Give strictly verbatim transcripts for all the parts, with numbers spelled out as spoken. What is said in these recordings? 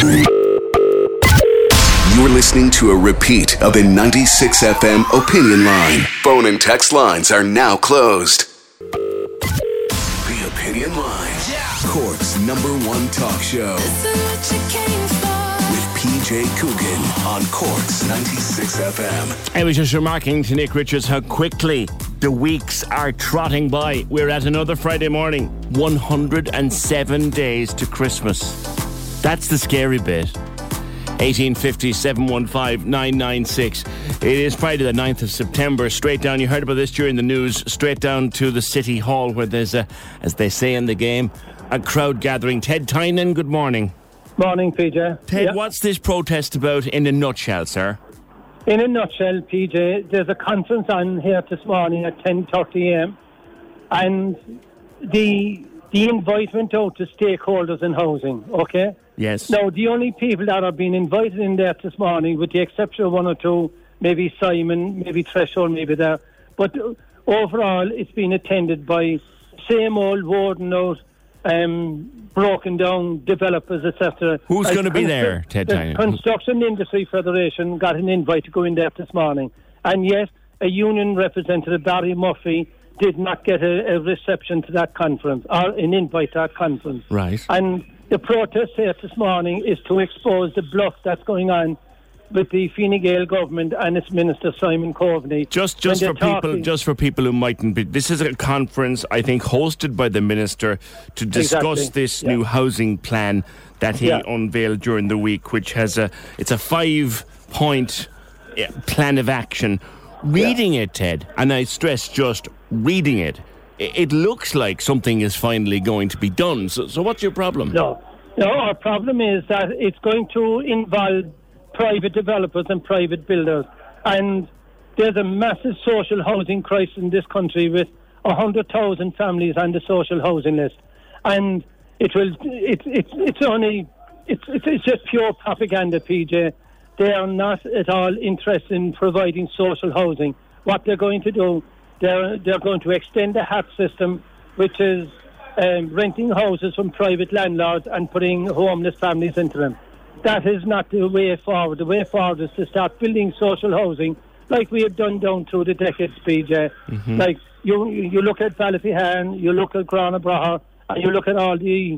You're listening to a repeat of the ninety-six F M Opinion Line. Phone and text lines are now closed. The Opinion Line. Yeah. Cork's number one talk show. With P J Coogan on Cork's ninety-six F M. I was just remarking to Nick Richards how quickly the weeks are trotting by. We're at another Friday morning. one hundred seven days to Christmas. That's the scary bit. eighteen fifty, seven one five, nine nine six. It is Friday the ninth of September. Straight down, you heard about this during the news, straight down to the City Hall where there's a, as they say in the game, a crowd gathering. Ted Tynan, good morning. Morning, P J. Ted, yeah. What's this protest about in a nutshell, sir? In a nutshell, P J, there's a conference on here this morning at ten thirty a.m. and the the invite went out to stakeholders in housing, okay? Yes. Now, the only people that are being invited in there this morning, with the exception of one or two, maybe Simon, maybe Threshold, maybe there, but overall it's been attended by same old worn out, um, broken down developers, et cetera. Who's uh, going to be constru- there, Ted The Tynan? Construction Industry Federation got an invite to go in there this morning. And yet, a union representative, Barry Murphy, did not get a, a reception to that conference, or an invite to that conference. Right. And the protest here this morning is to expose the bluff that's going on with the Fine Gael government and its Minister Simon Coveney. Just, just for people, talking. just for people who mightn't be. This is a conference, I think, hosted by the minister to discuss Exactly. this yeah. new housing plan that he Yeah. unveiled during the week, which has a, it's a five-point yeah, plan of action. Reading yeah. it, Ted, and I stress just reading it, it, it looks like something is finally going to be done. So, so what's your problem? No, no. Our problem is that it's going to involve private developers and private builders, and there's a massive social housing crisis in this country with a hundred thousand families on the social housing list, and it will. It's it's it's only it's it's, it's just pure propaganda, P J. They are not at all interested in providing social housing. What they're going to do, they're they're going to extend the H A P system, which is um, renting houses from private landlords and putting homeless families into them. That is not the way forward. The way forward is to start building social housing like we have done down through the decades, P J. Mm-hmm. Like you you look at Ballyfihan, you look at Granabraher, and you look at all the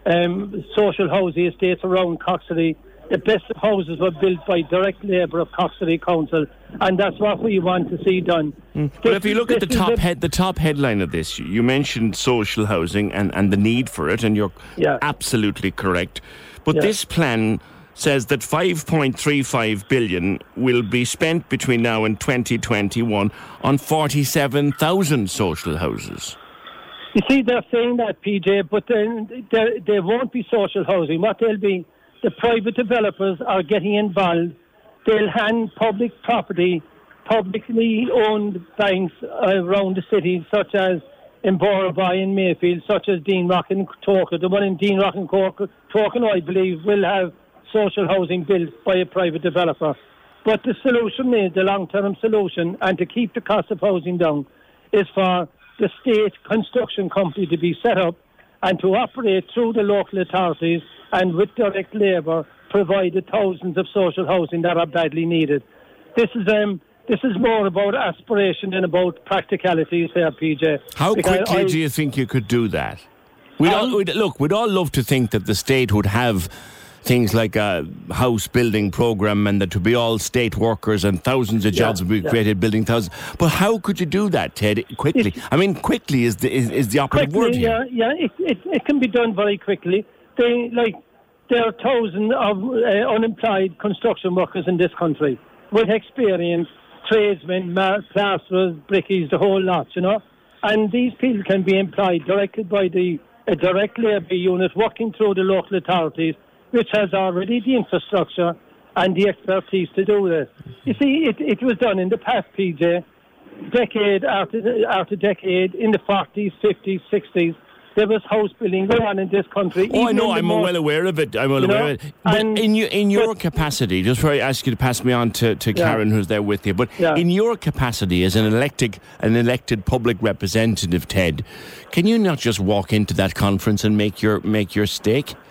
um, social housing estates around Cork City. The best houses were built by direct labour of Cork City Council, and that's what we want to see done. Mm. But if you look at the top head, the top headline of this, you mentioned social housing and, and the need for it, and you're yeah. absolutely correct. But yeah. this plan says that five point three five billion will be spent between now and twenty twenty-one on forty-seven thousand social houses. You see, they're saying that, P J, but then there, there won't be social housing. What they'll be, the private developers are getting involved. They'll hand public property, publicly owned banks around the city, such as in Boraby and Mayfield, such as Dean Rock and Torquay. The one in Dean Rock and Torquay, I believe, will have social housing built by a private developer. But the solution is, the long-term solution, and to keep the cost of housing down, is for the state construction company to be set up and to operate through the local authorities and with direct labour provide the thousands of social housing that are badly needed. This is um, this is more about aspiration than about practicalities here, P J. How Because quickly I, do you think you could do that? We'd um, all, we'd, look, we'd all love to think that the state would have things like a house building programme and that to be all state workers and thousands of jobs yeah, would be yeah. created building thousands. But how could you do that, Ted, quickly? It's, I mean, quickly is the, is, is the operative quickly, word here. Yeah, yeah it, it, it can be done very quickly. They, like, there are thousands of uh, unemployed construction workers in this country with experience, tradesmen, plasterers, brickies, the whole lot, you know. And these people can be employed directly by the a direct labour unit working through the local authorities, which has already the infrastructure and the expertise to do this. You see, it, it was done in the past, P J, decade after, after decade, in the forties, fifties, sixties. There was house building going on in this country. Oh, I know. I'm most, well aware of it. I'm well aware know, of it. But and, in your, in your but, capacity, just before I ask you to pass me on to, to yeah. Karen, who's there with you, but yeah. in your capacity as an elected, an elected public representative, Ted, can you not just walk into that conference and make your make your stake?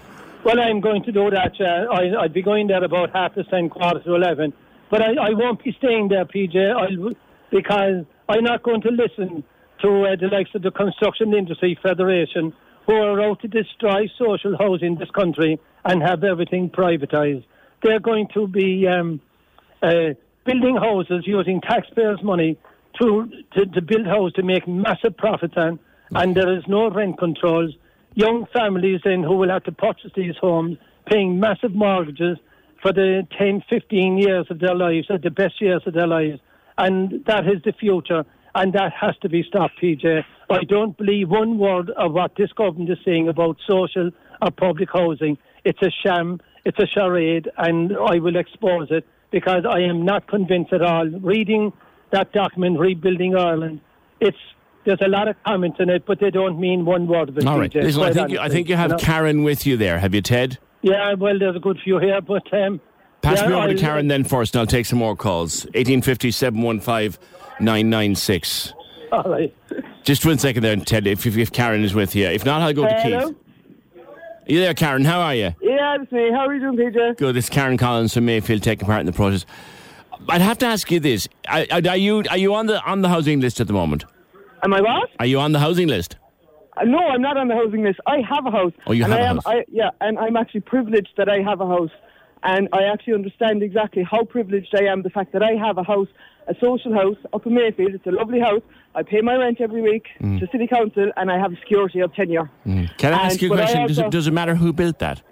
Well, I'm going to do that. Uh, I, I'll be going there about half past ten, quarter to eleven. But I, I won't be staying there, P J, I'll, because I'm not going to listen to uh, the likes of the Construction Industry Federation, who are out to destroy social housing in this country and have everything privatised. They're going to be um, uh, building houses using taxpayers' money to, to, to build houses to make massive profits on, and there is no rent controls. Young families then who will have to purchase these homes, paying massive mortgages for the ten, fifteen years of their lives, or the best years of their lives. And that is the future, and that has to be stopped, P J. I don't believe one word of what this government is saying about social or public housing. It's a sham, it's a charade, and I will expose it, because I am not convinced at all. Reading that document, Rebuilding Ireland, it's there's a lot of comments in it, but they don't mean one word of it. All right. P J, Listen, I think, you, I think you have you know? Karen with you there. Have you, Ted? Yeah, well, there's a good few here, but... Um, Pass yeah, me over I'll, to Karen then first, and I'll take some more calls. eighteen fifty, seven one five, nine nine six. All right. Just one second there, Ted, if, if, if Karen is with you. If not, I'll go to Hello? Keith. Are you there, Karen? How are you? Yeah, it's me. How are you doing, P J? Good. It's Karen Collins from Mayfield taking part in the process. I'd have to ask you this. Are, are you are you on the on the housing list at the moment? Am I what? Are you on the housing list? Uh, no, I'm not on the housing list. I have a house. Oh, you and have I a am, house. I, yeah, and I'm actually privileged that I have a house. And I actually understand exactly how privileged I am, the fact that I have a house, a social house up in Mayfield. It's a lovely house. I pay my rent every week Mm. to City Council, and I have a security of tenure. Mm. Can I ask And- you a but I question? Does also- it, does it matter who built that?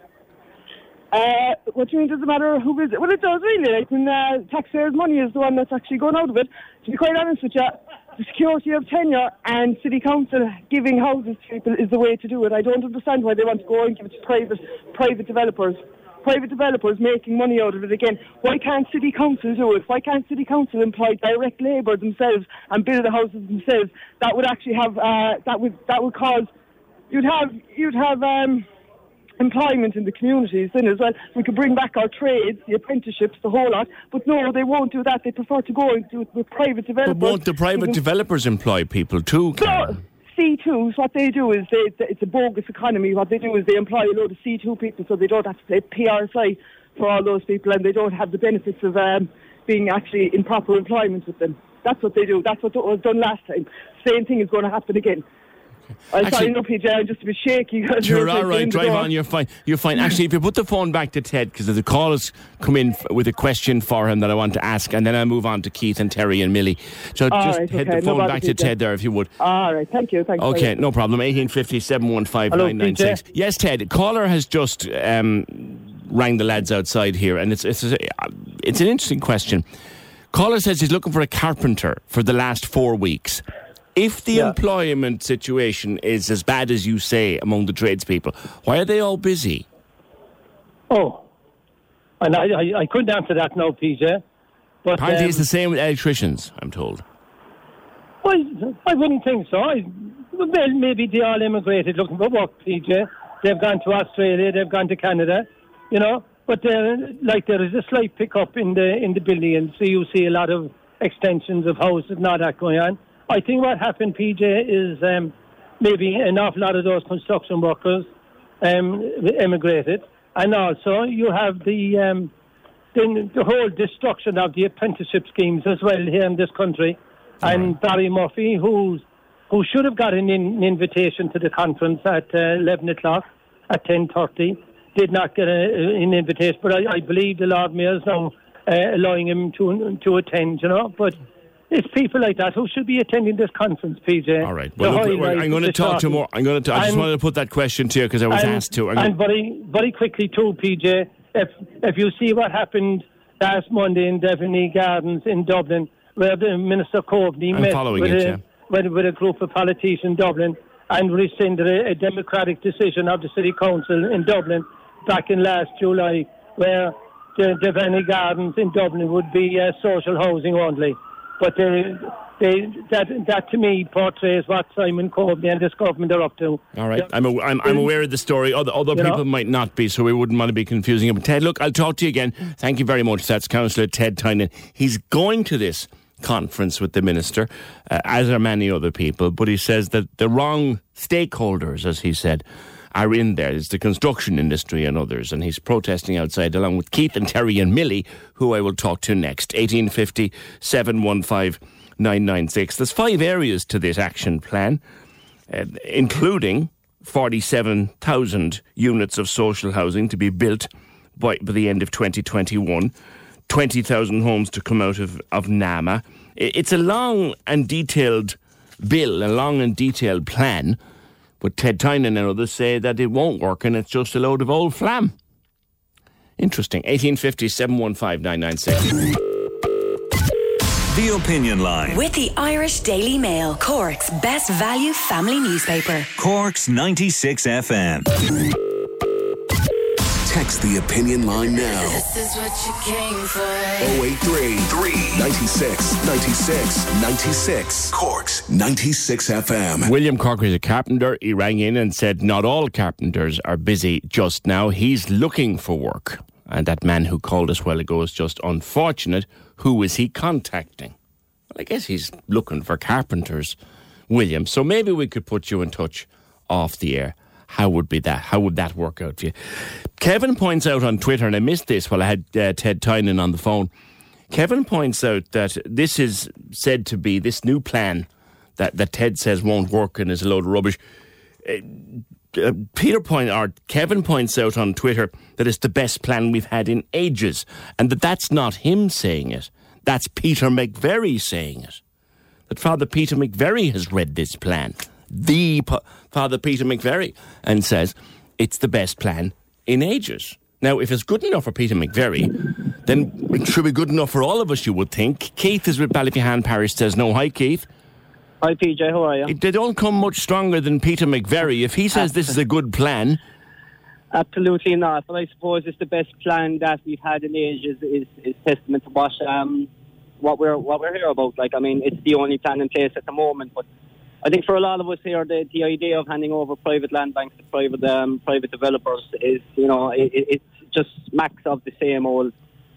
Uh, what do you mean, does it matter who is it? Well, it does really. Like, when uh, taxpayers' money is the one that's actually going out of it. To be quite honest with you, the security of tenure and City Council giving houses to people is the way to do it. I don't understand why they want to go and give it to private private developers. Private developers making money out of it again. Why can't City Council do it? Why can't City Council employ direct labour themselves and build the houses themselves? That would actually have uh, that would that would cause you'd have you'd have um, employment in the communities then as well. We could bring back our trades, the apprenticeships, the whole lot. But no, they won't do that. They prefer to go and do it with private developers. But won't the private developers employ people too, Karen? So, C twos, what they do is, they, it's a bogus economy. What they do is they employ a load of C two people so they don't have to pay P R S I for all those people, and they don't have the benefits of um, being actually in proper employment with them. That's what they do. That's what was done last time. Same thing is going to happen again. I'm Actually, sorry, no, P J, I'm just a bit shaky. You're all right, drive on, you're fine. You're fine. Actually, if you put the phone back to Ted, because the callers come in f- with a question for him that I want to ask, and then I'll move on to Keith and Terry and Millie. So All just right, head okay, the phone no back bother, to P J. Ted there, if you would. All right, thank you. Thanks Okay, no problem. eighteen fifty, seven one five, nine nine six. Yes, Ted, caller has just um, rang the lads outside here, and it's, it's, it's an interesting question. Caller says he's looking for a carpenter for the last four weeks. If the Yeah. employment situation is as bad as you say among the tradespeople, why are they all busy? Oh, and I, I, I couldn't answer that now, P J. But Apparently um, it's the same with electricians, I'm told. I, I wouldn't think so. I, well, maybe they all immigrated looking for work, P J. They've gone to Australia, they've gone to Canada, you know. But uh, like there is a slight pickup in the in the building, and so you see a lot of extensions of houses and all that going on. I think what happened, P J, is um, maybe an awful lot of those construction workers um, emigrated, and also you have the, um, the the whole destruction of the apprenticeship schemes as well here in this country. And Barry Murphy, who's, who should have got an, in, an invitation to the conference at uh, eleven o'clock, at ten thirty, did not get a, an invitation. But I, I believe the Lord Mayor is now uh, allowing him to to attend, you know. But it's people like that who should be attending this conference, P J. All right. Well, look, I'm going to talk to more. I'm going to. I just And- wanted to put that question to you because I was and, asked to. I'm and gonna, very, very quickly too, P J, if if you see what happened last Monday in Devoney Gardens in Dublin, where the Minister Coveney I'm met following with, it, a, yeah. with, with a group of politicians in Dublin and rescinded a, a democratic decision of the City Council in Dublin back in last July, where the Devoney Gardens in Dublin would be uh, social housing only. But they, they, that, that to me portrays what Simon Coveney and this government are up to. all right. I'm, a, I'm I'm aware of the story. Other other You people know? might not be, so we wouldn't want to be confusing him. But Ted, look, I'll talk to you again. Thank you very much. That's Councillor Ted Tynan. He's going to this conference with the minister, uh, as are many other people, but he says that the wrong stakeholders, as he said, are in there. It's the construction industry and others, and he's protesting outside along with Keith and Terry and Millie, who I will talk to next. eighteen fifty, seven one five, nine nine six. There's five areas to this action plan, uh, including forty-seven thousand units of social housing to be built by, by the end of twenty twenty-one, twenty thousand homes to come out of, of NAMA. It's a long and detailed bill, a long and detailed plan, but Ted Tynan and others say that it won't work and it's just a load of old flam. Interesting. eighteen fifty, seven one five, nine nine six. The Opinion Line. With the Irish Daily Mail, Cork's best value family newspaper. Cork's ninety-six F M. Text the Opinion Line now. This is what you came for. oh eight three, three ninety-six, ninety-six, ninety-six. Cork's ninety-six F M. William Corker is a carpenter. He rang in and said not all carpenters are busy just now. He's looking for work. And that man who called us a while ago is just unfortunate. Who is he contacting? Well, I guess he's looking for carpenters, William. So maybe we could put you in touch off the air. How would be that? How would that work out for you? Kevin points out on Twitter, and I missed this while I had uh, Ted Tynan on the phone. Kevin points out that this is said to be this new plan that, that Ted says won't work and is a load of rubbish. Uh, uh, Peter point or Kevin points out on Twitter that it's the best plan we've had in ages, and that that's not him saying it. That's Peter McVerry saying it. That Father Peter McVerry has read this plan. The P- Father Peter McVerry, and says it's the best plan in ages. Now, if it's good enough for Peter McVerry, then it should be good enough for all of us, you would think. Keith is with Ballyphehane Parish says no. Hi, Keith. Hi, P J, how are you? They don't come much stronger than Peter McVerry. If he says this is a good plan... Absolutely not. But I suppose it's the best plan that we've had in ages is, is testament to what, um, what, we're, what we're here about. Like, I mean, it's the only plan in place at the moment, but I think for a lot of us here, the, the idea of handing over private land banks to private um, private developers is, you know, it, it's just max of the same old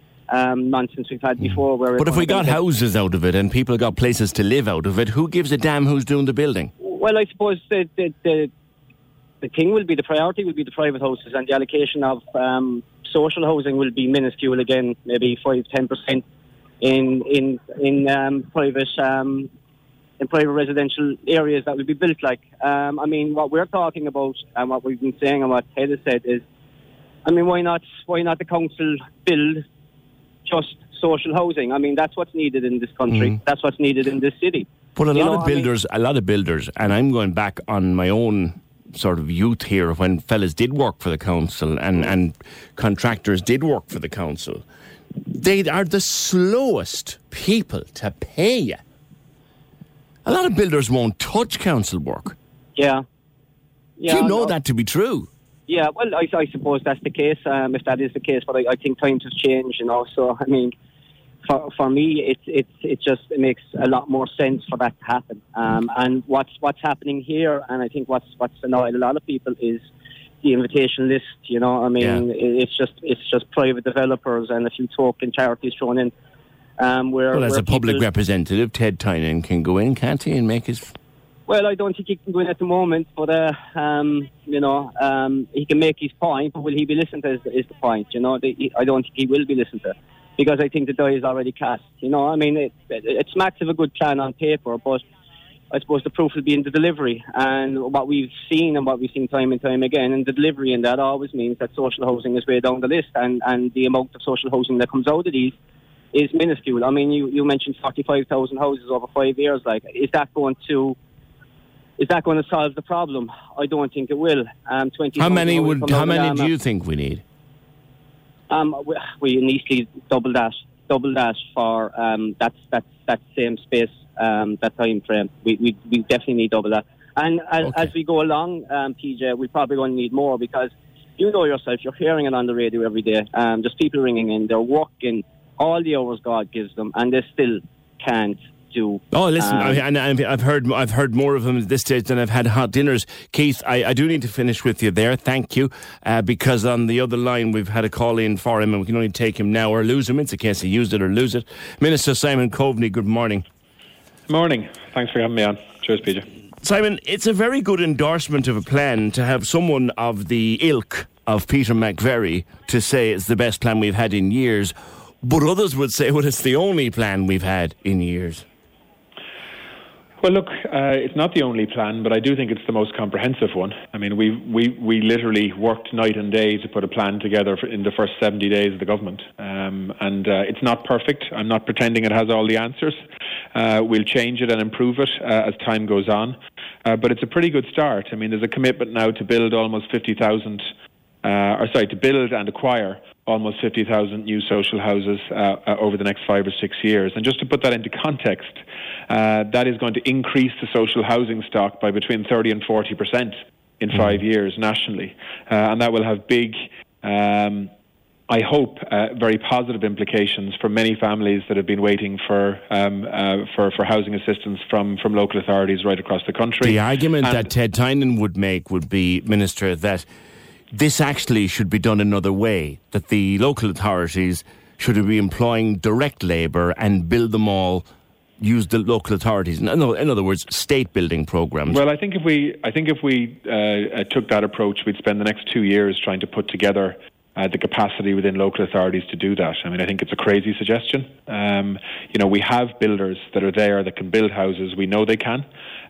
um, nonsense we've had before. Where but if we got houses out of it and people got places to live out of it, who gives a damn who's doing the building? Well, I suppose the the, the, the thing will be, the priority will be the private houses, and the allocation of um, social housing will be minuscule again, maybe five to ten percent in, in, in um, private um in private residential areas that will be built like. Um, I mean, what we're talking about and what we've been saying and what Ted has said is, I mean, why not why not the council build just social housing? I mean, that's what's needed in this country. Mm. That's what's needed in this city. But a you lot know, of builders, I mean, a lot of builders, and I'm going back on my own sort of youth here when fellas did work for the council and, and contractors did work for the council. They are the slowest people to pay you. A lot of builders won't touch council work. Yeah. yeah Do you know no. that to be true? Yeah, well, I, I suppose that's the case, um, if that is the case. But I, I think times have changed, you know. So, I mean, for for me, it, it, it just it makes a lot more sense for that to happen. Um, and what's what's happening here, and I think what's what's annoyed a lot of people is the invitation list, you know. I mean, yeah. it's just it's just private developers and a few token charities thrown in. Um, where, well, as where a public people, representative, Ted Tynan can go in, can't he, and make his... Well, I don't think he can go in at the moment, but, uh, um, you know, um, he can make his point, but will he be listened to is, is the point, you know. The, I don't think he will be listened to, because I think the die is already cast, you know. I mean, it, it, it smacks of a good plan on paper, but I suppose the proof will be in the delivery, and what we've seen and what we've seen time and time again, and the delivery in that always means that social housing is way down the list, and, and the amount of social housing that comes out of these is minuscule. I mean, you, you mentioned forty-five thousand houses over five years. Like, is that going to is that going to solve the problem? I don't think it will. Um, twenty. How many would? How many do you think we need? Um, we, we need to double that, double that for um, that's that's that same space, um, that time frame. We we we definitely need double that. And as, okay. as we go along, um, P J, we're probably going to need more, because you know yourself, you're hearing it on the radio every day. Um, there's people ringing in, they're working all the hours God gives them, and they still can't do. Oh, listen, um, I, and I've heard I've heard more of them at this stage than I've had hot dinners. Keith, I, I do need to finish with you there. Thank you, uh, because on the other line we've had a call in for him, and we can only take him now or lose him. It's a case of use it or lose it. Minister Simon Coveney, good morning. Morning. Thanks for having me on. Cheers, Peter. Simon, it's a very good endorsement of a plan to have someone of the ilk of Peter McVerry to say it's the best plan we've had in years, but others would say, well, it's the only plan we've had in years. Well, look, uh, it's not the only plan, but I do think it's the most comprehensive one. I mean, we we we literally worked night and day to put a plan together for, in the first seventy days of the government. Um, and uh, it's not perfect. I'm not pretending it has all the answers. Uh, we'll change it and improve it uh, as time goes on. Uh, but it's a pretty good start. I mean, there's a commitment now to build almost fifty thousand, uh, or sorry, to build and acquire almost fifty thousand new social houses uh, uh, over the next five or six years. And just to put that into context, uh, that is going to increase the social housing stock by between thirty and forty percent in five mm. years nationally. Uh, and that will have big, um, I hope, uh, very positive implications for many families that have been waiting for um, uh, for, for housing assistance from, from local authorities right across the country. The argument and that Ted Tynan would make would be, Minister, that this actually should be done another way, that the local authorities should be employing direct labour and build them all, use the local authorities. In other words, state building programmes. Well, I think if we, I think if we uh, took that approach, we'd spend the next two years trying to put together uh, the capacity within local authorities to do that. I mean, I think it's a crazy suggestion. Um, you know, we have builders that are there that can build houses. We know they can.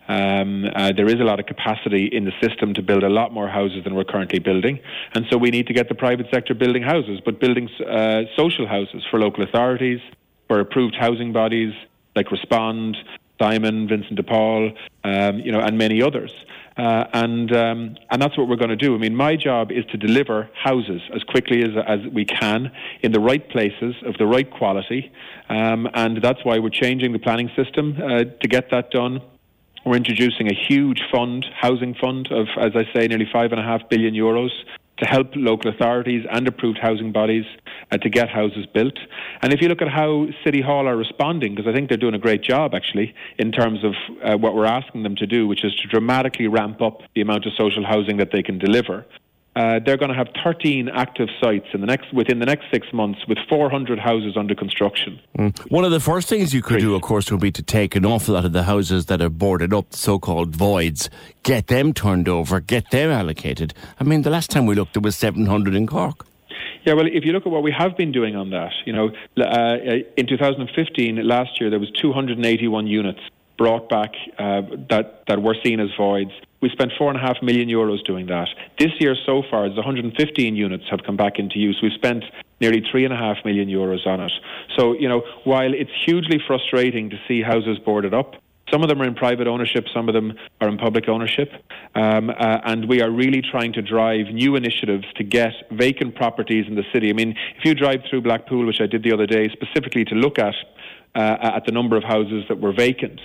Um, uh, there is a lot of capacity in the system to build a lot more houses than we're currently building, and so we need to get the private sector building houses, but building uh, social houses for local authorities, for approved housing bodies like Respond, Simon, Vincent de Paul, um, you know, and many others. Uh, and um, and that's what we're going to do. I mean, my job is to deliver houses as quickly as as we can in the right places of the right quality, um, and that's why we're changing the planning system uh, to get that done. We're introducing a huge fund, housing fund of, as I say, nearly five and a half billion euros to help local authorities and approved housing bodies uh, to get houses built. And if you look at how City Hall are responding, because I think they're doing a great job actually in terms of uh, what we're asking them to do, which is to dramatically ramp up the amount of social housing that they can deliver. Uh, they're going to have thirteen active sites in the next within the next six months with four hundred houses under construction. Mm. One of the first things you could do, of course, would be to take an awful lot of the houses that are boarded up, the so-called voids, get them turned over, get them allocated. I mean, the last time we looked, there was seven hundred in Cork. Yeah, well, if you look at what we have been doing on that, you know, uh, in two thousand fifteen, last year, there was two hundred eighty-one units brought back uh, that, that were seen as voids. We spent four and a half million euros doing that. This year so far, there's one hundred fifteen units have come back into use. We've spent nearly three and a half million euros on it. So, you know, while it's hugely frustrating to see houses boarded up, some of them are in private ownership, some of them are in public ownership, um, uh, and we are really trying to drive new initiatives to get vacant properties in the city. I mean, if you drive through Blackpool, which I did the other day, specifically to look at uh, at the number of houses that were vacant,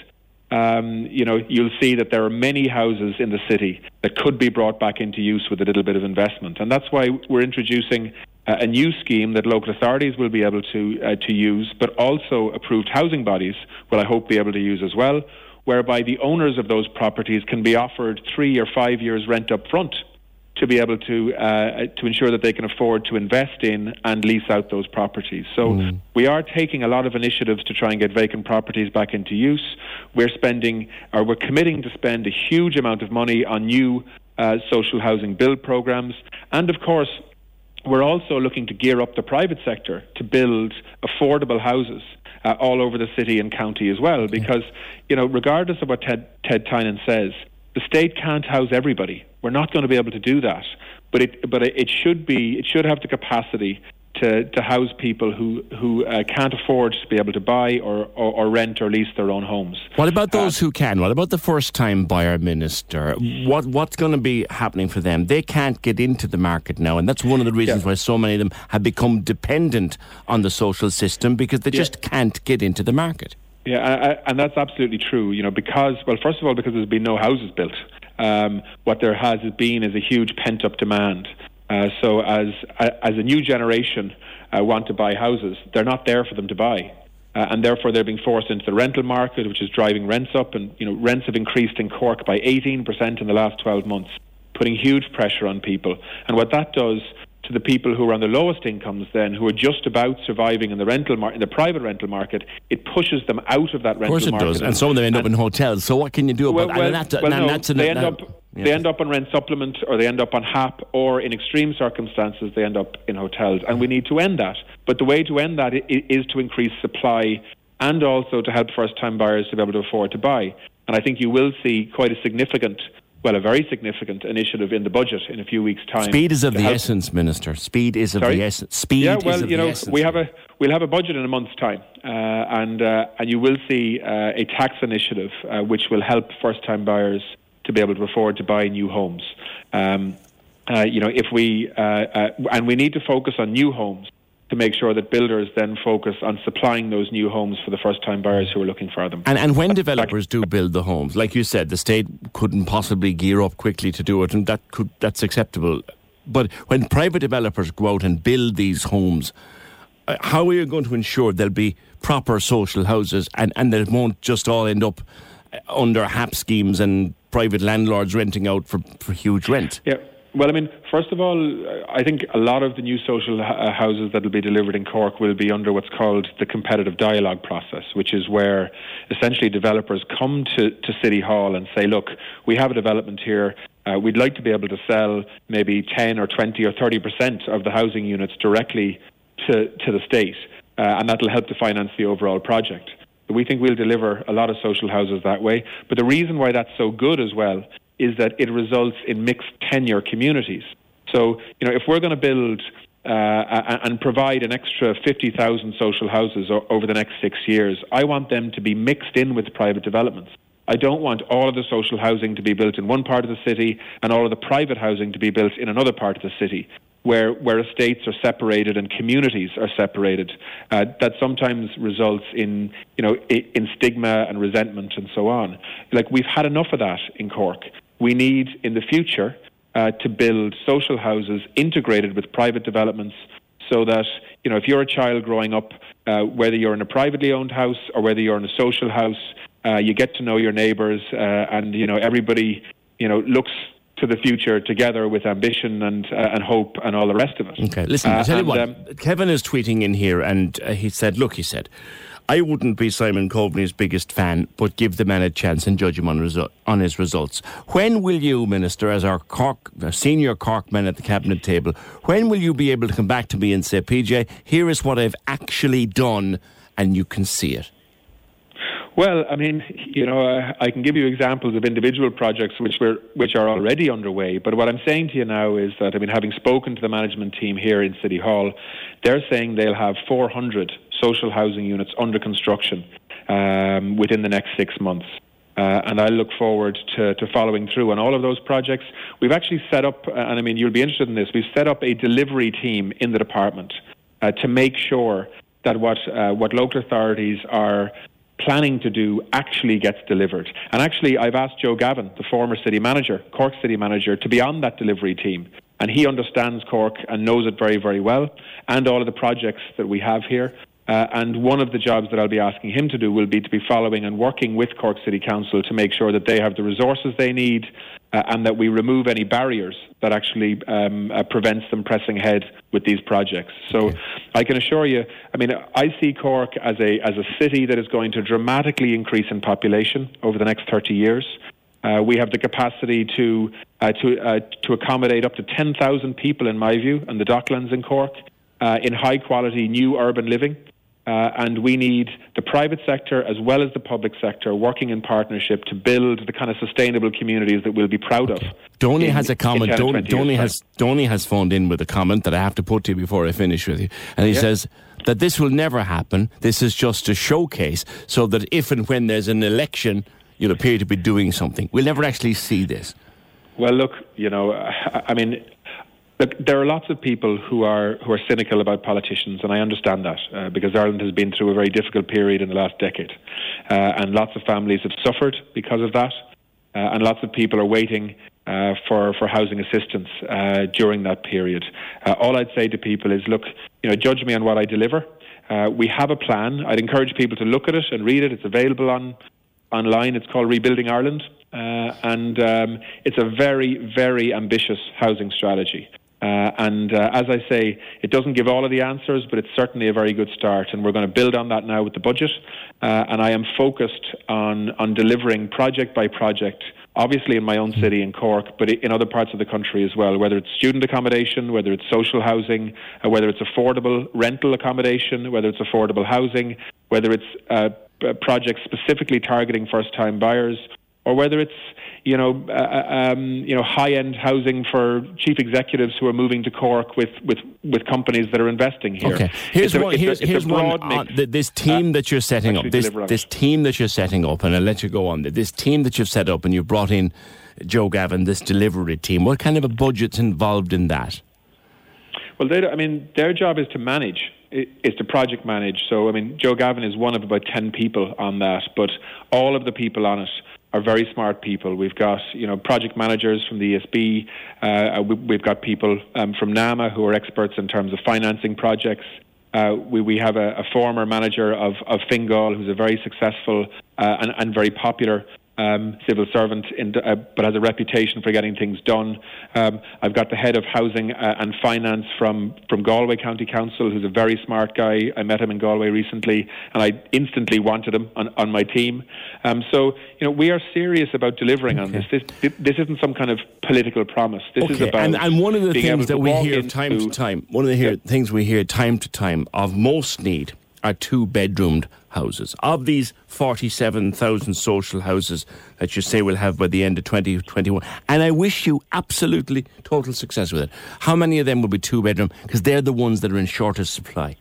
Um, you know, you'll see that there are many houses in the city that could be brought back into use with a little bit of investment. And that's why we're introducing uh, a new scheme that local authorities will be able to uh, to use, but also approved housing bodies will, I hope, be able to use as well, whereby the owners of those properties can be offered three or five years rent up front to be able to uh, to ensure that they can afford to invest in and lease out those properties. So mm. we are taking a lot of initiatives to try and get vacant properties back into use. We're spending, or we're committing to spend a huge amount of money on new uh, social housing build programs. And of course, we're also looking to gear up the private sector to build affordable houses uh, all over the city and county as well. Because, you know, regardless of what Ted, Ted Tynan says, the state can't house everybody. We're not going to be able to do that, but it but it should be it should have the capacity to, to house people who who uh, can't afford to be able to buy or, or, or rent or lease their own homes. What about those uh, who can? What about the first-time buyer, Minister? What what's going to be happening for them? They can't get into the market now, and that's one of the reasons yeah. why so many of them have become dependent on the social system, because they yeah. just can't get into the market. Yeah, I, and that's absolutely true. You know, because well, first of all, because there's been no houses built. Um, what there has been is a huge pent-up demand. Uh, so as as a new generation uh, want to buy houses, they're not there for them to buy, uh, and therefore they're being forced into the rental market, which is driving rents up. And you know, rents have increased in Cork by eighteen percent in the last twelve months, putting huge pressure on people. And what that does to the people who are on the lowest incomes then, who are just about surviving in the rental mar- in the private rental market, it pushes them out of that rental market. Of course it market. does, and some of them end up in hotels. So what can you do about well, well, and that? Well, and no, that's an, they end that, up yeah. they end up on rent supplement, or they end up on H A P, or in extreme circumstances they end up in hotels, and we need to end that. But the way to end that i- is to increase supply, and also to help first-time buyers to be able to afford to buy. And I think you will see quite a significant, well, a very significant initiative in the budget in a few weeks' time. Speed is of the help. essence, Minister. Speed is of Sorry? the essence. Speed yeah, is well, of you the know, essence. we have a we'll have a budget in a month's time, uh, and uh, and you will see uh, a tax initiative uh, which will help first-time buyers to be able to afford to buy new homes. Um, uh, you know, if we uh, uh, and we need to focus on new homes to make sure that builders then focus on supplying those new homes for the first-time buyers who are looking for them. And, and when developers do build the homes, like you said, the state couldn't possibly gear up quickly to do it, and that could that's acceptable. But when private developers go out and build these homes, uh, how are you going to ensure there'll be proper social houses and, and that it won't just all end up under H A P schemes and private landlords renting out for, for huge rent? Yeah. Well, I mean, first of all, I think a lot of the new social uh, houses that will be delivered in Cork will be under what's called the competitive dialogue process, which is where essentially developers come to, to City Hall and say, look, we have a development here. Uh, we'd like to be able to sell maybe ten or twenty or thirty percent of the housing units directly to, to the state, uh, and that will help to finance the overall project. We think we'll deliver a lot of social houses that way. But the reason why that's so good as well is that it results in mixed tenure communities. So, you know, if we're going to build uh, and provide an extra fifty thousand social houses o- over the next six years, I want them to be mixed in with private developments. I don't want all of the social housing to be built in one part of the city and all of the private housing to be built in another part of the city, where where estates are separated and communities are separated. Uh, that sometimes results in, you know, in stigma and resentment and so on. Like, we've had enough of that in Cork. We need, in the future, uh, to build social houses integrated with private developments, so that, you know, if you're a child growing up, uh, whether you're in a privately owned house or whether you're in a social house, uh, you get to know your neighbours, uh, and, you know, everybody, you know, looks to the future together with ambition and uh, and hope and all the rest of it. Okay, listen, uh, I tell you and, what, um, Kevin is tweeting in here, and uh, he said, look, he said, I wouldn't be Simon Coveney's biggest fan, but give the man a chance and judge him on, resu- on his results. When will you, Minister, as our Cork, our senior Cork man at the Cabinet table, when will you be able to come back to me and say, P J, here is what I've actually done, and you can see it? Well, I mean, you know, uh, I can give you examples of individual projects which were which are already underway. But what I'm saying to you now is that, I mean, having spoken to the management team here in City Hall, they're saying they'll have four hundred social housing units under construction um, within the next six months. Uh, and I look forward to, to following through on all of those projects. We've actually set up, uh, and I mean, you'll be interested in this, we've set up a delivery team in the department uh, to make sure that what uh, what local authorities are planning to do actually gets delivered. And actually, I've asked Joe Gavin, the former city manager, Cork city manager, to be on that delivery team. And he understands Cork and knows it very, very well, and all of the projects that we have here. Uh, and one of the jobs that I'll be asking him to do will be to be following and working with Cork City Council to make sure that they have the resources they need, uh, and that we remove any barriers that actually um, uh, prevents them pressing ahead with these projects. So okay. I can assure you, I mean, I see Cork as a as a city that is going to dramatically increase in population over the next thirty years. Uh, we have the capacity to uh, to uh, to accommodate up to ten thousand people, in my view, on the Docklands in Cork, uh, in high quality new urban living. Uh, and we need the private sector as well as the public sector working in partnership to build the kind of sustainable communities that we'll be proud of. Donny in, has a comment. Donny, Donny has Donny has phoned in with a comment that I have to put to you before I finish with you. And he yeah. says that this will never happen. This is just a showcase so that if and when there's an election, you'll appear to be doing something. We'll never actually see this. Well, look, you know, I, I mean... Look, there are lots of people who are who are cynical about politicians, and I understand that uh, because Ireland has been through a very difficult period in the last decade, uh, and lots of families have suffered because of that, uh, and lots of people are waiting uh, for for housing assistance uh, during that period. Uh, all I'd say to people is, look, you know, judge me on what I deliver. Uh, we have a plan. I'd encourage people to look at it and read it. It's available on online. It's called Rebuilding Ireland, uh, and um, it's a very, very ambitious housing strategy. Uh, and uh, as I say, it doesn't give all of the answers, but it's certainly a very good start. And we're going to build on that now with the budget. Uh, and I am focused on, on delivering project by project, obviously in my own city in Cork, but in other parts of the country as well, whether it's student accommodation, whether it's social housing, uh, whether it's affordable rental accommodation, whether it's affordable housing, whether it's uh, projects specifically targeting first-time buyers, or whether it's, you know, uh, um, you know, high-end housing for chief executives who are moving to Cork with, with, with companies that are investing here. Okay, here's it's one. A, it's here's a, it's here's a broad one. Mix, Uh, this team uh, that you're setting up. This this team that you're setting up, and I'll let you go on. This team that you've set up, and you brought in Joe Gavin, this delivery team. What kind of a budget's involved in that? Well, they, I mean, their job is to manage. Is to project manage. So, I mean, Joe Gavin is one of about ten people on that, but all of the people on it are very smart people. We've got, you know, project managers from the E S B. Uh, we, we've got people um, from NAMA who are experts in terms of financing projects. Uh, we, we have a, a former manager of, of Fingal who's a very successful uh, and, and very popular Um, civil servant, in, uh, but has a reputation for getting things done. Um, I've got the head of housing uh, and finance from, from Galway County Council, who's a very smart guy. I met him in Galway recently, and I instantly wanted him on, on my team. Um, so, you know, we are serious about delivering okay. on this. this. This isn't some kind of political promise. This okay. is about and, and one of the things that we hear into, time to time, one of the hear, yeah. things we hear time to time of most need are two-bedroomed houses. Of these forty-seven thousand social houses that you say we'll have by the end of twenty twenty-one, and I wish you absolutely total success with it, how many of them will be two-bedroom? Because they're the ones that are in shortest supply.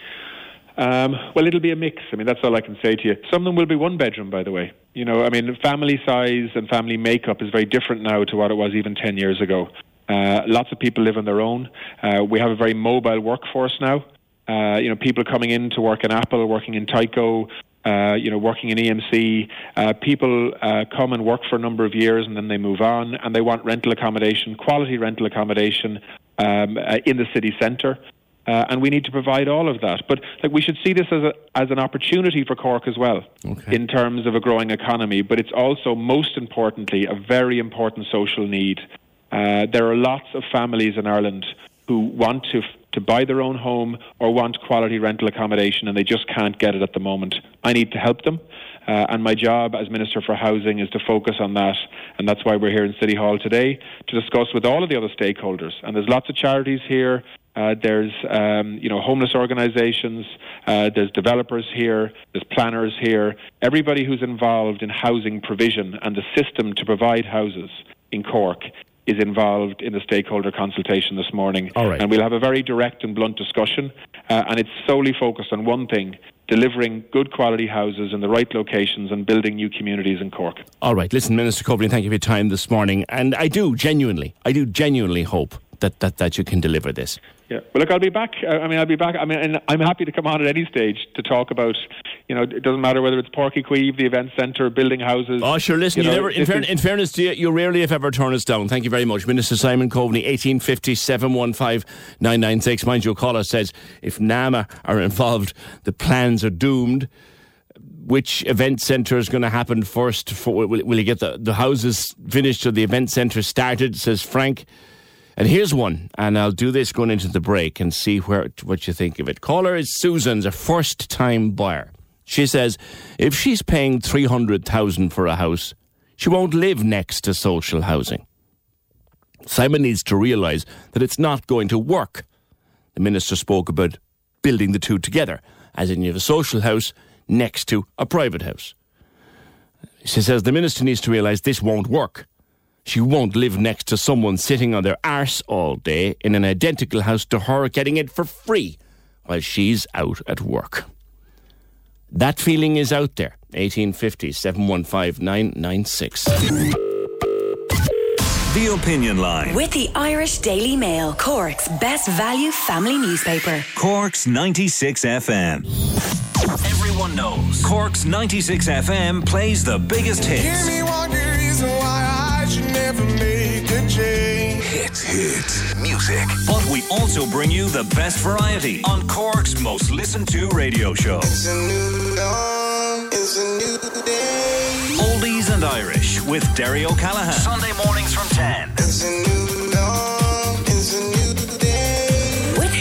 Um, well, it'll be a mix. I mean, that's all I can say to you. Some of them will be one-bedroom, by the way. You know, I mean, family size and family makeup is very different now to what it was even ten years ago. Uh, lots of people live on their own. Uh, we have a very mobile workforce now. Uh, you know, people coming in to work in Apple, working in Tyco, uh, you know, working in E M C. Uh, people uh, come and work for a number of years and then they move on, and they want rental accommodation, quality rental accommodation um, uh, in the city centre. Uh, and we need to provide all of that. But like, we should see this as a, as an opportunity for Cork as well, okay. in terms of a growing economy. But it's also, most importantly, a very important social need. Uh, there are lots of families in Ireland who want to to buy their own home or want quality rental accommodation, and they just can't get it at the moment. I need to help them, uh, and my job as Minister for Housing is to focus on that, and that's why we're here in City Hall today to discuss with all of the other stakeholders. And there's lots of charities here. Uh, there's um, you know, homeless organisations. Uh, there's developers here. There's planners here. Everybody who's involved in housing provision and the system to provide houses in Cork is involved in the stakeholder consultation this morning. All right. And we'll have a very direct and blunt discussion, uh, and it's solely focused on one thing: delivering good quality houses in the right locations and building new communities in Cork. All right. Listen, Minister Coveney, thank you for your time this morning. And I do genuinely, I do genuinely hope that, that, that you can deliver this. Yeah. Well, look, I'll be back. I mean, I'll be back. I mean, and I'm happy to come on at any stage to talk about, you know, it doesn't matter whether it's Páirc Uí Chaoimh, the event centre, building houses. Oh, sure, listen, you, you know, never, in, fair, in fairness to you, you rarely if ever turn us down. Thank you very much. Minister Simon Coveney, eighteen fifty, seven one five, nine nine six. Mind you, a caller says, if NAMA are involved, the plans are doomed. Which event centre is going to happen first? For, will, will you get the, the houses finished or the event centre started, says Frank. And here's one, and I'll do this going into the break and see where what you think of it. Caller is Susan's a first-time buyer. She says if she's paying three hundred thousand dollars for a house, she won't live next to social housing. Simon needs to realise that it's not going to work. The minister spoke about building the two together, as in you have a social house next to a private house. She says the minister needs to realise this won't work. She won't live next to someone sitting on their arse all day in an identical house to her, getting it for free while she's out at work. That feeling is out there. eighteen fifty, seven one five, nine nine six. The Opinion Line. With the Irish Daily Mail, Cork's best value family newspaper. Cork's ninety-six F M. Everyone knows Cork's ninety-six F M plays the biggest hits. Give me one good reason why I should never make a change. Hits, hits, music. But we also bring you the best variety on Cork's most listened to radio show. It's a new dawn, it's a new day. Oldies and Irish with Derry O'Callaghan. Sunday mornings from ten. It's a new dawn, it's a new day.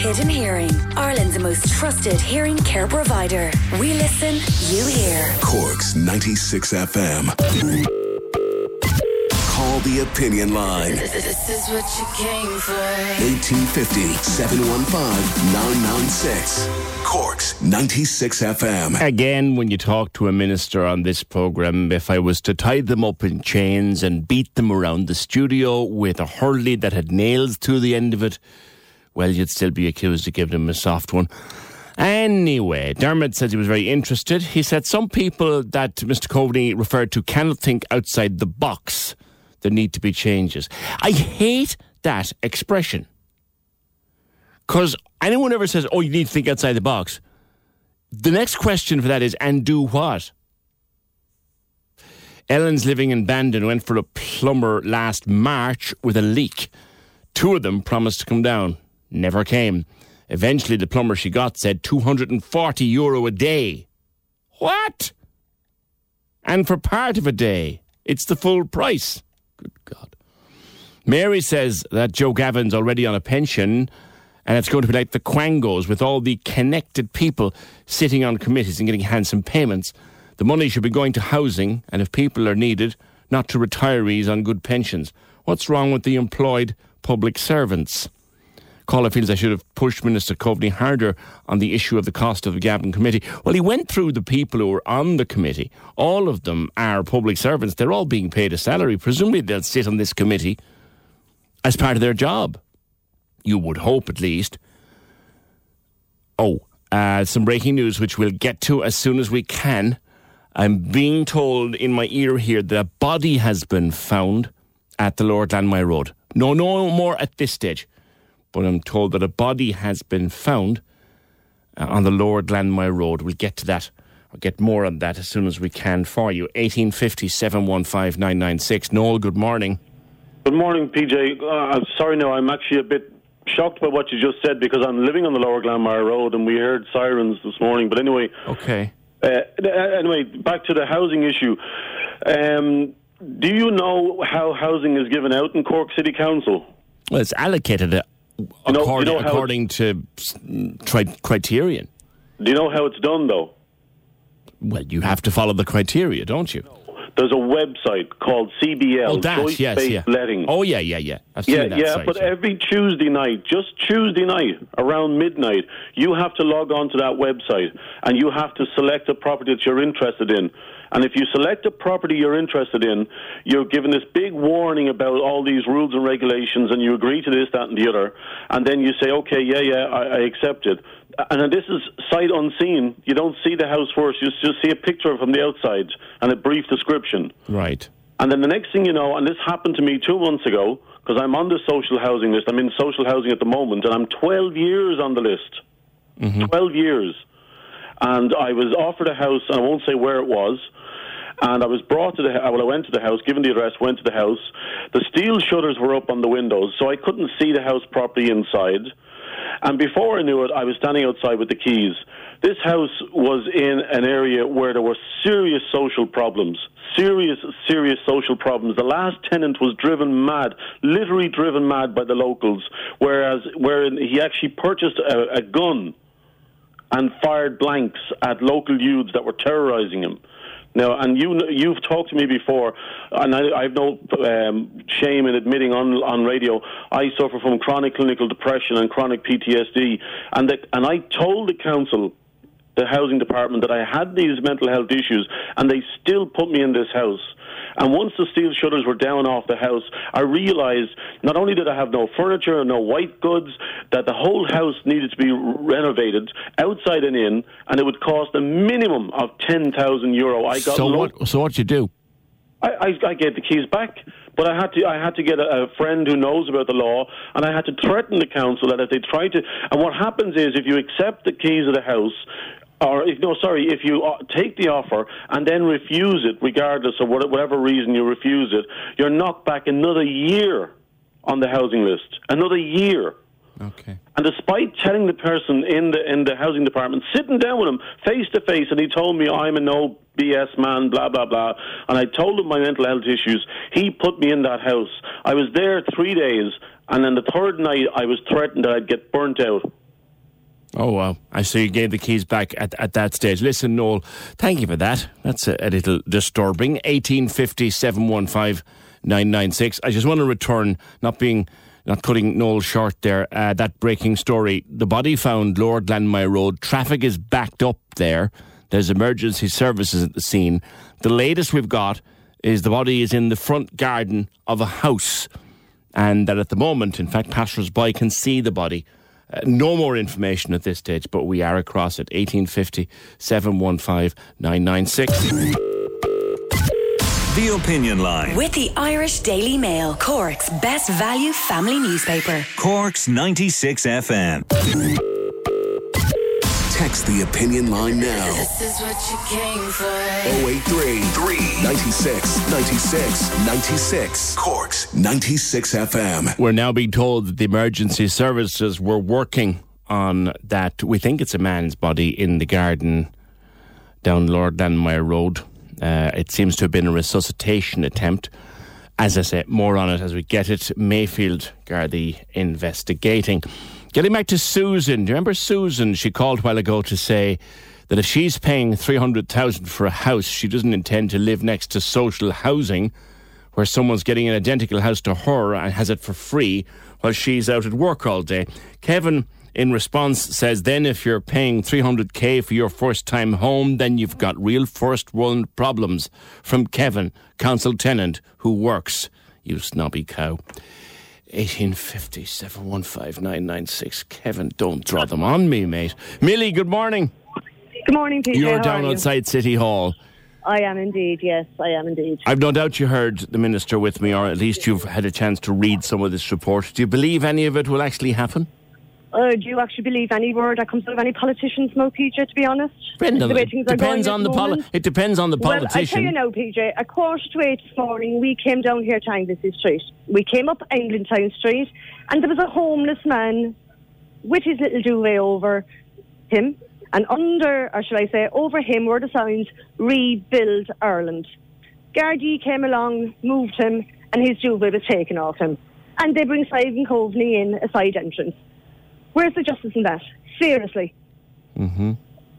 Hidden Hearing, Ireland's most trusted hearing care provider. We listen, you hear. Cork's ninety-six F M. Call the opinion line. This is what you came for. eighteen fifty, seven one five, nine nine six. Cork's ninety-six F M. Again, when you talk to a minister on this programme, if I was to tie them up in chains and beat them around the studio with a hurley that had nails to the end of it, well, you'd still be accused of giving him a soft one. Anyway, Dermot says he was very interested. He said some people that Mister Coveney referred to cannot think outside the box. There need to be changes. I hate that expression. Because anyone ever says, oh, you need to think outside the box. The next question for that is, and do what? Ellen's living in Bandon went for a plumber last March with a leak. Two of them promised to come down. Never came. Eventually, the plumber she got said two hundred forty euro a day. What? And for part of a day, it's the full price. Good God. Mary says that Joe Gavin's already on a pension and it's going to be like the Quangos with all the connected people sitting on committees and getting handsome payments. The money should be going to housing and if people are needed, not to retirees on good pensions. What's wrong with the employed public servants? Caller feels I should have pushed Minister Coveney harder on the issue of the cost of the Gavin committee. Well, he went through the people who are on the committee. All of them are public servants. They're all being paid a salary. Presumably they'll sit on this committee as part of their job. You would hope, at least. Oh, uh, some breaking news, which we'll get to as soon as we can. I'm being told in my ear here that a body has been found at the Lower Glanmire Road. No, no more at this stage. But I'm told that a body has been found uh, on the Lower Glanmire Road. We'll get to that. I'll get more on that as soon as we can for you. eighteen fifty, seven one five, nine nine six. Noel, good morning. Good morning, P J. Uh, I'm sorry, no, I'm actually a bit shocked by what you just said because I'm living on the Lower Glanmire Road and we heard sirens this morning. But anyway... Okay. Uh, anyway, back to the housing issue. Um, do you know how housing is given out in Cork City Council? Well, it's allocated... Uh, You know, according, you know according to tri- criterion. Do you know how it's done, though? Well, you have to follow the criteria, don't you? There's a website called C B L, oh, that, Choice yes, Based yeah. Letting. Oh, yeah, yeah, yeah. I've seen yeah, that yeah, site, but yeah. every Tuesday night, just Tuesday night, around midnight, you have to log on to that website and you have to select a property that you're interested in. And if you select a property you're interested in, you're given this big warning about all these rules and regulations, and you agree to this, that, and the other. And then you say, okay, yeah, yeah, I, I accept it. And then this is sight unseen. You don't see the house first. You just see a picture from the outside and a brief description. Right. And then the next thing you know, and this happened to me two months ago, because I'm on the social housing list. I'm in social housing at the moment, and I'm twelve years on the list. Mm-hmm. twelve years. And I was offered a house, and I won't say where it was. And I was brought to the house. Well, I went to the house, given the address, went to the house. The steel shutters were up on the windows, so I couldn't see the house properly inside. And before I knew it, I was standing outside with the keys. This house was in an area where there were serious social problems. Serious, serious social problems. The last tenant was driven mad, literally driven mad by the locals, whereas where he actually purchased a, a gun and fired blanks at local youths that were terrorising him. Now, and you, you've talked to me before, and I, I have no um, shame in admitting on on radio, I suffer from chronic clinical depression and chronic P T S D, and that, and I told the council, the housing department, that I had these mental health issues, and they still put me in this house. And once the steel shutters were down off the house, I realised not only did I have no furniture and no white goods, that the whole house needed to be renovated outside and in, and it would cost a minimum of ten thousand euro. I got so lo- what? So what you do? I, I, I gave the keys back, but I had to. I had to get a, a friend who knows about the law, and I had to threaten the council that if they try to. And what happens is, if you accept the keys of the house. Or, if, no, sorry, if you uh, take the offer and then refuse it, regardless of what, whatever reason you refuse it, you're knocked back another year on the housing list. Another year. Okay. And despite telling the person in the in the housing department, sitting down with him face to face, and he told me I'm a no B S man, blah, blah, blah, and I told him my mental health issues, he put me in that house. I was there three days, and then the third night I was threatened that I'd get burnt out. Oh, wow. I see you gave the keys back at, at that stage. Listen, Noel, thank you for that. That's a, a little disturbing. eighteen fifty, seven one five, nine nine six. I just want to return, not being, not cutting Noel short there, uh, that breaking story. The body found Lord Glanmire Road. Traffic is backed up there. There's emergency services at the scene. The latest we've got is the body is in the front garden of a house. And that at the moment, in fact, passers-by can see the body. Uh, no more information at this stage, but we are across it. eighteen fifty, seven one five, nine nine six. The Opinion Line. With the Irish Daily Mail, Cork's best value family newspaper. Cork's ninety-six F M. Text the Opinion Line now. This is what you came for. oh eight three, three ninety-six, ninety-six, ninety-six. Cork's ninety-six F M. We're now being told that the emergency services were working on that. We think it's a man's body in the garden down Lord Glanmire Road. Uh, it seems to have been a resuscitation attempt. As I say, more on it as we get it. Mayfield Gardaí investigating. Getting back to Susan. Do you remember Susan? She called a while ago to say that if she's paying three hundred thousand dollars for a house, she doesn't intend to live next to social housing where someone's getting an identical house to her and has it for free while she's out at work all day. Kevin, in response, says then if you're paying three hundred thousand for your first time home, then you've got real first world problems. From Kevin, council tenant who works. You snobby cow. eighteen fifty, seven one five, nine nine six. Kevin, don't draw them on me, mate. Millie, good morning. Good morning, P J. You're How down are you? outside City Hall. I am indeed, yes, I am indeed. I've no doubt you heard the Minister with me, or at least you've had a chance to read some of this report. Do you believe any of it will actually happen? Uh, do you actually believe any word that comes out of any politician's mouth, P J, to be honest? Brenda, The way it things are depends going on at the poli- moment. It depends on the Well, I tell politician. you now, P J, at quarter to eight this morning, we came down here to Anglesey Street. We came up Englandtown Street, and there was a homeless man with his little duvet over him, and under, or should I say, over him were the signs, Rebuild Ireland. Gardaí came along, moved him, and his duvet was taken off him. And they bring Simon Coveney in a side entrance. Where's the justice in that? Seriously. Mm-hmm.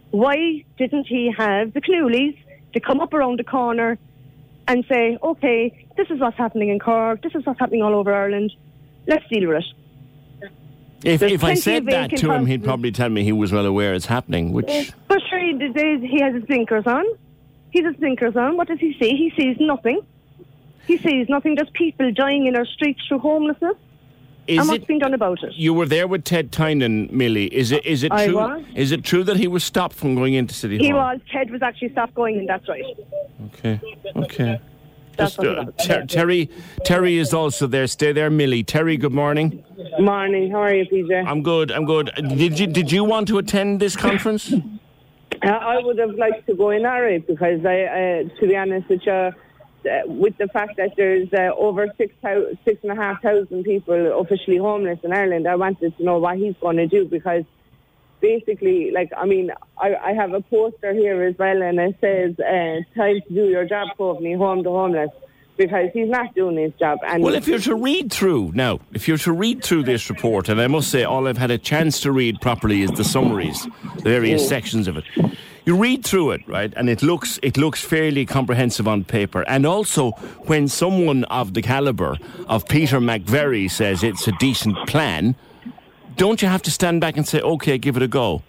Why didn't he have the Cnoolies to come up around the corner and say, OK, this is what's happening in Cork, this is what's happening all over Ireland, let's deal with it. If, There's if I plenty said of that vacant to him, he'd houses. probably tell me he was well aware it's happening, which... But sure, he, he has his blinkers on. He has his blinkers on. What does he see? He sees nothing. He sees nothing. There's people dying in our streets through homelessness. Is and what's it- been done about it? You were there with Ted Tynan, Millie. Is it is it I true? was. Is it true that he was stopped from going into City He Hall? was. Ted was actually stopped going in, that's right. Okay, okay. That's Just, what uh, it was. Ter- Terry, Terry is also there. Stay there, Millie. Terry, good morning. Morning. How are you, P J? I'm good. I'm good. Did you did you want to attend this conference? Uh, I would have liked to go in, all right, because I, uh, to be honest with you, uh, with the fact that there's uh, over six thou- six and a half thousand people officially homeless in Ireland, I wanted to know what he's going to do, because basically, like, I mean, I, I have a poster here as well, and it says, uh, time to do your job, Coveney, home to homeless, because he's not doing his job. And Well, if you're to read through, now, if you're to read through this report, and I must say all I've had a chance to read properly is the summaries, the various Mm. sections of it. You read through it, right, and it looks it looks fairly comprehensive on paper. And also, when someone of the calibre of Peter McVerry says it's a decent plan, don't you have to stand back and say, OK, give it a go?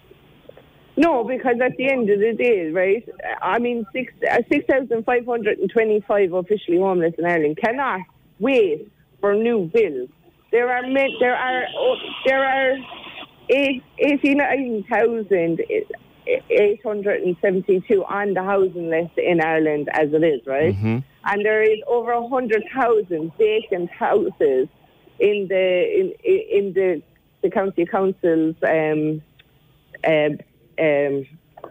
No, because at the end of the day, right, I mean, six uh, six thousand five hundred twenty-five officially homeless in Ireland cannot wait for new bills. There are men, there are oh, there are eight, eighty-nine thousand eight hundred seventy-two on the housing list in Ireland as it is, right? Mm-hmm. And there is over a hundred thousand vacant houses in the in in the the county councils. Um, uh, Um,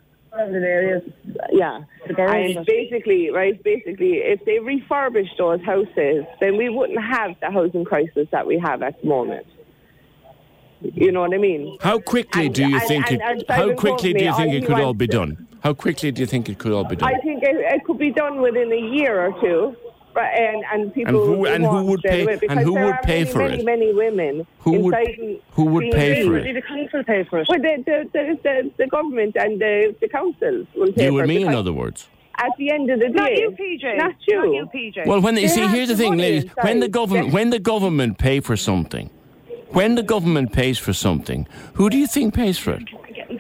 areas. Yeah, and basically, right, basically, if they refurbish those houses, then we wouldn't have the housing crisis that we have at the moment. You know what I mean? How quickly And- do you and- think and- it? and How Simon quickly do Coveney, you think all it he could all wants be to- done? How quickly do you think it could all be done? I think it, it could be done within a year or two. Right, and, and people And who- and who want would straight pay- away, and because who there would are pay many, for many, it? Many women Who would- inside who would being pay for free. it? The council pay for it. Well, the, the, the, the, the government and the, the councils will pay You for and it. me, in because other words. At the end of the day, Not you, P J. Not you. Not you, P J. Well, when they, They see, have here's the the thing, money ladies. When the inside. government, Yes. when the government pay for something, when the government pays for something, who do you think pays for it?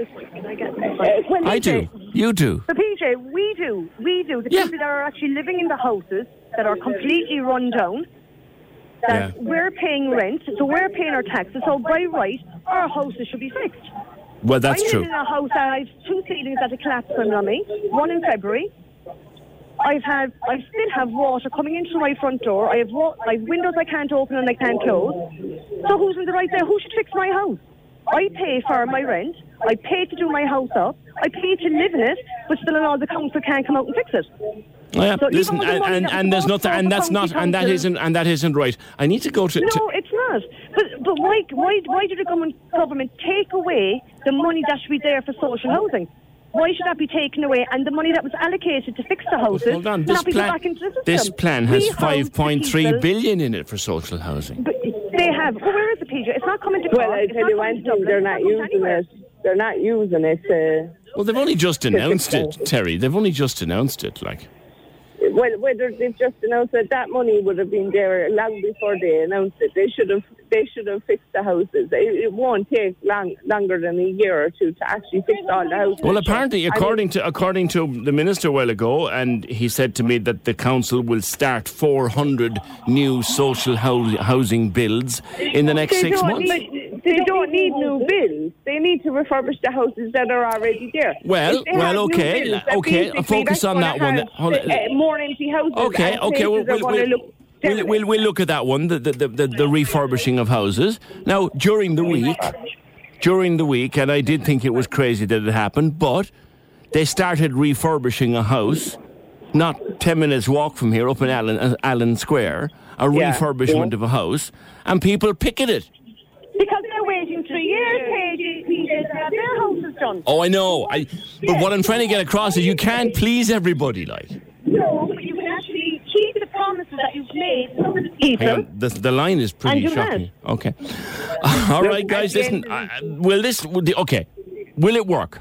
Uh, when I they do. say- You do. So, P J, we do. We do. The Yeah. people that are actually living in the houses that are completely run down, that Yeah. we're paying rent, so we're paying our taxes. So, by right, our houses should be fixed. Well, that's I true. live in a house that I've two ceilings that have collapsed on me, one in February. I've had, I still have water coming into my front door. I have, wa- I have windows I can't open and I can't close. So who's in the right there? Who should fix my house? I pay for my rent. I pay to do my house up. I pay to live in it, but still and all the council can't come out and fix it. Oh, yeah. So even Listen, with the and, money and, that and was there's brought nothing, from and the that's not, county and that council- isn't, and that isn't right. I need to go to. to No, it's not. But but why why why did the government government take away the money that should be there for social housing? Why should that be taken away? And the money that was allocated to fix the houses Hold on. This not be put plan, back into the system? this plan has We house the five point three people- billion in it for social housing. But they have. Well, where is the P J? It's not coming to Well, Cork, I it's tell not you coming one to thing, Dublin, they're it's not coming to using anywhere. it. They're not using it. Uh, Well, they've only just announced it, expensive. Terry. They've only just announced it. Like, well, whether they've just announced that that money would have been there long before they announced it. They should have. They should have fixed the houses. It, it won't take long, longer than a year or two to actually fix all the houses. well, apparently, I mean, according to according to the minister a while ago, and he said to me that the council will start four hundred new social hou- housing builds in the next they six don't months. Need, they don't need new bills. They need to refurbish the houses that are already there. Well, If they well, have new okay, bills, that okay, basically focus that's on gonna that one. have, Hold on. uh, more empty houses. Okay, and okay, we'll, places we'll, are gonna we'll, look we'll, we'll, we'll look at that one, the, the, the, the, the refurbishing of houses. Now, during the week, during the week, and I did think it was crazy that it happened, but they started refurbishing a house, not ten minutes walk from here, up in Allen, uh, Allen Square, a Yeah, refurbishment yeah. of a house, and people picketed. Because they're waiting three years, P J, to have their houses done. Oh, I know. I, but what I'm trying to get across is you can't please everybody, like. No, but you can actually keep the promises that you've made to the people. Hang on, the, the line is pretty And you shocking. have. Okay. All right, guys, listen. Uh, will this... Will the, okay. Will it work?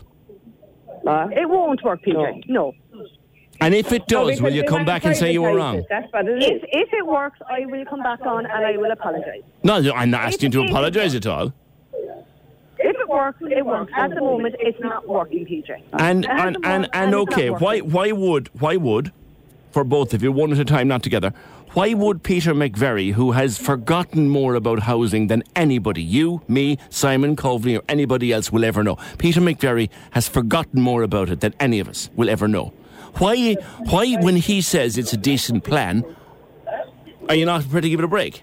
It won't work, P J. No. And if it No, does, because will you they come want back to and say you were privatise wrong? it. That's what it If, is. if it works, I will come back on and I will apologise. No, no, I'm not asking you to apologise at all. If it works, it works. At the moment, it's not working, P J. And It and hasn't and, worked and it's not okay, working. why why would why would for both of you, one at a time, not together, why would Peter McVerry, who has forgotten more about housing than anybody, you, me, Simon Coveney, or anybody else will ever know, Peter McVerry has forgotten more about it than any of us will ever know. Why, why, when he says it's a decent plan, are you not prepared to give it a break?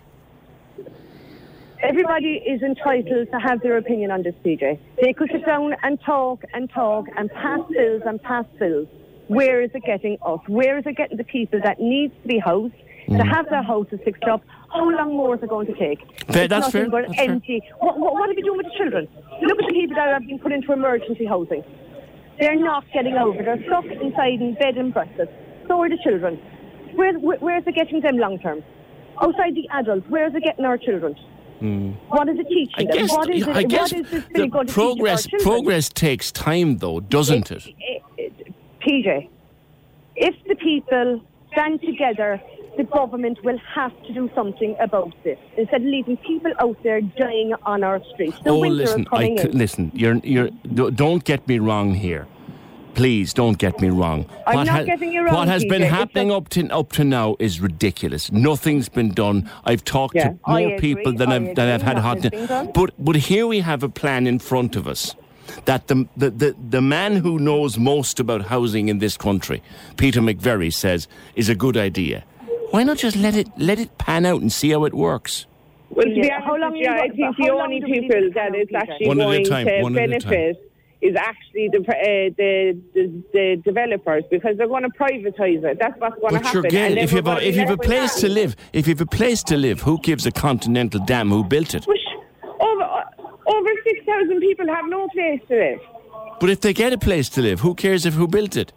Everybody is entitled to have their opinion on this, P J. They could sit down and talk and talk and pass bills and pass bills. Where is it getting us? Where is it getting the people that needs to be housed, Mm. to have their houses fixed up? How long more is it going to take? Fair, It's that's nothing fair, but that's fair. empty. What, what, what are we doing with the children? Look at the people that have been put into emergency housing. They're not getting out of it. They're stuck inside in bed and breakfast. So are the children. Where, where, where is it getting them long term? Outside the adults, where is it getting our children? What is it teaching I them? guess, what is it, I guess what is this the bill going to progress teach our children? progress takes time, though, doesn't it? It- it- P J, if the people stand together, the government will have to do something about this instead of leaving people out there dying on our streets. The oh, winter listen, is coming I c- in. listen. You're, you're. d- Don't get me wrong here. Please don't get me wrong. I'm not getting you wrong, What has P J. been It's happening a- up to up to now is ridiculous. Nothing's been done. I've talked Yeah, to I more agree, people than I I've than I've agree, had hot. nothing's been done. But but here we have a plan in front of us that the, the the the man who knows most about housing in this country, Peter McVerry, says is a good idea. Why not just let it let it pan out and see how it works? Well, to be Yeah, how honest long with you, you I got- think how the long only do we need people to that count, it's P J? actually One at a going time, to one at a time. benefit is actually the, uh, the, the the developers, because they're going to privatise it. That's what's going to But happen. you're getting, And if then you've we're a, gonna if be you've a left with place that. to live, if you've a place to live, who gives a continental damn who built it? Which, over over six thousand people have no place to live. But if they get a place to live, who cares if who built it?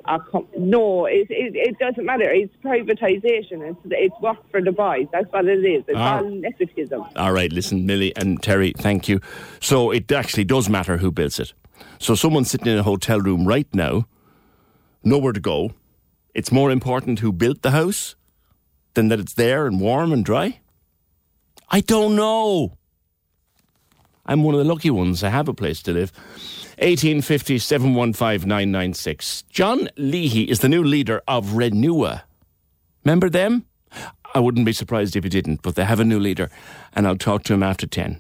a com- no, it, it it doesn't matter. It's privatisation. It's it's work for the boys. That's what it is. It's Ah. all nepotism. All right, listen, Millie and Terry, thank you. So it actually does matter who builds it. So someone's sitting in a hotel room right now, nowhere to go. It's more important who built the house than that it's there and warm and dry? I don't know. I'm one of the lucky ones. I have a place to live. eighteen fifty, seven one five, nine nine six. John Leahy is the new leader of Renua. Remember them? I wouldn't be surprised if he didn't, but they have a new leader, and I'll talk to him after ten.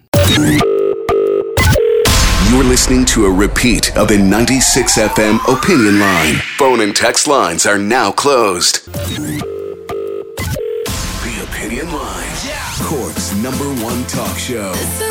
You're listening to a repeat of the ninety-six F M Opinion Line. Phone and text lines are now closed. The Opinion Line. Cork's number one talk show.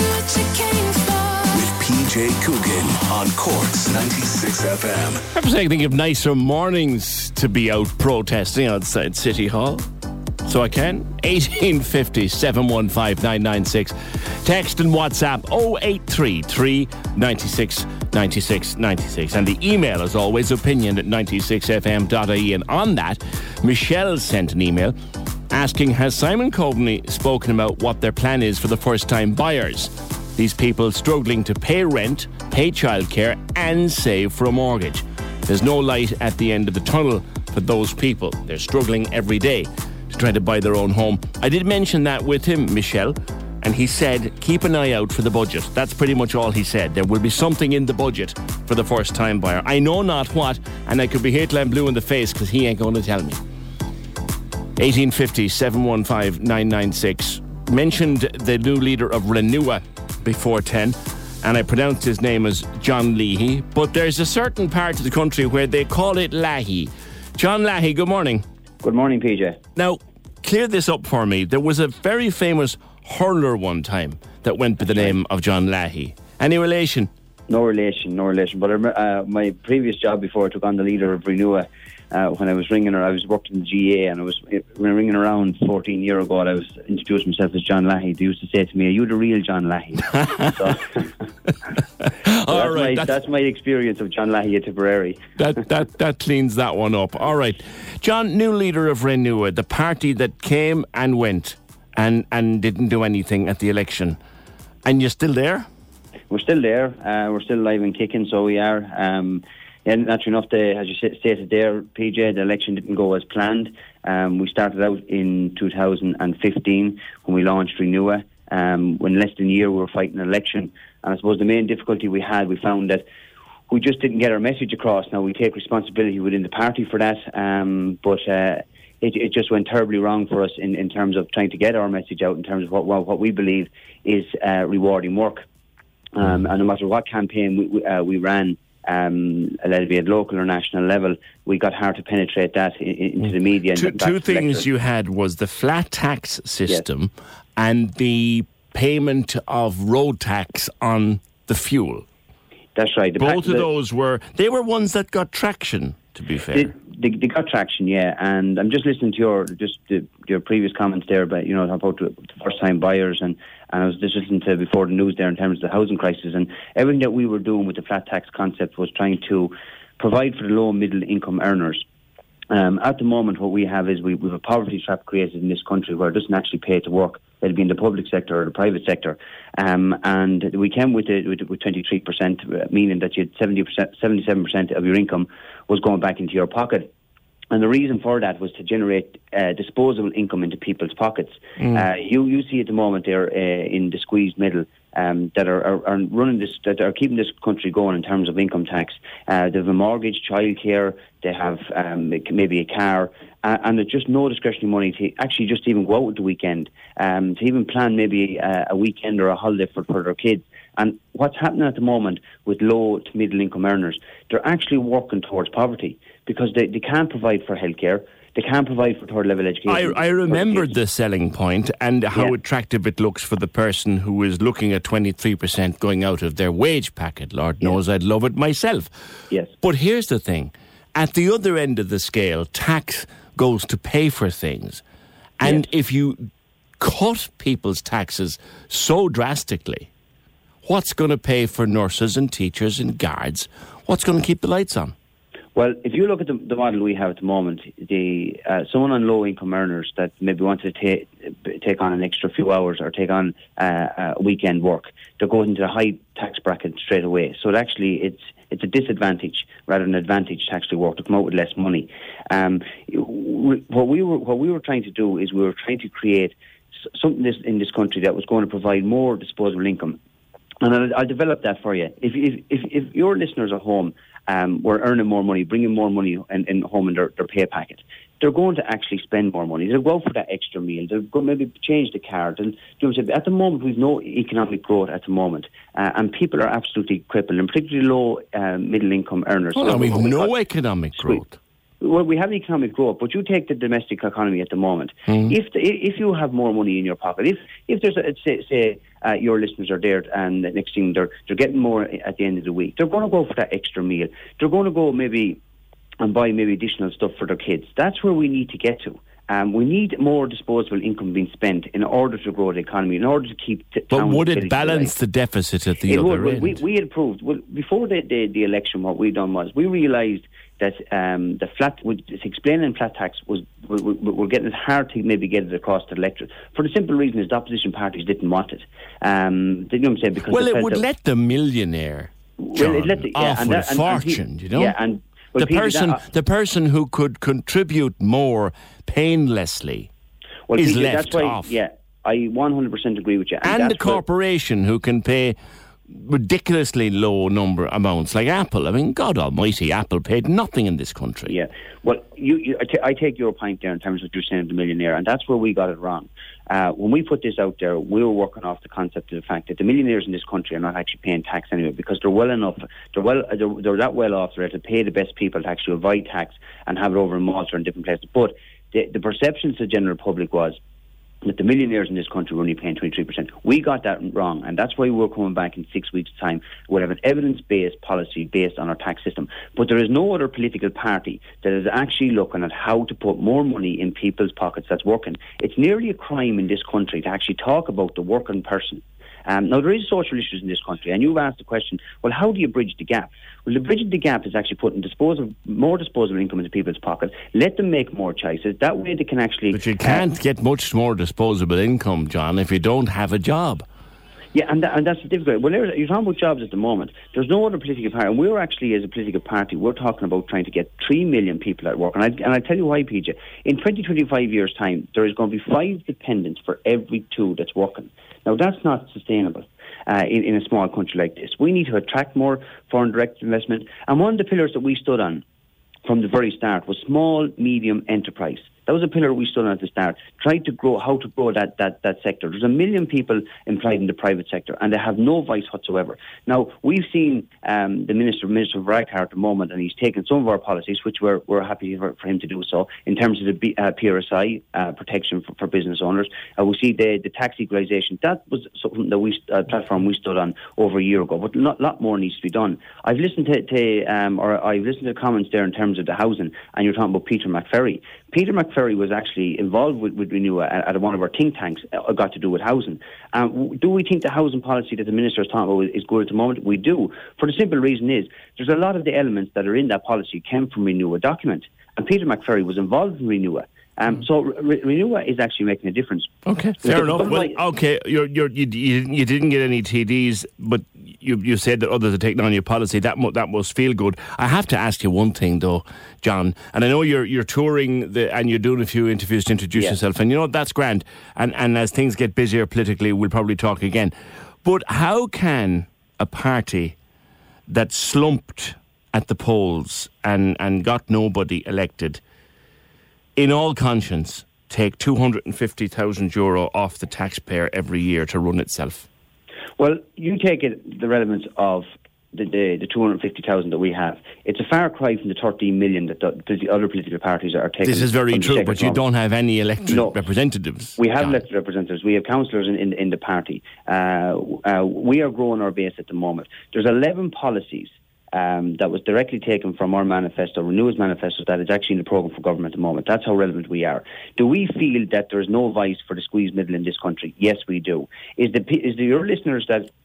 With P J Coogan on Cork's ninety-six F M. I was thinking of nicer mornings to be out protesting outside City Hall. So I can. eighteen fifty, seven one five, nine nine six. Text and WhatsApp oh eight three three, nine six, nine six, nine six. And the email, as always, opinion at ninety-six f m dot I E. And on that, Michelle sent an email asking, has Simon Coveney spoken about what their plan is for the first-time buyers? These people struggling to pay rent, pay childcare and save for a mortgage. There's no light at the end of the tunnel for those people. They're struggling every day to try to buy their own home. I did mention that with him, Michelle, and he said, keep an eye out for the budget. That's pretty much all he said. There will be something in the budget for the first-time buyer. I know not what, and I could be here till I'm blue in the face because he ain't going to tell me. eighteen fifty, seven one five, nine nine six. Mentioned the new leader of Renua before ten, and I pronounced his name as John Leahy, but there's a certain part of the country where they call it Leahy. John Leahy, good morning. Good morning, P J. Now, clear this up for me. There was a very famous hurler one time that went by the name of John Leahy. Any relation? No relation, no relation. But uh, my previous job before I took on the leader of Renua, uh, when I was ringing her, I was working in the G A, and I was when I was ringing around fourteen years ago, and I was introduced myself as John Leahy. They used to say to me, "Are you the real John Leahy?" so, so All that's, right, my, that's, that's my experience of John Leahy at Tipperary. that, that, that cleans that one up. All right. John, new leader of Renua, the party that came and went and, and didn't do anything at the election. And you're still there? We're still there. Uh, we're still live and kicking, so we are. Um, and naturally enough, the, as you stated there, P J, the election didn't go as planned. Um, we started out in two thousand fifteen when we launched Renua. Um, when less than a year we were fighting an election. And I suppose the main difficulty we had, we found that we just didn't get our message across. Now, we take responsibility within the party for that, um, but uh, it, it just went terribly wrong for us in, in terms of trying to get our message out in terms of what, what we believe is uh, rewarding work. Um, and no matter what campaign we, we, uh, we ran, um, let it be at local or national level, we got hard to penetrate that in, in, into the media. And two back two to things electors. you had was the flat tax system and the payment of road tax on the fuel. That's right. The Both pa- of the- those were, they were ones that got traction, to be fair. They, they, they got traction, yeah. And I'm just listening to your just the, your previous comments there, about you know about the first-time buyers, and, and I was just listening to before the news there in terms of the housing crisis, and everything that we were doing with the flat tax concept was trying to provide for the low and middle income earners. Um, at the moment, what we have is we, we have a poverty trap created in this country where it doesn't actually pay to work. It'll be in the public sector or the private sector. Um, and we came with, it, with, with twenty-three percent, meaning that you had seventy percent, seventy-seven percent of your income was going back into your pocket. And the reason for that was to generate uh, disposable income into people's pockets. Mm. Uh, you, you see at the moment there uh, in the squeezed middle um, that are, are, are running this, that are keeping this country going in terms of income tax. Uh, they have a mortgage, childcare, they have um, maybe a car, uh, and there's just no discretionary money to actually just even go out at the weekend, um, to even plan maybe a, a weekend or a holiday for, for their kids. And what's happening at the moment with low to middle income earners, they're actually working towards poverty because they, they can't provide for healthcare, they can't provide for third level education. I, I remembered the selling point and how Yeah. attractive it looks for the person who is looking at twenty-three percent going out of their wage packet. Lord knows I'd love it myself. Yes. But here's the thing. At the other end of the scale, tax goes to pay for things. And if you cut people's taxes so drastically, what's going to pay for nurses and teachers and guards? What's going to keep the lights on? Well, if you look at the, the model we have at the moment, the uh, someone on low-income earners that maybe want to ta- take on an extra few hours or take on uh, uh, weekend work, they're going into the high tax bracket straight away. So it actually, it's it's a disadvantage rather than an advantage to actually work to come out with less money. Um, what we were what we were trying to do is we were trying to create something this, in this country that was going to provide more disposable income. And I'll, I'll develop that for you. If if if, if your listeners at home um, were earning more money, bringing more money in, in home in their, their pay packet, they're going to actually spend more money. They'll go for that extra meal. They'll go maybe change the card. And you know, at the moment, we've no economic growth at the moment, uh, and people are absolutely crippled, and particularly low uh, middle income earners. Oh, no, we've no economic growth. Well, we have economic growth, but you take the domestic economy at the moment. Mm. If the, if you have more money in your pocket, if if there's a, say, say uh, your listeners are there and the next thing they're they're getting more at the end of the week, they're going to go for that extra meal. They're going to go maybe and buy maybe additional stuff for their kids. That's where we need to get to. Um, we need more disposable income being spent in order to grow the economy, in order to keep. T- but would it balance the deficit at the it other would. end? We, we had proved well, before the, the the election. What we done was we realised that um, the flat, explaining flat tax was, we, we, we're getting it hard to maybe get it across to the electorate for the simple reason is the opposition parties didn't want it. Um, you know what I'm saying? Because well, it would let the millionaire, John, well, it let the, yeah, off and with that, a and, fortune, and he, you know? Yeah, and well, the Peter, person, that, uh, the person who could contribute more painlessly well, is Peter, left that's why, off. Yeah, I one hundred percent agree with you. And, and the corporation who can pay ridiculously low number amounts, like Apple. I mean, God almighty, Apple paid nothing in this country. Yeah, well, you, you, I, t- I take your point there in terms of what you're saying of the millionaire, and that's where we got it wrong. Uh, when we put this out there, we were working off the concept of the fact that the millionaires in this country are not actually paying tax anyway because they're well enough, they're well, they're, they're that well off, they're able to pay the best people to actually avoid tax and have it over in Malta and different places. But the, the perception to the general public was that the millionaires in this country were only paying twenty-three percent. We got that wrong, and that's why we're coming back in six weeks' time. We'll have an evidence-based policy based on our tax system. But there is no other political party that is actually looking at how to put more money in people's pockets that's working. It's nearly a crime in this country to actually talk about the working person. Um, now, there is social issues in this country, and you've asked the question, well, how do you bridge the gap? Well, the bridging the gap is actually putting disposable, more disposable income into people's pockets. Let them make more choices. That way they can actually... But you can't uh, get much more disposable income, John, if you don't have a job. Yeah, and, that, and that's the difficulty. Well, you're talking about jobs at the moment. There's no other political party. And we're actually, as a political party, we're talking about trying to get three million people at work. And, I, and I'll tell you why, P J. In twenty, twenty-five years' time, there is going to be five dependents for every two that's working. Now, that's not sustainable. Uh, in, in a small country like this. We need to attract more foreign direct investment. And one of the pillars that we stood on from the very start was small, medium enterprise. That was a pillar we stood on at the start, tried to grow, how to grow that, that, that sector. There's a million people employed in the private sector, and they have no voice whatsoever. Now, we've seen um, the Minister, Minister Varadkar at the moment, and he's taken some of our policies, which we're, we're happy for, for him to do so, in terms of the B, uh, P R S I uh, protection for, for business owners. Uh, we see the, the tax equalisation. That was something that we, uh, platform we stood on over a year ago, but a lot, lot more needs to be done. I've listened to, to um, or I've listened to the comments there in terms of the housing, and you're talking about Peter McFerry. Peter McFerry was actually involved with, with Renew at, at one of our think tanks, uh, got to do with housing. Um, do we think the housing policy that the Minister is talking about is good at the moment? We do. For the simple reason is, there's a lot of the elements that are in that policy came from Renew document, and Perew McFerry was involved in Renew. Um, so Re- Renew is actually making a difference. Okay, fair enough. Well, okay, you're, you're, you you didn't get any T Ds, but you you said that others are taking on your policy. That mu- that must feel good. I have to ask you one thing though, John, and I know you're you're touring the, and you're doing a few interviews to introduce yeah. yourself, and you know that's grand. And and as things get busier politically, we'll probably talk again. But how can a party that slumped at the polls and and got nobody elected, in all conscience, take two hundred fifty thousand euro off the taxpayer every year to run itself? Well, you take it, the relevance of the, the, the two hundred fifty thousand that we have. It's a far cry from the thirteen million that the, the other political parties are taking. This is very true, but you don't have any elected no. representatives. We have John. elected representatives. We have councillors in, in, in the party. Uh, uh, we are growing our base at the moment. There's eleven policies Um, that was directly taken from our manifesto, Renew's manifesto, that is actually in the programme for government at the moment. That's how relevant we are. Do we feel that there is no voice for the squeezed middle in this country? Yes, we do. Is the is the your listeners that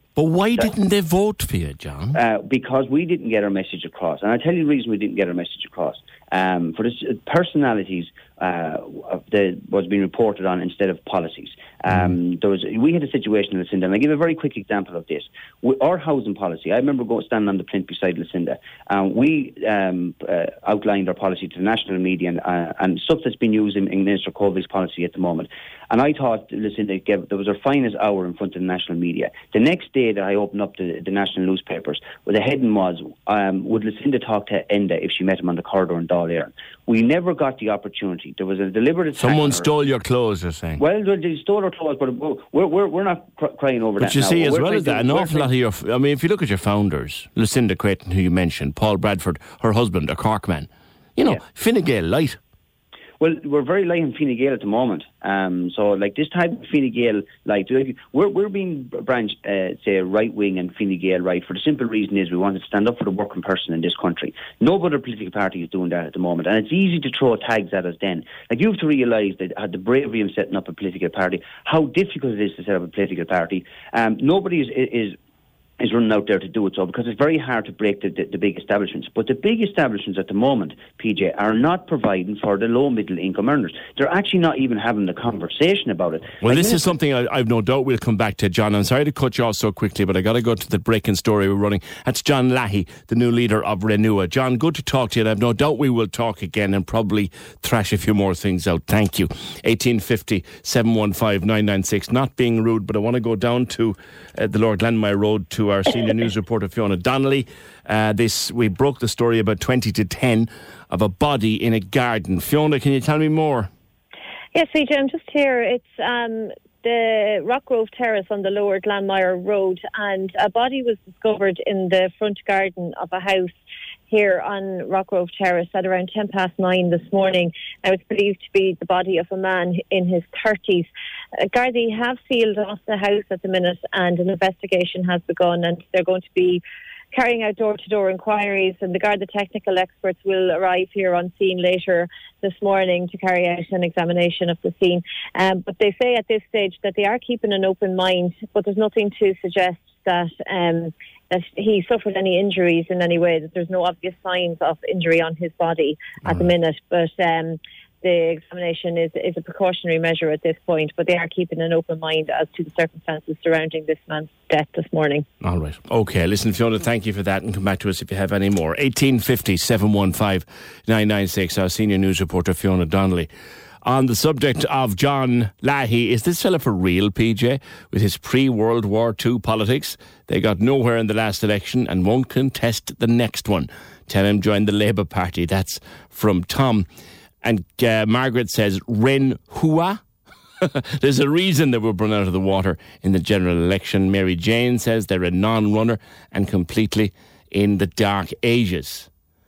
But why So- didn't they vote for you, John? Uh, because we didn't get our message across. And I'll tell you the reason we didn't get our message across. Um, for the s- personalities uh, of the, was being reported on instead of policies. Um, there was, we had a situation in Lucinda, and I'll give a very quick example of this. We, our housing policy, I remember going standing on the plinth beside Lucinda, um, we um, uh, outlined our policy to the national media and, uh, and stuff that's been used in, in Minister Colby's policy at the moment. And I thought Lucinda gave, there was her finest hour in front of the national media. The next day that I opened up the, the national newspapers, well, the heading was, um, would Lucinda talk to Enda if she met him on the corridor in Dáil Éireann? We never got the opportunity. There was a deliberate attack. Someone on her. stole your clothes, you're saying? Well, they stole our clothes, but we're, we're, we're not cr- crying over But that you now. see, What as we're well trying as that, to- an we're awful lot of your... I mean, if you look at your founders, Lucinda Creighton, who you mentioned, Paul Bradford, her husband, a Cork man, you know, Yeah. Fine Gael light. Well, we're very light in Fine Gael at the moment. Um, so, like, this type of Fine Gael light, like, we're, we're being branched, uh, say, right-wing and Fine Gael right, for the simple reason is we want to stand up for the working person in this country. No other political party is doing that at the moment. And it's easy to throw tags at us then. Like, you have to realise that had the bravery of setting up a political party, how difficult it is to set up a political party. Um, nobody is... is is running out there to do it so, because it's very hard to break the, the, the big establishments. But the big establishments at the moment, P J, are not providing for the low middle income earners. They're actually not even having the conversation about it. Well, Like, this Minister- is something I, I've no doubt we'll come back to, John. I'm sorry to cut you off so quickly, but I got to go to the breaking story we're running. That's John Lahey, the new leader of Renua. John, good to talk to you, and I've no doubt we will talk again and probably thrash a few more things out. Thank you. eighteen fifty, seven one five, nine nine six. Not being rude, but I want to go down to uh, the Lord Glenmire Road to our senior news reporter, Fiona Donnelly. Uh, this we broke the story about twenty to ten of a body in a garden. Fiona, can you tell me more? Yes, V J, I'm just here. It's um, the Rockgrove Terrace on the Lower Glanmire Road, and a body was discovered in the front garden of a house here on Rockgrove Terrace at around ten past nine this morning. Now, it's believed to be the body of a man in his thirties. Uh, Gardaí have sealed off the house at the minute, and an investigation has begun, and they're going to be carrying out door-to-door inquiries, and the Garda technical experts will arrive here on scene later this morning to carry out an examination of the scene. Um, but they say at this stage that they are keeping an open mind, but there's nothing to suggest that um, that he suffered any injuries in any way, that there's no obvious signs of injury on his body at the minute. But um, the examination is, is a precautionary measure at this point, but they are keeping an open mind as to the circumstances surrounding this man's death this morning. All right. Okay. Listen, Fiona, thank you for that, and come back to us if you have any more. eighteen fifty, seven one five, nine nine six, our senior news reporter, Fiona Donnelly. On the subject of John Lahey, is this fella for real, P J? With his pre-World War Two politics, they got nowhere in the last election and won't contest the next one. Tell him join the Labour Party. That's from Tom. And uh, Margaret says, Ren Hua? There's a reason they were run out of the water in the general election. Mary Jane says they're a non-runner and completely in the dark ages.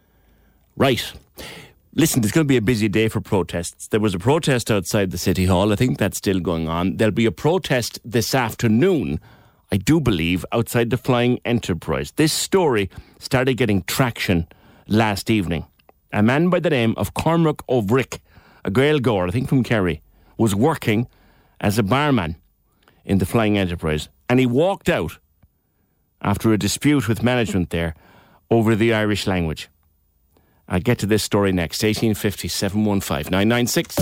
Right. Listen, there's going to be a busy day for protests. There was a protest outside the City Hall. I think that's still going on. There'll be a protest this afternoon, I do believe, outside the Flying Enterprise. This story started getting traction last evening. A man by the name of Cormac O'Vrick, a Gaelgore, I think from Kerry, was working as a barman in the Flying Enterprise. And he walked out after a dispute with management there over the Irish language. I'll get to this story next. eighteen fifty, seven one five, nine nine six.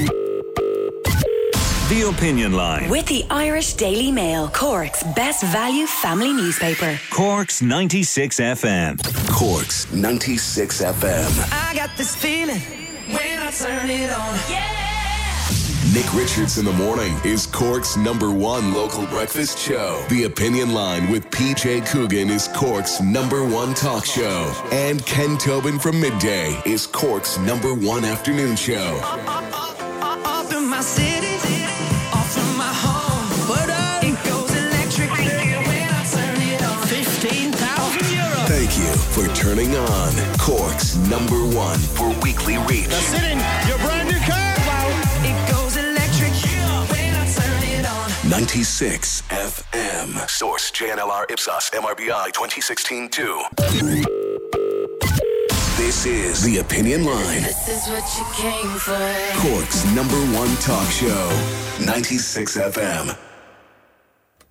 The Opinion Line. With the Irish Daily Mail, Cork's best value family newspaper. Cork's ninety-six F M. Cork's ninety-six F M. I got this feeling when I turn it on. Yeah! Nick Richards in the morning is Cork's number one local breakfast show. The Opinion Line with P J Coogan is Cork's number one talk show. And Ken Tobin from midday is Cork's number one afternoon show. Off from my city, off from my home. What up? It goes electric when I turn it on. fifteen thousand euros. Thank you for turning on Cork's number one for weekly reach. Now sit in your brand new car. It goes electric when I turn it on. ninety-six F M. Source J N L R Ipsos M R B I twenty sixteen two. This is The Opinion Line. This is what you came for. Cork's number one talk show. ninety-six F M.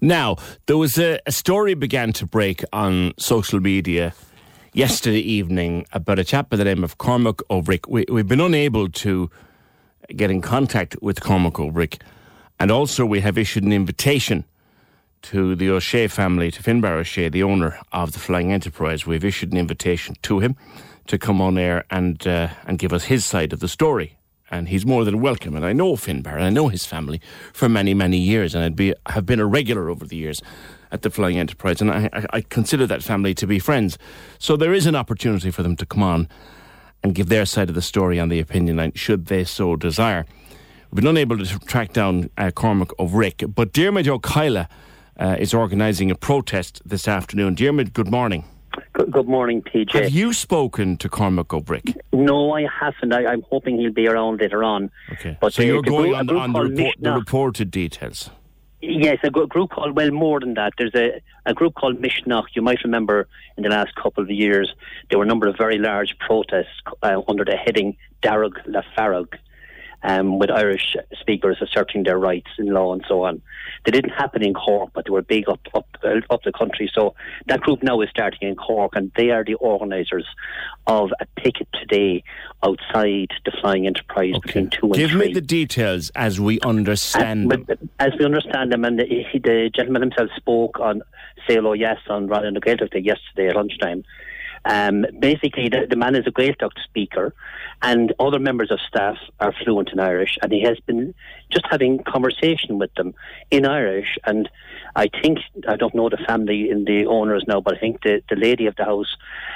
Now, there was a, a story began to break on social media yesterday evening about a chap by the name of Cormac O'Brick. We, we've been unable to get in contact with Cormac O'Brick, and also we have issued an invitation to the O'Shea family, to Finbar O'Shea, the owner of the Flying Enterprise. We've issued an invitation to him to come on air and uh, and give us his side of the story. And he's more than welcome. And I know Finbar, and I know his family for many, many years, and I'd be have been a regular over the years at the Flying Enterprise, and I, I, I consider that family to be friends. So there is an opportunity for them to come on and give their side of the story on the opinion line, should they so desire. We've been unable to track down uh, Cormac O'Brick, but Diarmid O'Kyla uh, is organising a protest this afternoon. Diarmid, good morning. Good, good morning, P J. Have you spoken to Cormac O'Brick? No, I haven't. I, I'm hoping he'll be around later on. Okay. But so uh, you're the going group, on, the, on the, report, the reported details? Yes, a group called, well, more than that. There's a, a group called Mishnach. You might remember in the last couple of years, there were a number of very large protests uh, under the heading Darug La Farag, um, with Irish speakers asserting their rights in law and so on. They didn't happen in Cork, but they were big up up, uh, up the country. So that group now is starting in Cork, and they are the organisers of a picket today outside the Flying Enterprise okay. between two and Give three. Give me the details as we understand as, them. As we understand them, and the, he, the gentleman himself spoke on Salo Yes on Ryan Gaeltacht yesterday at lunchtime. Um, basically, the, the man is a Gaeltacht speaker, and other members of staff are fluent in Irish, and he has been just having conversation with them in Irish. And I think, I don't know the family in the owners now, but I think the, the lady of the house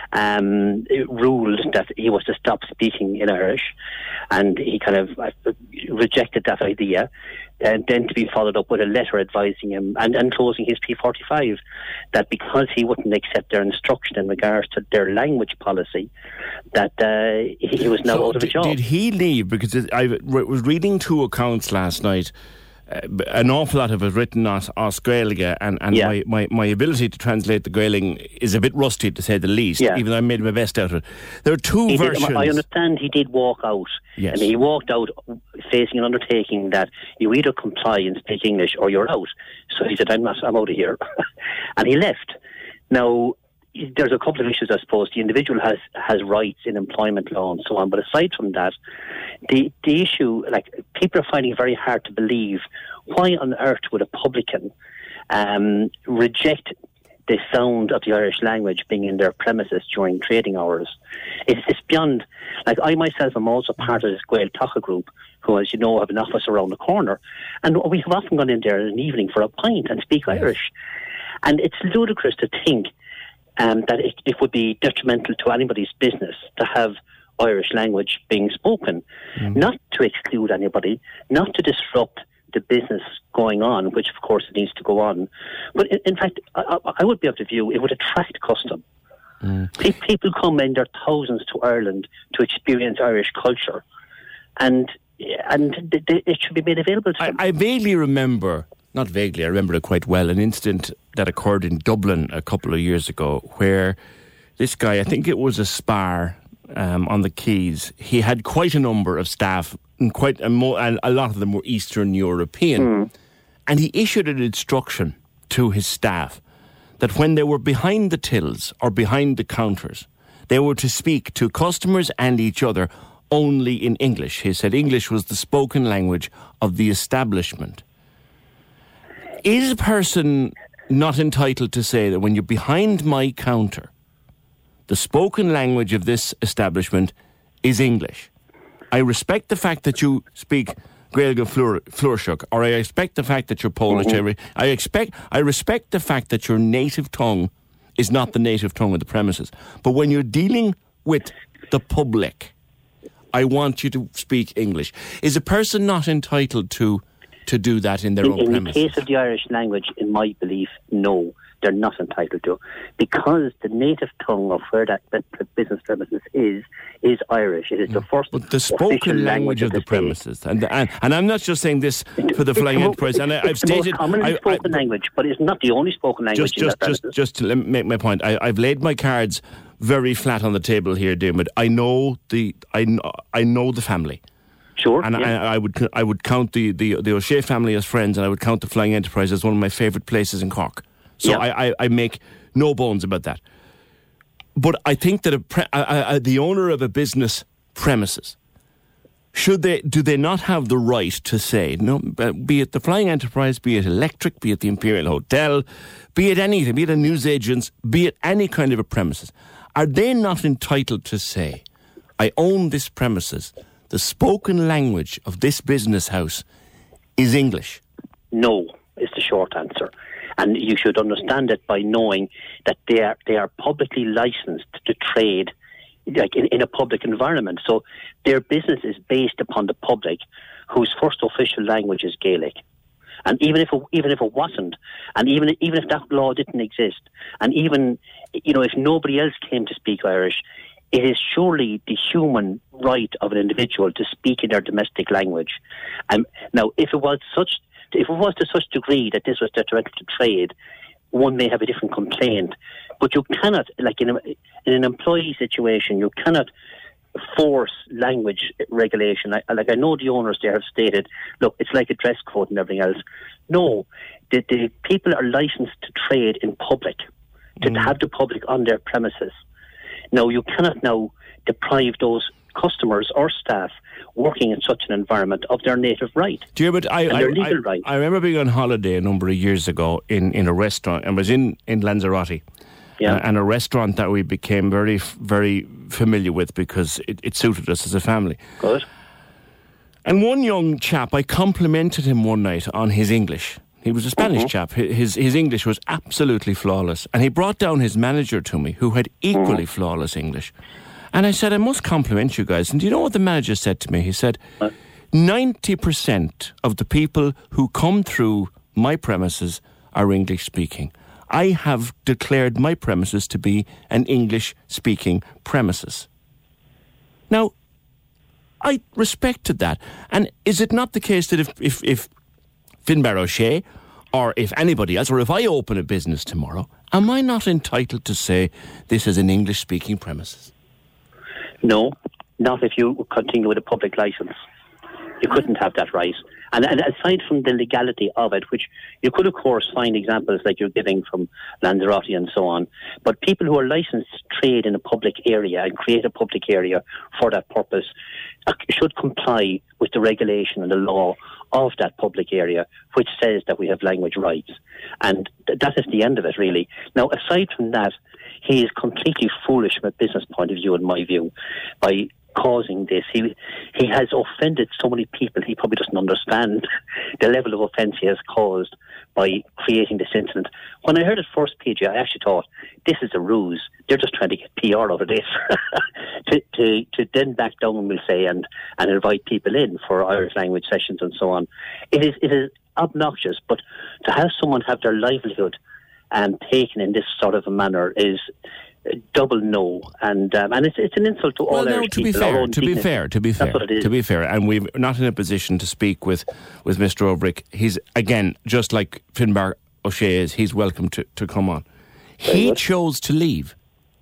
um, ruled that he was to stop speaking in Irish, and he kind of uh, rejected that idea. And then to be followed up with a letter advising him and, and closing his P forty-five, that because he wouldn't accept their instruction in regards to their language policy, that uh, he, he was now so out of a d- job. Did he leave? Because I was reading two accounts last night. Uh, an awful lot of it written as, as Gaeilge, and, and Yeah. my, my, my ability to translate the Gaeling is a bit rusty, to say the least, Yeah. even though I made my best out of it. There are two He did- versions. I understand he did walk out. Yes. And he walked out facing an undertaking that you either comply and speak English or you're out. So he said, I'm, not, I'm out of here. And he left. Now, there's a couple of issues, I suppose. The individual has, has rights in employment law and so on. But aside from that, the, the issue, like, people are finding it very hard to believe why on earth would a publican um, reject the sound of the Irish language being in their premises during trading hours. It's, it's beyond, like, I myself am also part of this Gaeltacht group, who, as you know, have an office around the corner, and we have often gone in there in an evening for a pint and speak Irish. And it's ludicrous to think um, that it, it would be detrimental to anybody's business to have Irish language being spoken, mm. not to exclude anybody, not to disrupt the business going on, which of course it needs to go on. But in, in fact, I, I would be of the view it would attract custom. Mm. Pe- people come in their thousands to Ireland to experience Irish culture, and and th- th- it should be made available to them. I, I vaguely remember, not vaguely, I remember it quite well, an incident that occurred in Dublin a couple of years ago where this guy, I think it was a Spar um, on the Quays, he had quite a number of staff, and quite a, mo- and a lot of them were Eastern European, mm. and he issued an instruction to his staff that when they were behind the tills or behind the counters, they were to speak to customers and each other only in English. He said English was the spoken language of the establishment. Is a person not entitled to say that when you're behind my counter, the spoken language of this establishment is English? I respect the fact that you speak Gaeilge Flúirseach, or I respect the fact that you're Polish. Mm-hmm. I expect, I respect the fact that your native tongue is not the native tongue of the premises. But when you're dealing with the public, I want you to speak English. Is a person not entitled to to do that in their in, own in premises? In the case of the Irish language, in my belief, no, they're not entitled to. Because the native tongue of where that business premises is, is Irish. It is the first But the spoken language of the, the premises. And, and and I'm not just saying this for the Flying Enterprise. And I, I've it's the stated... most commonly I, spoken I, language, but it's not the only spoken language just, in just, that just, premises. just to make my point, I, I've laid my cards very flat on the table here, Diarmid. I know the I know, I know the family. Sure. And yeah. I, I would I would count the, the, the O'Shea family as friends, and I would count the Flying Enterprise as one of my favourite places in Cork. So Yeah. I, I, I make no bones about that. But I think that a pre- I, I, the owner of a business premises, should they do they not have the right to say, no, uh, be it the Flying Enterprise, be it Electric, be it the Imperial Hotel, be it anything, be it a newsagents, be it any kind of a premises, are they not entitled to say, I own this premises, the spoken language of this business house is English? No, is the short answer. And you should understand it by knowing that they are they are publicly licensed to trade like in, in a public environment. So their business is based upon the public, whose first official language is Gaelic. And even if it, even if it wasn't, and even even if that law didn't exist, and even you know if nobody else came to speak Irish, it is surely the human right of an individual to speak in their domestic language. And now, if it was such If it was to such degree that this was detrimental to trade, one may have a different complaint. But you cannot, like in, a, in an employee situation, you cannot force language regulation. I, like I know the owners there have stated, look, it's like a dress code and everything else. No, the, the people are licensed to trade in public, to mm. have the public on their premises. Now, you cannot now deprive those customers or staff working in such an environment of their native right. Do you, but I, and I, their legal I, right. I remember being on holiday a number of years ago in, in a restaurant, and was in, in Lanzarote. Yeah. Uh, and a restaurant that we became very, very familiar with because it, it suited us as a family. Good. And one young chap, I complimented him one night on his English. He was a Spanish mm-hmm. chap. His his English was absolutely flawless. And he brought down his manager to me, who had equally mm-hmm. flawless English. And I said, I must compliment you guys. And do you know what the manager said to me? He said, ninety percent of the people who come through my premises are English-speaking. I have declared my premises to be an English-speaking premises. Now, I respected that. And is it not the case that if, if, if Finbar O'Shea, or if anybody else, or if I open a business tomorrow, am I not entitled to say this is an English-speaking premises? No, not if you continue with a public licence. You couldn't have that right. And, and aside from the legality of it, which you could, of course, find examples like you're giving from Lanzarote and so on, but people who are licensed to trade in a public area and create a public area for that purpose uh, should comply with the regulation and the law of that public area, which says that we have language rights. And th- that is the end of it, really. Now, aside from that, he is completely foolish from a business point of view, in my view, by causing this. He he has offended so many people, he probably doesn't understand the level of offence he has caused by creating this incident. When I heard it first, P J, I actually thought, this is a ruse. They're just trying to get P R out of this. to, to to then back down, we'll say, and, and invite people in for Irish language sessions and so on. It is it is obnoxious, but to have someone have their livelihood and taken in this sort of a manner is double no, and um, and it's it's an insult to all well, no, Irish to people. be fair, to be fair, to be fair, That's what it is. to be fair, and we're not in a position to speak with, with Mister Obrick. He's again just like Finbar O'Shea is. He's welcome to, to come on. He chose to leave.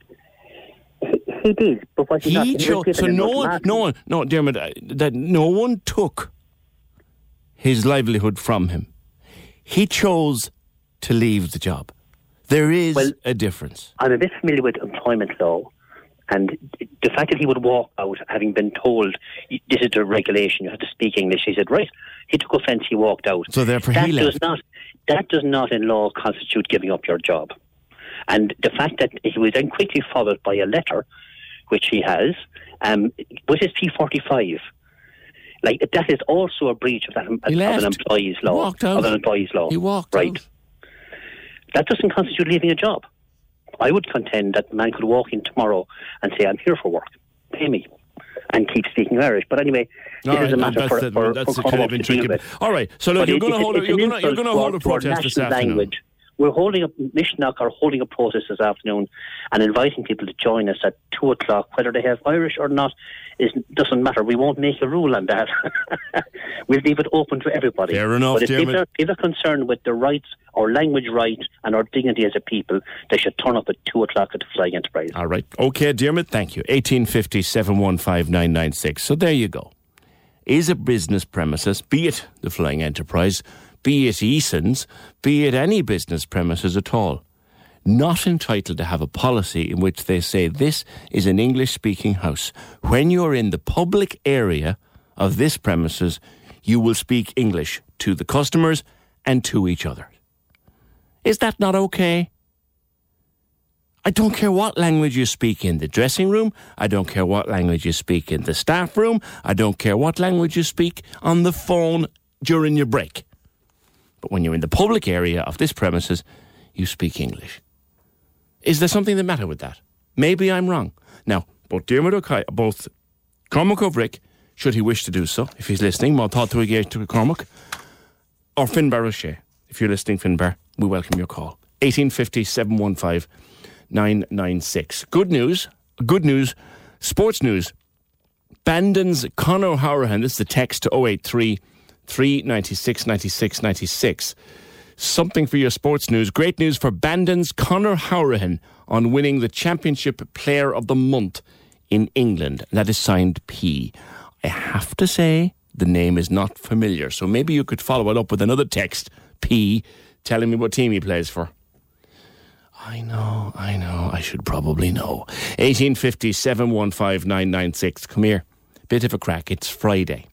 He did, but what he, not, he chose. So no one, no one, no, Dermot, uh, that no one took his livelihood from him. He chose to leave the job. There is well, a difference. I'm a bit familiar with employment law, and the fact that he would walk out having been told this is the regulation, you have to speak English, he said, right, he took offence, he walked out. So therefore that he does left. Not, that does not in law constitute giving up your job. And the fact that he was then quickly followed by a letter, which he has, um, with his P forty-five, like that is also a breach of, that, of an employee's law. He walked out. Of an employee's law. He walked right. out. That doesn't constitute leaving a job. I would contend that a man could walk in tomorrow and say, I'm here for work, pay me, and keep speaking Irish. But anyway, this right, is a matter that's for, the, for, that's for the kind co-op of to intricate. deal with. All right, so look, But you're it, going to it, hold it's a, you're an going to you're going to insult hold a to our protest this national afternoon. language. We're holding a Mishnock are holding a protest this afternoon and inviting people to join us at two o'clock. Whether they have Irish or not is doesn't matter. We won't make a rule on that. We'll leave it open to everybody. Fair enough, but if people Dermot. are, people are concerned with their rights, our language right, and our dignity as a people, they should turn up at two o'clock at the Flying Enterprise. All right, okay, Dermot. Thank you. Eighteen fifty seven one five nine nine six. So there you go. is a business premises, be it the Flying Enterprise, be it Eason's, be it any business premises at all, not entitled to have a policy in which they say this is an English-speaking house. When you're in the public area of this premises, you will speak English to the customers and to each other. Is that not okay? I don't care what language you speak in the dressing room. I don't care what language you speak in the staff room. I don't care what language you speak on the phone during your break. But when you're in the public area of this premises, you speak English. Is there something the matter with that? Maybe I'm wrong. Now, both Dermot O'Kay, both Cormac O'Vrick, should he wish to do so, if he's listening, more thought to a to Cormac, or Finbar O'Shea. If you're listening, Finbar, we welcome your call. eighteen fifty, seven one five, nine nine six. Good news, good news, sports news. Bandon's Conor Hourahan, this is the text to oh eight three, three nine six, nine six nine six. Something for your sports news. Great news for Bandon's Conor Hourahan on winning the Championship Player of the Month in England. That is signed P. I have to say, the name is not familiar, so maybe you could follow it up with another text, P, telling me what team he plays for. I know, I know, I should probably know. eighteen fifty, seven one five, nine nine six. Come here. Bit of a crack. It's Friday.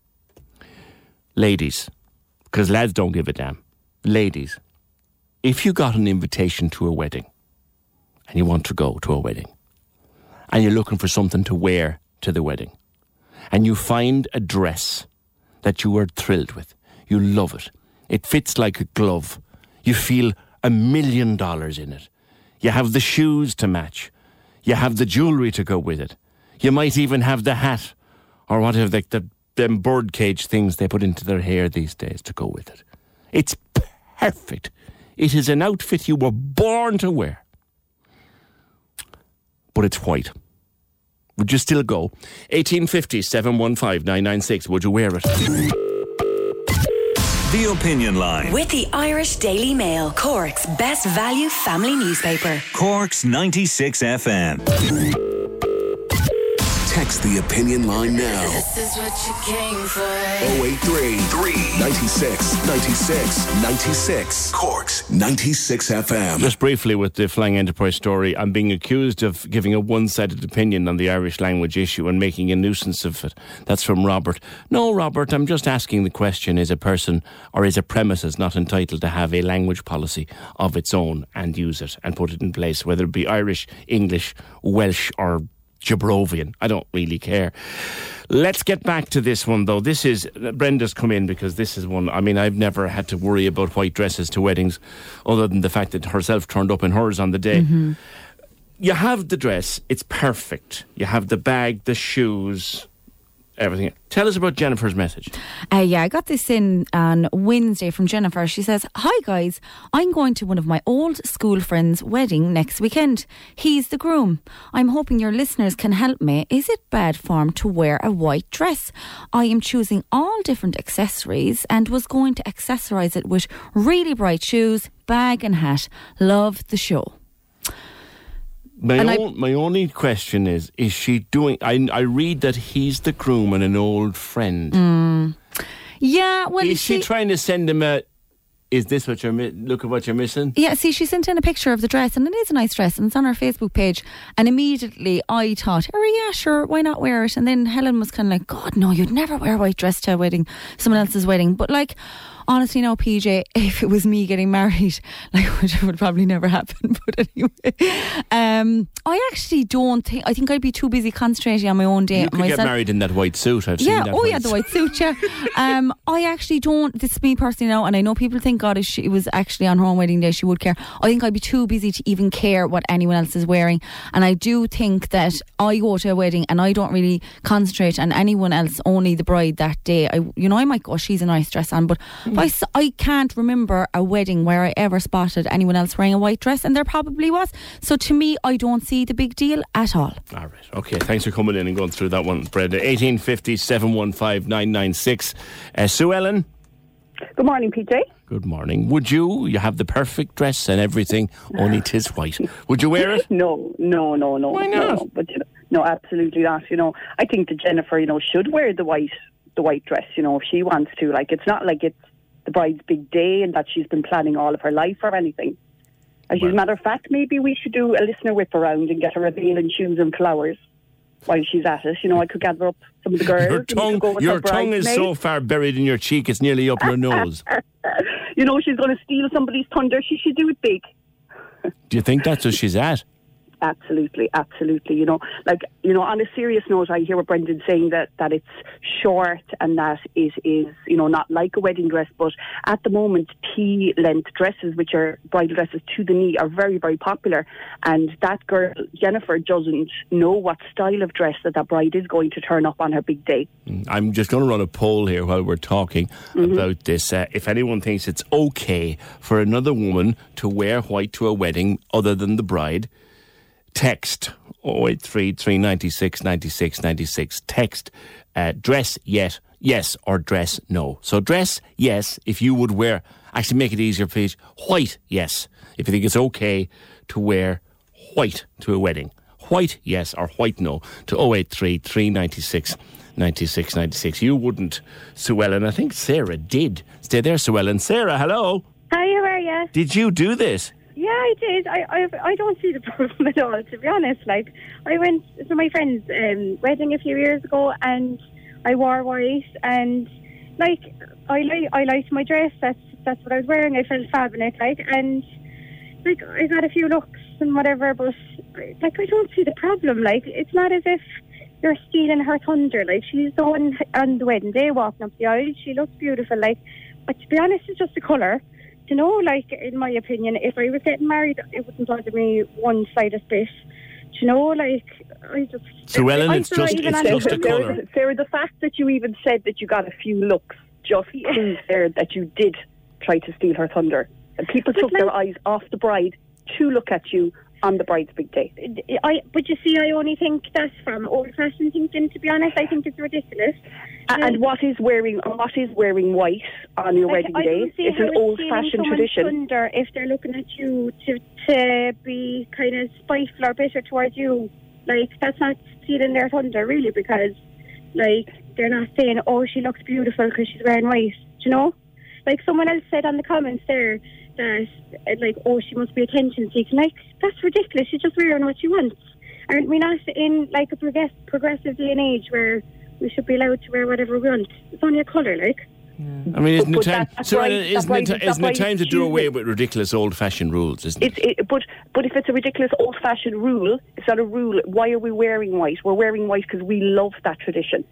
Ladies, because lads don't give a damn. Ladies, if you got an invitation to a wedding and you want to go to a wedding and you're looking for something to wear to the wedding and you find a dress that you are thrilled with, you love it, it fits like a glove, you feel a million dollars in it, you have the shoes to match, you have the jewellery to go with it, you might even have the hat or whatever, the, the them birdcage things they put into their hair these days to go with it. It's perfect. It is an outfit you were born to wear. But it's white. Would you still go? eighteen fifty, seven one five, nine nine six. Would you wear it? The Opinion Line. With the Irish Daily Mail, Cork's best value family newspaper. Cork's ninety-six F M. Text the Opinion Line now. This is what you came for. oh eight three, three nine six, nine six nine six. Cork's ninety-six F M. Just briefly with the Flying Enterprise story, I'm being accused of giving a one-sided opinion on the Irish language issue and making a nuisance of it. That's from Robert. No, Robert, I'm just asking the question, is a person or is a premises not entitled to have a language policy of its own and use it and put it in place, whether it be Irish, English, Welsh or Gibrovian? I don't really care. Let's get back to this one, though. This is, Brenda's come in because this is one, I mean, I've never had to worry about white dresses to weddings other than the fact that herself turned up in hers on the day. Mm-hmm. You have the dress, it's perfect. You have the bag, the shoes, everything. Tell us about Jennifer's message. Uh, yeah, I got this in on Wednesday from Jennifer. She says, "Hi guys, I'm going to one of my old school friends' wedding next weekend. He's the groom. I'm hoping your listeners can help me. Is it bad form to wear a white dress? I am choosing all different accessories and was going to accessorise it with really bright shoes, bag and hat. Love the show." My, own, I, my only question is, is she doing... I, I read that he's the groom and an old friend. Mm, yeah, well... Is she, she trying to send him a... Is this what you're... Look at what you're missing? Yeah, see, she sent in a picture of the dress, and it is a nice dress, and it's on her Facebook page. And immediately I thought, oh yeah, sure, why not wear it? And then Helen was kind of like, God, no, you'd never wear a white dress to a wedding, someone else's wedding. But like... Honestly, no, P J, if it was me getting married, like, which would probably never happen, but anyway, um, I actually don't think, I think I'd be too busy concentrating on my own day. You could myself. get married in that white suit, I've yeah, seen that. Oh yeah, the white suit, yeah. um, I actually don't, this is me personally now, and I know people think, God, if she was actually on her own wedding day, she would care. I think I'd be too busy to even care what anyone else is wearing, and I do think that I go to a wedding and I don't really concentrate on anyone else, only the bride that day. I, you know, I might go, she's a nice dress on, but mm. I, I can't remember a wedding where I ever spotted anyone else wearing a white dress, and there probably was. So to me, I don't see the big deal at all. All right, okay, thanks for coming in and going through that one, Brenda. eighteen fifty, seven one five, nine nine six. Uh, Sue Ellen. Good morning, P J. Good morning. Would you, you have the perfect dress and everything, only 'tis white. Would you wear it? No, no, no, no. Why not? No, but, you know, no, absolutely not. You know, I think that Jennifer, you know, should wear the white the the white dress, you know, if she wants to. Like, it's not like it's the bride's big day and that she's been planning all of her life or anything. As well, a matter of fact, maybe we should do a listener whip around and get her a veil and shoes and flowers while she's at it. You know, I could gather up some of the girls. Your tongue, go with your her tongue is so far buried in your cheek, it's nearly up your nose. You know, she's going to steal somebody's thunder. She should do it big. Do you think that's what she's at? Absolutely, absolutely. You know, like, you know, on a serious note, I hear what Brendan's saying, that, that it's short and that it is, you know, not like a wedding dress, but at the moment, T-length dresses, which are bridal dresses to the knee, are very, very popular. And that girl, Jennifer, doesn't know what style of dress that that bride is going to turn up on her big day. I'm just going to run a poll here while we're talking mm-hmm. about this. Uh, if anyone thinks it's okay for another woman to wear white to a wedding other than the bride, text oh eight three, three nine six, nine six nine six. Text uh, dress yet, yes, or dress no. So dress yes if you would wear, actually make it easier please, white yes if you think it's okay to wear white to a wedding. White yes or white no to oh eight three, three nine six, nine six nine six. You wouldn't, Sue Ellen. I think Sarah did. Stay there, Sue Ellen. Sarah, hello. Hi, how are you? Did you do this? Yeah, I did. I, I I don't see the problem at all, to be honest. Like, I went to my friend's um, wedding a few years ago and I wore white and, like, I, li- I liked my dress. That's that's what I was wearing. I felt fab in it, like, and, like, I got a few looks and whatever, but, like, I don't see the problem. Like, it's not as if you're stealing her thunder. Like, she's the one on the wedding day walking up the aisle. She looks beautiful, like, but to be honest, it's just the colour. You know, like, in my opinion, if I was getting married, it wouldn't bother me one slightest bit. You know, like, I just... So, Ellen, it's just, it's just a colour. Sarah, Sarah, the fact that you even said that you got a few looks just proves there that you did try to steal her thunder. And people took their eyes off the bride to look at you on the bride's big day. I, but you see, I only think that's from old-fashioned thinking, to be honest. I think it's ridiculous. And, and what is wearing what is wearing white on your like, wedding day? It's an old-fashioned tradition. Thunder if they're looking at you to to be kind of spiteful or bitter towards you. Like, that's not stealing their thunder, really, because, like, they're not saying, oh, she looks beautiful because she's wearing white. Do you know? Like, someone else said on the comments there that, like, oh, she must be attention-seeking. Like, that's ridiculous. She's just wearing what she wants. Aren't we not in, like, a progress- progressive day and age where we should be allowed to wear whatever we want? It's only a colour, like. Yeah. I mean, isn't it time, that, so right, isn't right, it, isn't it time to do choosing. away with ridiculous old-fashioned rules, isn't it? It's, it but, but if it's a ridiculous old-fashioned rule, it's not a rule. Why are we wearing white? We're wearing white because we love that tradition.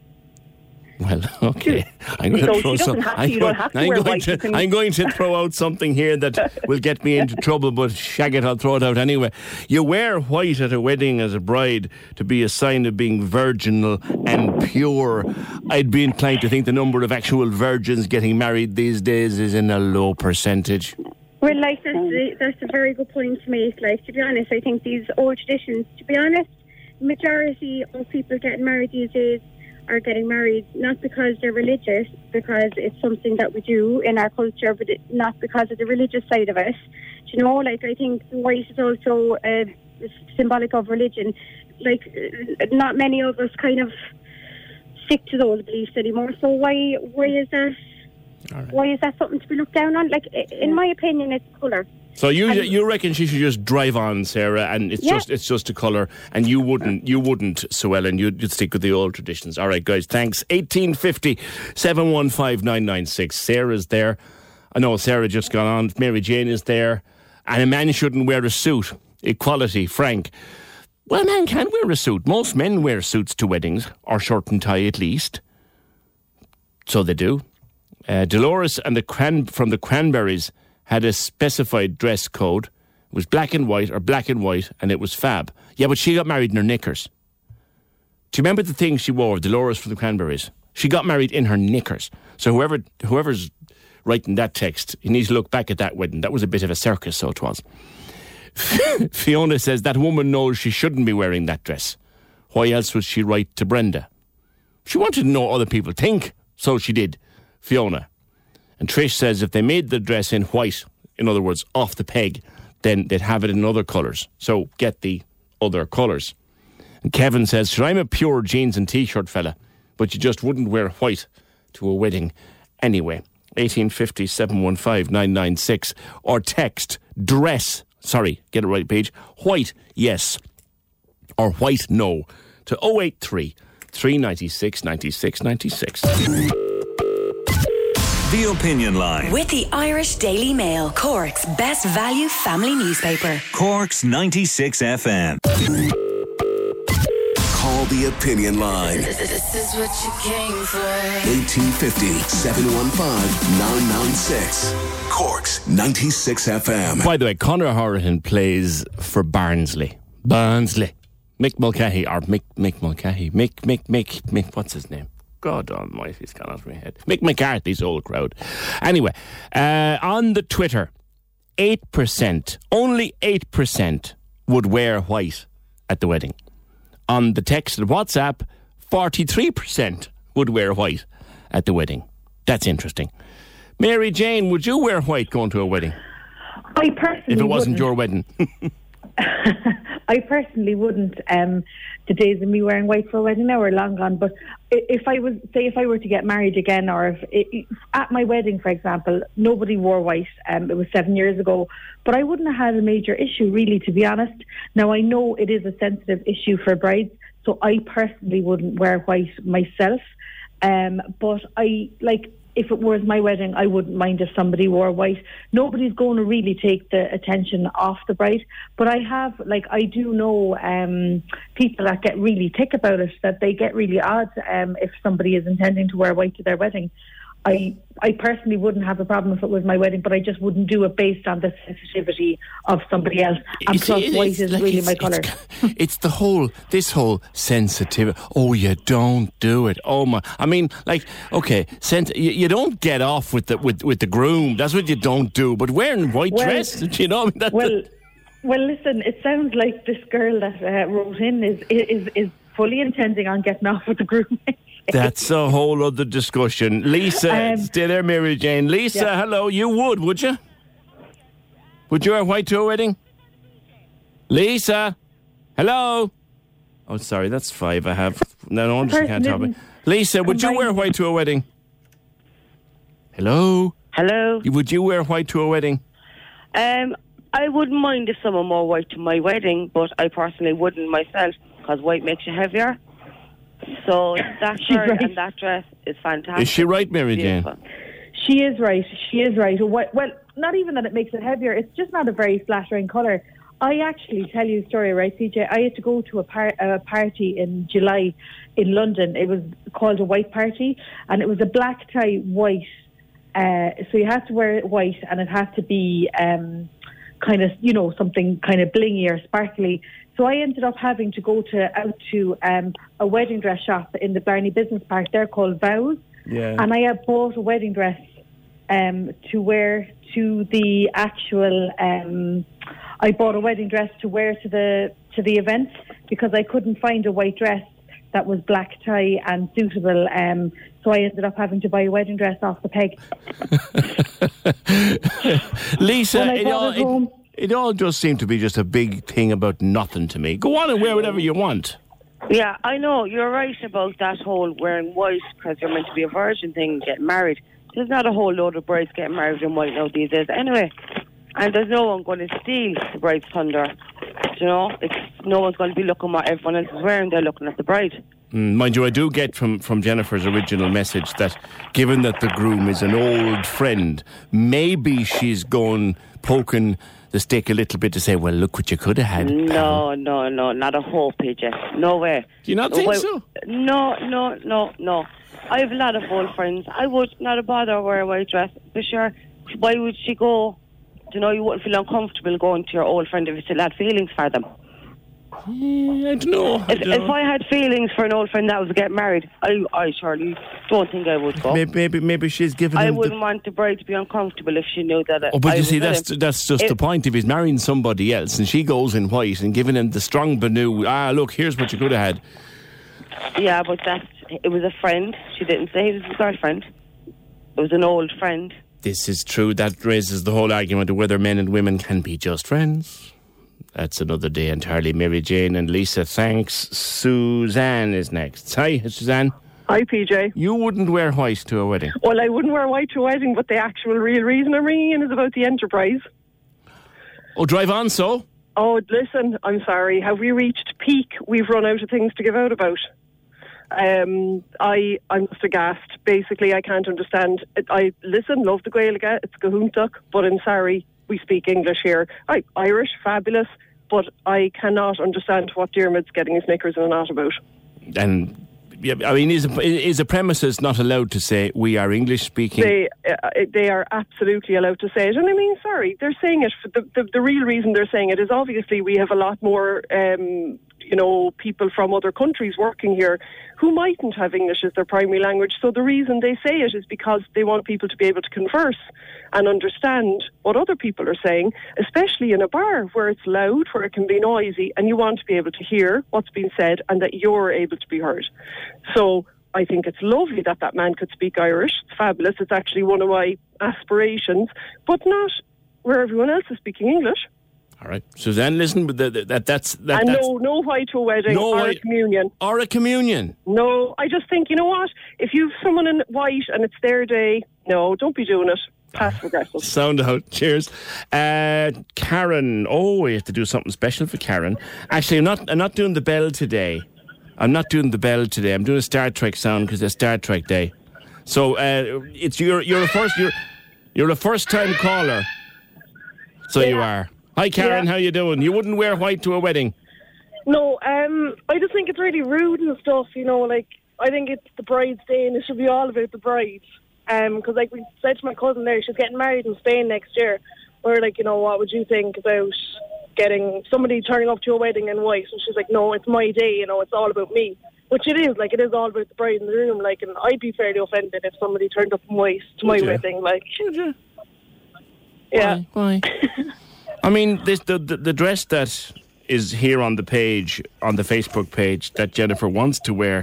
Well, okay. I'm going so to throw some. I'm, going, I'm, going to, can... I'm going to throw out something here that will get me into trouble, but shag it, I'll throw it out anyway. You wear white at a wedding as a bride to be a sign of being virginal and pure. I'd be inclined to think the number of actual virgins getting married these days is in a low percentage. Well, like, that's a, that's a very good point to make. Like, to be honest, I think these old traditions, to be honest, the majority of people getting married these days are getting married not because they're religious, because it's something that we do in our culture, but it, not because of the religious side of it. Do you know, like, I think white is also uh, symbolic of religion. Like, not many of us kind of stick to those beliefs anymore. So why why is that? Right. Why is that something to be looked down on? Like, in my opinion, it's colour. So you and, you reckon she should just drive on, Sarah, and it's yeah. just it's just a colour, and you wouldn't you wouldn't, Sue Ellen, you'd, you'd stick with the old traditions. All right, guys, thanks. eighteen fifty, seven one five, nine nine six. Sarah's there. I know Sarah just got on. Mary Jane is there. And a man shouldn't wear a suit. Equality, Frank. Well, a man can wear a suit. Most men wear suits to weddings, or shirt and tie at least. So they do. Uh, Dolores and the Cran- from the Cranberries had a specified dress code. It was black and white or black and white, and it was fab. Yeah, but she got married in her knickers. Do you remember the thing she wore, Dolores from the Cranberries? She got married in her knickers. So whoever whoever's writing that text, you need to look back at that wedding. That was a bit of a circus, so it was. Fiona says that woman knows she shouldn't be wearing that dress. Why else would she write to Brenda? She wanted to know what other people think, so she did. Fiona. And Trish says if they made the dress in white, in other words, off the peg, then they'd have it in other colours. So get the other colours. And Kevin says, sure, I'm a pure jeans and T-shirt fella, but you just wouldn't wear white to a wedding anyway. eighteen fifty, seven one five, nine nine six or text dress, sorry, get it right, Paige, white, yes, or white, no, to oh eight three, three nine six, nine six nine six. The Opinion Line. With the Irish Daily Mail, Cork's best value family newspaper. Cork's ninety-six F M. Call the Opinion Line. This is what you came for. eighteen fifty, seven one five, nine nine six. Cork's ninety-six F M. By the way, Conor Horahan plays for Barnsley. Barnsley. Mick Mulcahy, or Mick, Mick Mulcahy. Mick, Mick, Mick, Mick, what's his name? God almighty, it's gone out of my head. Mick McCarthy's old crowd. Anyway, uh, on the Twitter, eight percent, only eight percent would wear white at the wedding. On the text and WhatsApp, forty-three percent would wear white at the wedding. That's interesting. Mary Jane, would you wear white going to a wedding? I personally If it wasn't wouldn't. your wedding. I personally wouldn't. Um, the days of me wearing white for a wedding now are long gone. But i- if I was, say, if I were to get married again, or if i at my wedding, for example, nobody wore white. Um, it was seven years ago, but I wouldn't have had a major issue, really, to be honest. Now I know it is a sensitive issue for brides, so I personally wouldn't wear white myself. Um, but I like. If it was my wedding, I wouldn't mind if somebody wore white. Nobody's going to really take the attention off the bride. But I have, like, I do know um, people that get really tick about it, that they get really odd um, if somebody is intending to wear white to their wedding. I I personally wouldn't have a problem if it was my wedding, but I just wouldn't do it based on the sensitivity of somebody else. And It's- plus, it's white is like really it's- my colour. It's, it's the whole, this whole sensitivity. Oh, you don't do it. Oh my! I mean, like, okay, sent, you, you don't get off with the with, with the groom. That's what you don't do. But wearing white Well- dress, you know, I mean, that's Well, well, listen. It sounds like this girl that uh, wrote in is is is fully intending on getting off with the groom. that's a whole other discussion. Lisa, Um, stay there, Mary Jane. Lisa, yeah. hello. You would, would you? Would you wear white to a wedding? Lisa, hello. Oh, sorry, that's five. I have no, no wonder she can't Person help me. didn't Lisa, would you combine- wear white to a wedding? Hello. Hello. Would you wear white to a wedding? Um, I wouldn't mind if someone wore white to my wedding, but I personally wouldn't myself because white makes you heavier. So that She's shirt right. and that dress is fantastic. Is she right, Mary Jane? Beautiful. She is right. She is right. Wh- Well, not even that it makes it heavier. It's just not a very flattering colour. I actually tell you a story, right, C J? I had to go to a, par- a party in July in London. It was called a white party, and it was a black tie white. Uh, so you had to wear it white, and it had to be um, kind of, you know, something kind of blingy or sparkly. So I ended up having to go to out to um, a wedding dress shop in the Barney Business Park. They're called Vows. Yeah. And I had bought a wedding dress um, to wear to the actual. Um, I bought a wedding dress to wear to the to the event because I couldn't find a white dress that was black tie and suitable. Um, so I ended up having to buy a wedding dress off the peg. Lisa, When I it brought all, it home- it, it all does seem to be just a big thing about nothing to me. Go on and wear whatever you want. Yeah, I know. You're right about that whole wearing white because you're meant to be a virgin thing, getting married. There's not a whole load of brides getting married in white now these days anyway. And there's no one going to steal the bride's thunder. You know, it's, no one's going to be looking what everyone else is wearing. They're looking at the bride. Mm, mind you, I do get from, from Jennifer's original message that given that the groom is an old friend, maybe she's going poking the stick a little bit to say, well, look what you could have had. No, no, no, not a hope, P J. No way. Do you not no think way. so? No, no, no, no. I have a lot of old friends. I would not bother wear a white dress. For sure, why would she go? You know, you wouldn't feel uncomfortable going to your old friend if you still had feelings for them. Yeah, I don't know. I If, don't if know. I had feelings for an old friend that was getting married, I, I surely don't think I would go. Maybe, maybe, maybe she's given I him the... wouldn't want the bride to be uncomfortable if she knew that. Oh, but I you was see, with that's him. that's just If- the point. If he's marrying somebody else and she goes in white and giving him the strong Banu, ah, look, here's what you could have had. Yeah, but that it was a friend. She didn't say he was his girlfriend. It was an old friend. This is true. That raises the whole argument of whether men and women can be just friends. That's another day entirely. Mary Jane and Lisa, thanks. Suzanne is next. Hi, Suzanne. Hi, P J. You wouldn't wear white to a wedding? Well, I wouldn't wear white to a wedding, but the actual real reason I'm ringing in is about the Enterprise. Oh, drive on, so? Oh, listen, I'm sorry. Have we reached peak? We've run out of things to give out about. Um, I, I'm just aghast. Basically, I can't understand. I listen, love the Gaeilge, it's Gahuntuck, but I'm sorry, we speak English here. I, Irish, fabulous, but I cannot understand what Diarmuid's getting his knickers in a knot about. And, yeah, I mean, is a, is a premises not allowed to say, we are English speaking? They uh, they are absolutely allowed to say it. And I mean, sorry, they're saying it. For the, the, the real reason they're saying it is obviously we have a lot more, um, you know, people from other countries working here who mightn't have English as their primary language. So the reason they say it is because they want people to be able to converse and understand what other people are saying, especially in a bar where it's loud, where it can be noisy, and you want to be able to hear what's being said and that you're able to be heard. So I think it's lovely that that man could speak Irish. It's fabulous. It's actually one of my aspirations, but not where everyone else is speaking English. All right, Suzanne, listen, but that, that that's that, and that's no, no white to a wedding no or white, a communion. Or a communion. No, I just think, you know what? If you've someone in white and it's their day, no, don't be doing it. Passive aggressive. Sound out. Cheers. Uh, Karen. Oh, we have to do something special for Karen. Actually, I'm not. I'm not doing the bell today. I'm not doing the bell today. I'm doing a Star Trek sound because it's Star Trek Day. So uh, it's you're you're a first you're you're a first time caller. So yeah. You are. Hi, Karen. Yeah. How you doing? You wouldn't wear white to a wedding? No. Um. I just think it's really rude and stuff. You know, like I think it's the bride's day and it should be all about the bride. Um. Because like we said to my cousin there, she's getting married in Spain next year. We're like, you know, what would you think about getting somebody turning up to a wedding in white? And she's like, no, it's my day, you know, it's all about me. Which it is, like, it is all about the bride in the room, like, and I'd be fairly offended if somebody turned up in white to my Would you? wedding, like. Would you? Yeah. Why? Why? I mean, this the, the the dress that is here on the page, on the Facebook page, that Jennifer wants to wear,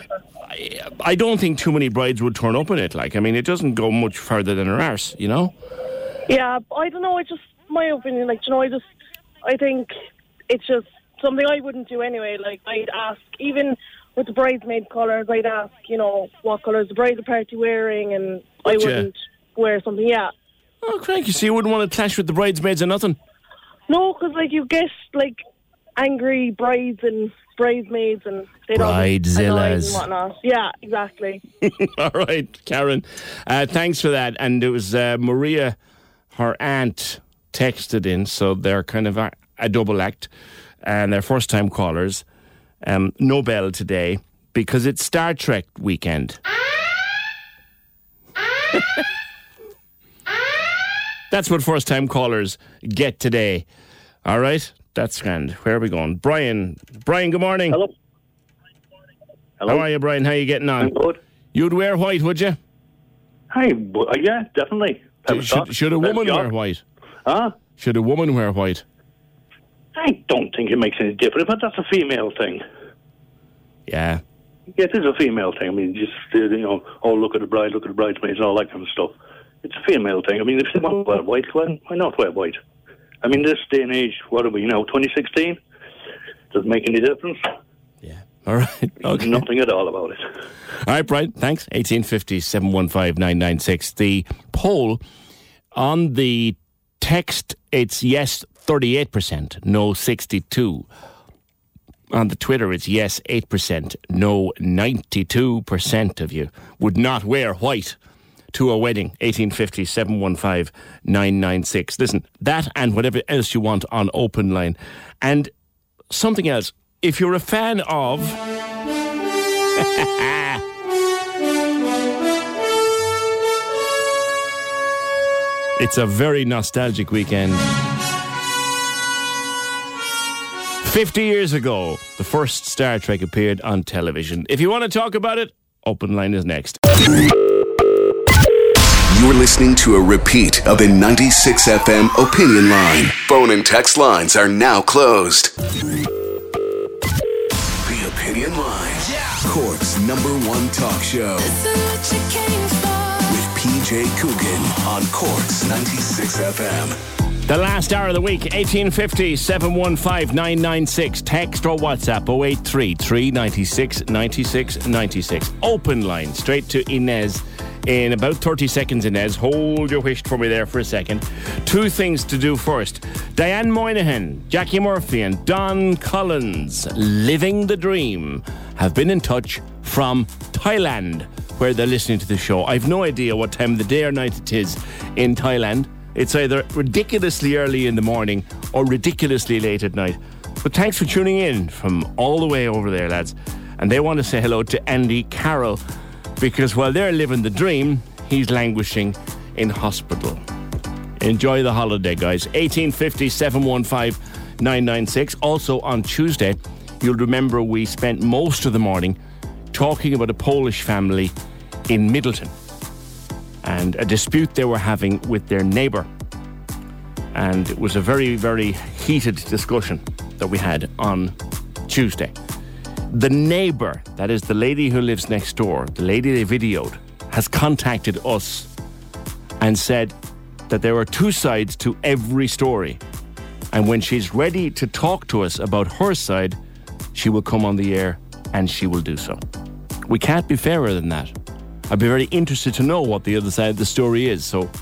I, I don't think too many brides would turn up in it. Like, I mean, it doesn't go much further than her arse, you know? Yeah, I don't know, it's just my opinion, like, you know, I just, I think it's just something I wouldn't do anyway. Like, I'd ask, even with the bridesmaid colours, I'd ask, you know, what colours the bridal party wearing, and I Would you? wouldn't wear something, yeah. Oh, cranky, so you wouldn't want to clash with the bridesmaids or nothing? No, because, like, you get, like, angry brides and bridesmaids, and they don't annoyed Bridezillas. and whatnot. Yeah, exactly. All right, Karen. Uh, thanks for that. And it was uh, Maria, her aunt, texted in, so they're kind of a, a double act, and they're first-time callers. Um, no bell today because it's Star Trek weekend. That's what first-time callers get today. All right, that's grand. Where are we going? Brian. Brian, good morning. Hello. Hello. How are you, Brian? How are you getting on? I'm good. You'd wear white, would you? Hi, bu- uh, yeah, definitely. Should, should, should a woman wear white? Huh? Should a woman wear white? I don't think it makes any difference, but that's a female thing. Yeah. Yeah, it is a female thing. I mean, just, uh, you know, oh, look at the bride, look at the bridesmaids and all that kind of stuff. It's a female thing. I mean, if they want to wear white, why why not wear white? I mean, this day and age, what are we now, twenty sixteen? Doesn't make any difference. All right. Okay. Nothing at all about it. All right, Brian, thanks. eighteen fifty, seven one five, nine nine six. The poll on the text, it's yes, thirty-eight percent, no, sixty-two. On the Twitter, it's yes, eight percent, no, ninety-two percent of you would not wear white to a wedding. eighteen fifty, seven one five, nine nine six. Listen, that and whatever else you want on open line. And something else, if you're a fan of... It's a very nostalgic weekend. Fifty years ago, the first Star Trek appeared on television. If you want to talk about it, open line is next. You're listening to a repeat of the ninety-six F M Opinion Line. Phone and text lines are now closed. The Opinion Line. Cork's number one talk show. With P J Coogan on Cork's ninety-six F M. The last hour of the week, eighteen fifty, seven one five, nine nine six. Text or WhatsApp oh eight three, three nine six, nine six nine six. Open line straight to Inez in about thirty seconds. Inez, hold your wish for me there for a second. Two things to do first. Diane Moynihan, Jackie Murphy and Don Collins, living the dream, have been in touch from Thailand, where they're listening to the show. I've no idea what time of the day or night it is in Thailand. It's either ridiculously early in the morning or ridiculously late at night. But thanks for tuning in from all the way over there, lads. And they want to say hello to Andy Carroll, because while they're living the dream, he's languishing in hospital. Enjoy the holiday, guys. eighteen fifty, seven one five, nine nine six. Also on Tuesday, you'll remember we spent most of the morning talking about a Polish family in Middleton and a dispute they were having with their neighbour. And it was a very, very heated discussion that we had on Tuesday. The neighbour, that is the lady who lives next door, the lady they videoed, has contacted us and said that there are two sides to every story. And when she's ready to talk to us about her side, she will come on the air and she will do so. We can't be fairer than that. I'd be very interested to know what the other side of the story is, so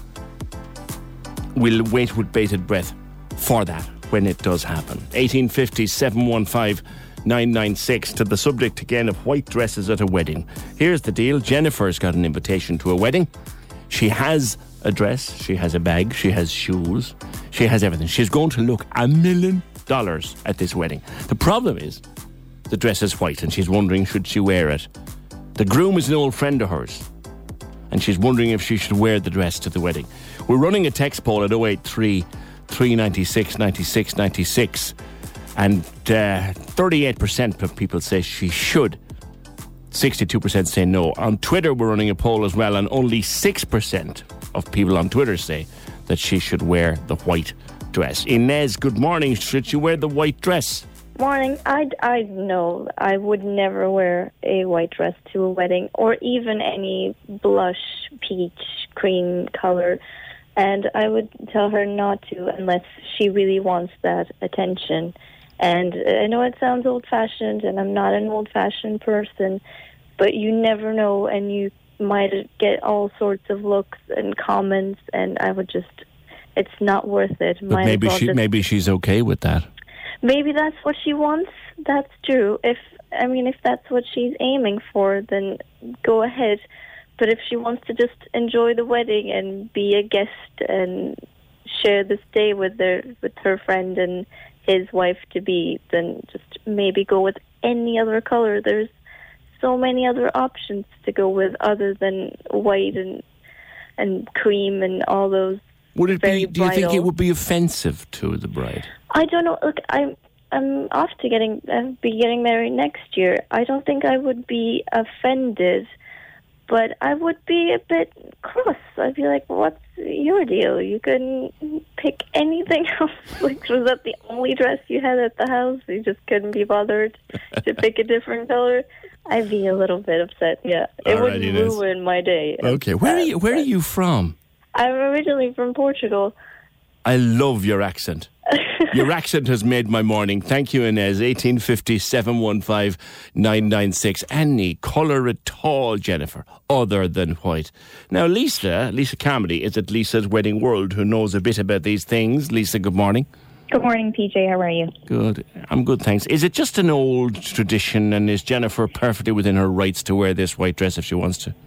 we'll wait with bated breath for that when it does happen. eighteen fifty, seven one five, nine nine six. To the subject again of white dresses at a wedding. Here's the deal. Jennifer's got an invitation to a wedding. She has a dress, she has a bag, she has shoes, she has everything. She's going to look a million dollars at this wedding. The problem is the dress is white and she's wondering should she wear it. The groom is an old friend of hers and she's wondering if she should wear the dress to the wedding. We're running a text poll at oh eight three, three nine six, nine six nine six, and uh, thirty-eight percent of people say she should. sixty-two percent say no. On Twitter we're running a poll as well, and only six percent of people on Twitter say that she should wear the white dress. Inez, good morning. Should she wear the white dress? Morning. I I know I would never wear a white dress to a wedding, or even any blush, peach, cream color. And I would tell her not to unless she really wants that attention. And I know it sounds old-fashioned, and I'm not an old-fashioned person, but you never know, and you might get all sorts of looks and comments, and I would just, it's not worth it. But maybe she, maybe she's okay with that. Maybe that's what she wants. That's true. If I mean, if that's what she's aiming for, then go ahead. But if she wants to just enjoy the wedding and be a guest and share this day with her, with her friend and his wife to be, then just maybe go with any other color. There's so many other options to go with other than white and and cream and all those. Would it very be? Do you think bridal. it would be offensive to the bride? I don't know. Look, I'm I'm off to getting uh, be getting married next year. I don't think I would be offended, but I would be a bit cross. I'd be like, "What's your deal? You couldn't pick anything else. Like, was that the only dress you had at the house? You just couldn't be bothered to pick a different color?" I'd be a little bit upset. Yeah, it All would right, Inez. ruin my day. Okay, where are you? Where are you from? I'm originally from Portugal. I love your accent. Your accent has made my morning. Thank you, Inez. eighteen fifty, seven one five, nine nine six. Any colour at all, Jennifer, other than white. Now, Lisa, Lisa Carmody is at Lisa's Wedding World, who knows a bit about these things. Lisa, good morning. Good morning, P J. How are you? Good. I'm good, thanks. Is it just an old tradition, and is Jennifer perfectly within her rights to wear this white dress if she wants to?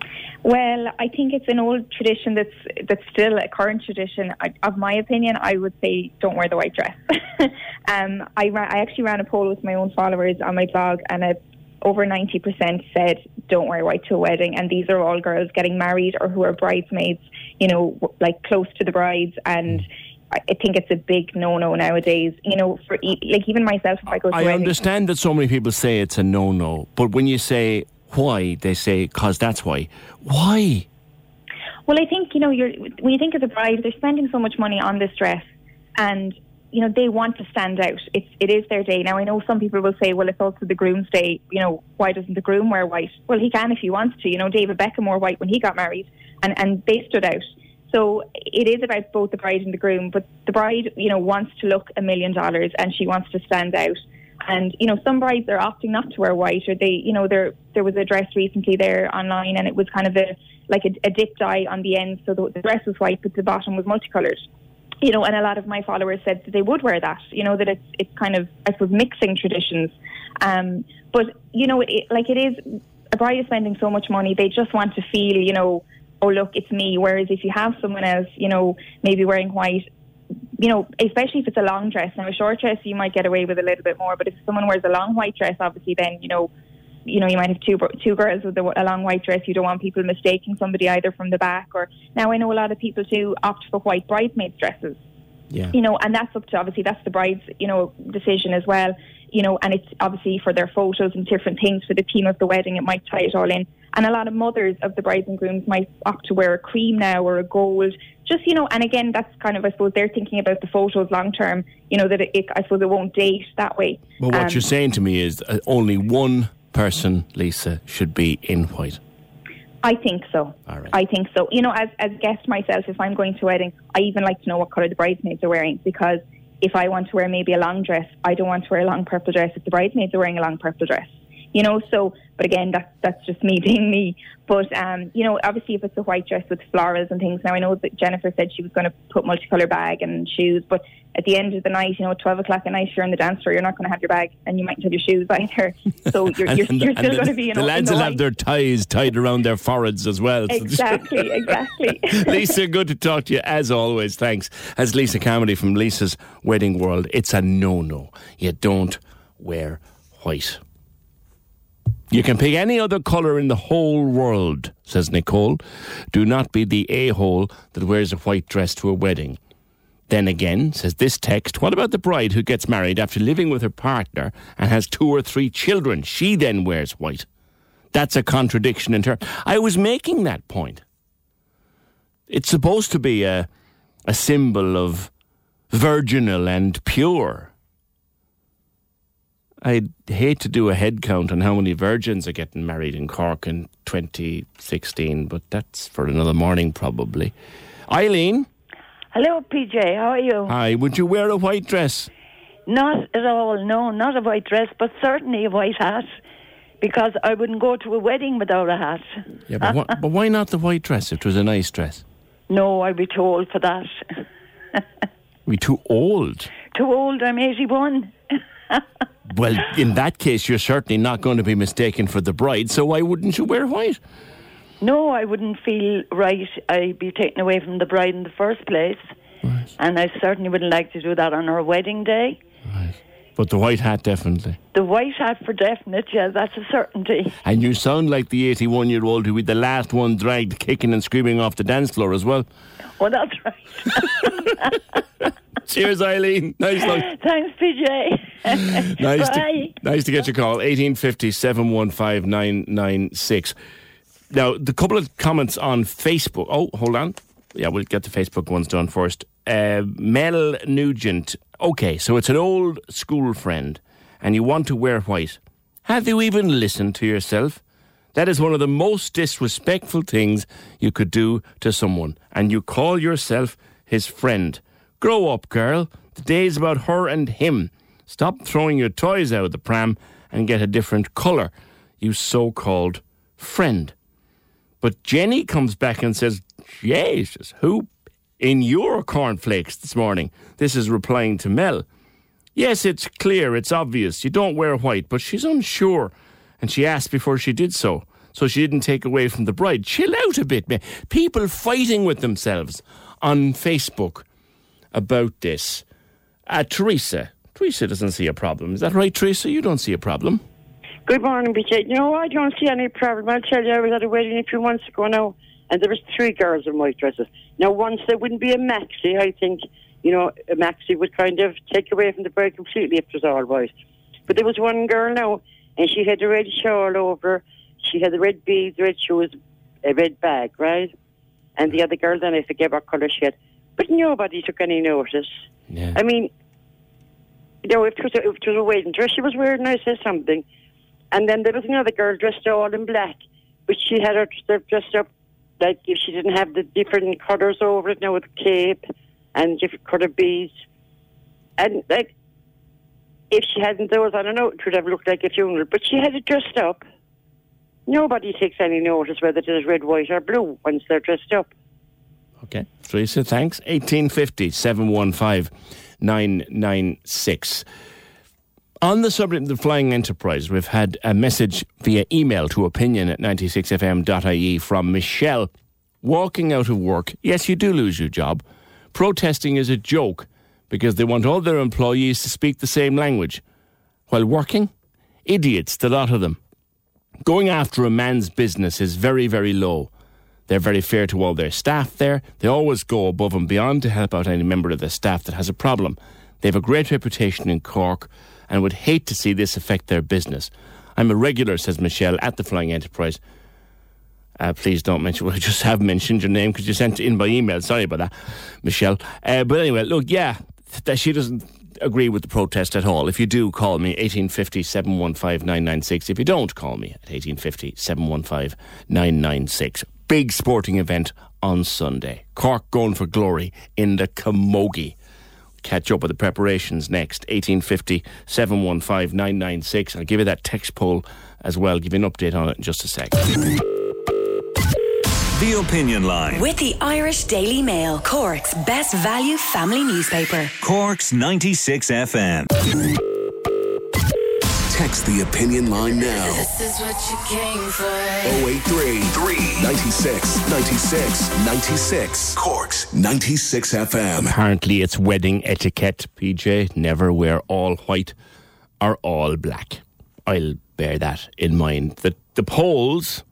Well, I think it's an old tradition that's that's still a current tradition. I, of my opinion, I would say don't wear the white dress. um, I, ra- I actually ran a poll with my own followers on my blog, and a, over ninety percent said don't wear white to a wedding. And these are all girls getting married or who are bridesmaids, you know, w- like close to the brides. And I, I think it's a big no-no nowadays. You know, for e- like even myself, if I go to I a wedding, understand that so many people say it's a no-no, but when you say why, they say, because that's why. Why? Well, I think, you know, you're, when you think of the bride, they're spending so much money on this dress, and, you know, they want to stand out. It's, it is their day. Now, I know some people will say, well, it's also the groom's day. You know, why doesn't the groom wear white? Well, he can if he wants to. You know, David Beckham wore white when he got married, and, and they stood out. So it is about both the bride and the groom, but the bride, you know, wants to look a million dollars and she wants to stand out. And, you know, some brides are opting not to wear white, or they, you know, there there was a dress recently there online and it was kind of a like a, a dip dye on the end. So the, the dress was white, but the bottom was multicolored. You know, and a lot of my followers said that they would wear that, you know, that it's it's kind of, I suppose, mixing traditions. Um, but, you know, it, like it is, a bride is spending so much money, they just want to feel, you know, oh, look, it's me. Whereas if you have someone else, you know, maybe wearing white, you know, especially if it's a long dress. Now, a short dress, you might get away with a little bit more, but if someone wears a long white dress, obviously then, you know, you know, you might have two two girls with a, a long white dress. You don't want people mistaking somebody either from the back. Or now I know a lot of people too opt for white bridesmaids dresses. Yeah. You know, and that's up to, obviously, that's the bride's, you know, decision as well. You know, and it's obviously for their photos and different things for the theme of the wedding, it might tie it all in. And a lot of mothers of the brides and grooms might opt to wear a cream now or a gold. Just, you know, and again, that's kind of, I suppose, they're thinking about the photos long term, you know, that it, it I suppose it won't date that way. But what Um, you're saying to me is uh, only one person, Lisa, should be in white. I think so. All right. I think so. You know, as as a guest myself, if I'm going to a wedding, I even like to know what colour the bridesmaids are wearing, because if I want to wear maybe a long dress, I don't want to wear a long purple dress if the bridesmaids are wearing a long purple dress. You know, so, but again, that's, that's just me being me. But, um, you know, obviously if it's a white dress with florals and things, now I know that Jennifer said she was going to put multicolour bag and shoes, but at the end of the night, you know, at twelve o'clock at night, if you're on the dance floor, you're not going to have your bag and you mightn't have your shoes either. So you're, you're, And- you're and still the- going to be in The in lads the will white. have their ties tied around their foreheads as well. Exactly, exactly. Lisa, good to talk to you as always. Thanks. As Lisa Carmody from Lisa's Wedding World, it's a no-no. You don't wear white. You can pick any other colour in the whole world, says Nicole. Do not be the a-hole that wears a white dress to a wedding. Then again, says this text, what about the bride who gets married after living with her partner and has two or three children? She then wears white. That's a contradiction in terms. I was making that point. It's supposed to be a, a symbol of virginal and pure. I'd hate to do a head count on how many virgins are getting married in Cork in twenty sixteen, but that's for another morning probably. Eileen? Hello, P J. How are you? Hi, would you wear a white dress? Not at all. No, not a white dress, but certainly a white hat, because I wouldn't go to a wedding without a hat. Yeah, but, wh- but why not the white dress if it was a nice dress? No, I'd be too old for that. Are we too old? Too old. I'm eighty-one. Well, in that case, you're certainly not going to be mistaken for the bride, so why wouldn't you wear white? No, I wouldn't feel right. I'd be taken away from the bride in the first place. Right. And I certainly wouldn't like to do that on her wedding day. But the white hat, definitely. The white hat for definite, yeah, that's a certainty. And you sound like the eighty-one-year-old who was the last one dragged kicking and screaming off the dance floor as well. Well, that's right. Cheers, Eileen. Nice luck. Thanks, P J. Nice Bye. to, nice to get your call. eighteen fifty, seven one five, nine nine six. Now, the couple of comments on Facebook. Oh, hold on. Yeah, we'll get the Facebook ones done first. Uh, Mel Nugent. Okay, so it's an old school friend and you want to wear white. Have you even listened to yourself? That is one of the most disrespectful things you could do to someone. And you call yourself his friend. Grow up, girl. The day's about her and him. Stop throwing your toys out of the pram and get a different colour, you so-called friend. But Jenny comes back and says, Jesus, who in your cornflakes this morning? This is replying to Mel. Yes, it's clear, it's obvious. You don't wear white, but she's unsure. And she asked before she did so. So she didn't take away from the bride. Chill out a bit, man. People fighting with themselves on Facebook about this. Uh, Teresa. Teresa doesn't see a problem. Is that right, Teresa? You don't see a problem. Good morning, B J. No, I don't see any problem. I'll tell you, I was at a wedding a few months ago now, and there was three girls in white dresses. Now, once there wouldn't be a maxi, I think, you know, a maxi would kind of take away from the bride completely if it was all white. But there was one girl now, and she had a red shawl over, she had the red beads, red shoes, a red bag, right? And the other girl, then I forget what colour she had. But nobody took any notice. Yeah. I mean, you know, if it was a, if it was a wedding dress she was wearing, I said something. And then there was another girl dressed all in black, but she had her dressed up like if she didn't have the different colours over it now with the cape and different coloured beads, and like if she hadn't those on, I know it would have looked like a funeral, but she had it dressed up. Nobody takes any notice whether it is red, white or blue once they're dressed up. Okay. Teresa, thanks. eighteen fifty, seven one five, nine nine six. On the subject of the Flying Enterprise, we've had a message via email to opinion at ninety-six f m dot I E from Michelle. Walking out of work, yes, you do lose your job. Protesting is a joke because they want all their employees to speak the same language. While working, idiots, the lot of them. Going after a man's business is very, very low. They're very fair to all their staff there. They always go above and beyond to help out any member of the staff that has a problem. They have a great reputation in Cork and would hate to see this affect their business. I'm a regular, says Michelle, at the Flying Enterprise. Uh, please don't mention, well, I just have mentioned your name because you sent it in by email. Sorry about that, Michelle. Uh, but anyway, look, yeah, that she doesn't agree with the protest at all. If you do, call me, eighteen fifty, seven one five, nine nine six. If you don't, call me at eighteen fifty, seven one five, nine nine six. Big sporting event on Sunday. Cork going for glory in the Camogie. Catch up with the preparations next. eighteen fifty, seven one five, nine nine six. I'll give you that text poll as well. Give you an update on it in just a sec. The Opinion Line. With the Irish Daily Mail, Cork's best value family newspaper. Cork's ninety-six F M. Text the Opinion Line now. This is what you came for. oh eight three, three ninety-six, ninety-six, ninety-six. Cork's ninety-six F M. Apparently it's wedding etiquette, P J. Never wear all white or all black. I'll bear that in mind. The, the polls,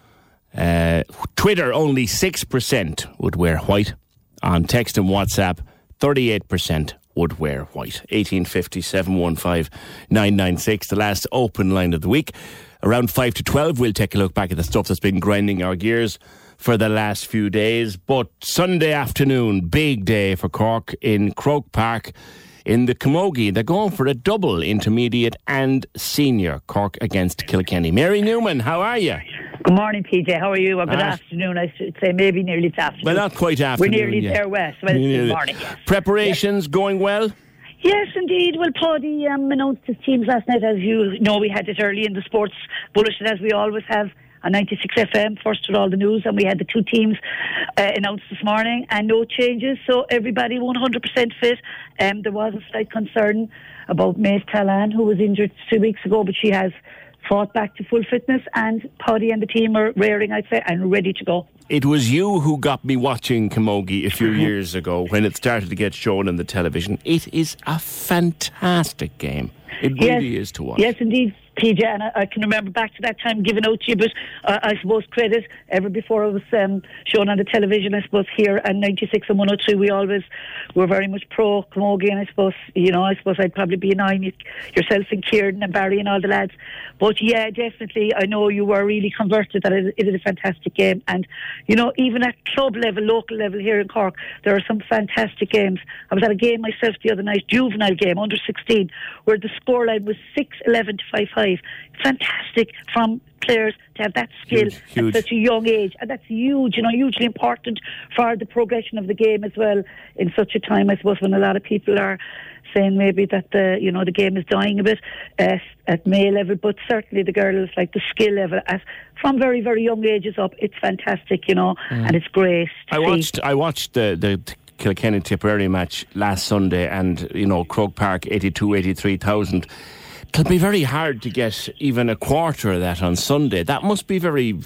uh, Twitter, only six percent would wear white. On text and WhatsApp, thirty-eight percent would wear white. eighteen fifty, seven one five, nine nine six, the last open line of the week. Around five to twelve, we'll take a look back at the stuff that's been grinding our gears for the last few days. But Sunday afternoon, big day for Cork in Croke Park in the Camogie. They're going for a double intermediate and senior. Cork against Kilkenny. Mary Newman, how are you? Good morning, P J. How are you? Well, good Ah. afternoon. I should say maybe nearly it's afternoon. Well, not quite afternoon We're nearly yet. there west. Well, it's Nearly. the morning. Preparations going well? Yes, indeed. Well, Paddy um, announced his teams last night. As you know, we had it early in the sports bulletin, as we always have, on ninety-six F M, first with all the news, and we had the two teams uh, announced this morning, and no changes, so everybody one hundred percent fit. Um, there was a slight concern about Maeve Tallan, who was injured two weeks ago, but she has fought back to full fitness, and Paddy and the team are raring, I'd say, and ready to go. It was you who got me watching Camogie a few years ago when it started to get shown on the television. It is a fantastic game. It really yes, is to watch. Yes, indeed, P J, and I, I can remember back to that time giving out to you, but uh, I suppose credit, ever before it was um, shown on the television, I suppose here at ninety-six and one oh two, we always were very much pro Camogie, and I suppose, you know, I suppose I'd probably be nine, yourself and Kieran and Barry and all the lads. But yeah, definitely, I know you were really converted that it, it is a fantastic game, and, you know, even at club level, local level here in Cork, there are some fantastic games. I was at a game myself the other night, juvenile game, under sixteen, where the scoreline was six eleven to five five. Fantastic from players to have that skill Huge, huge. at such a young age, and that's huge, you know, hugely important for the progression of the game as well in such a time, I suppose, when a lot of people are saying maybe that the, you know, the game is dying a bit uh, at male level, but certainly the girls, like the skill level at, from very, very young ages up, it's fantastic, you know, Mm. and it's great to I see. watched I watched the, the Kilkenny Tipperary match last Sunday, and, you know, Croke Park, eighty-two, eighty-three thousand. It'll be very hard to get even a quarter of that on Sunday. That must be very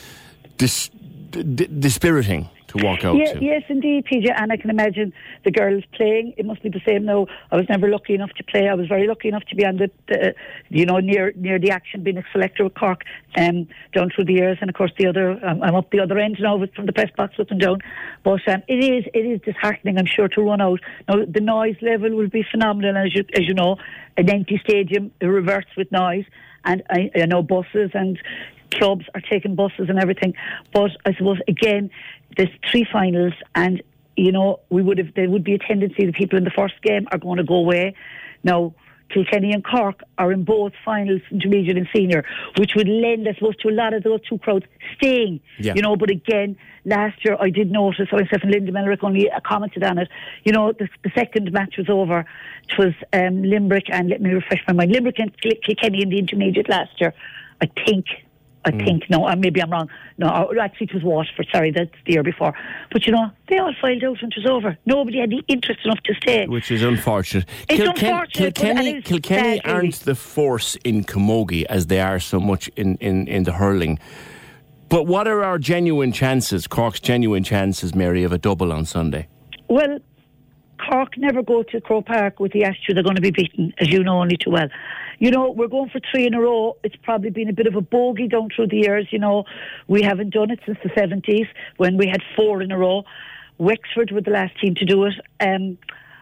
dis- d- dispiriting to walk out Yeah, to. yes, indeed, P J, and I can imagine the girls playing. It must be the same now. I was never lucky enough to play. I was very lucky enough to be on the, the you know, near near the action, being a selector with Cork um, down through the years, and of course the other. Um, I'm up the other end now with, from the press box looking down. But um, it is it is disheartening, I'm sure, to run out. Now the noise level will be phenomenal, as you as you know. An empty stadium, it reverts with noise, and I, I know buses and clubs are taking buses and everything. But I suppose again, there's three finals, and you know we would have there would be a tendency the people in the first game are going to go away. Now Kilkenny and Cork are in both finals, intermediate and senior, which would lend, I suppose, to a lot of those two crowds staying. Yeah. You know, but again, last year I did notice, so myself and Linda Mellerick only commented on it, you know, the, the second match was over. It was um, Limerick, and let me refresh my mind, Limerick and Kil- Kilkenny in the intermediate last year. I think, I mm. think, no, uh, maybe I'm wrong. No, actually it was Waterford, sorry, that's the year before. But you know, they all filed out when it was over. Nobody had the interest enough to stay. Which is unfortunate. It's Kilken- unfortunate. Kilkenny, But Kilkenny sadly. aren't the force in Camogie as they are so much in, in, in the hurling. But what are our genuine chances, Cork's genuine chances, Mary, of a double on Sunday? Well, Cork never go to Croke Park with the attitude they're going to be beaten, as you know only too well. You know, we're going for three in a row. It's probably been a bit of a bogey down through the years. You know, we haven't done it since the seventies when we had four in a row. Wexford were the last team to do it. Um,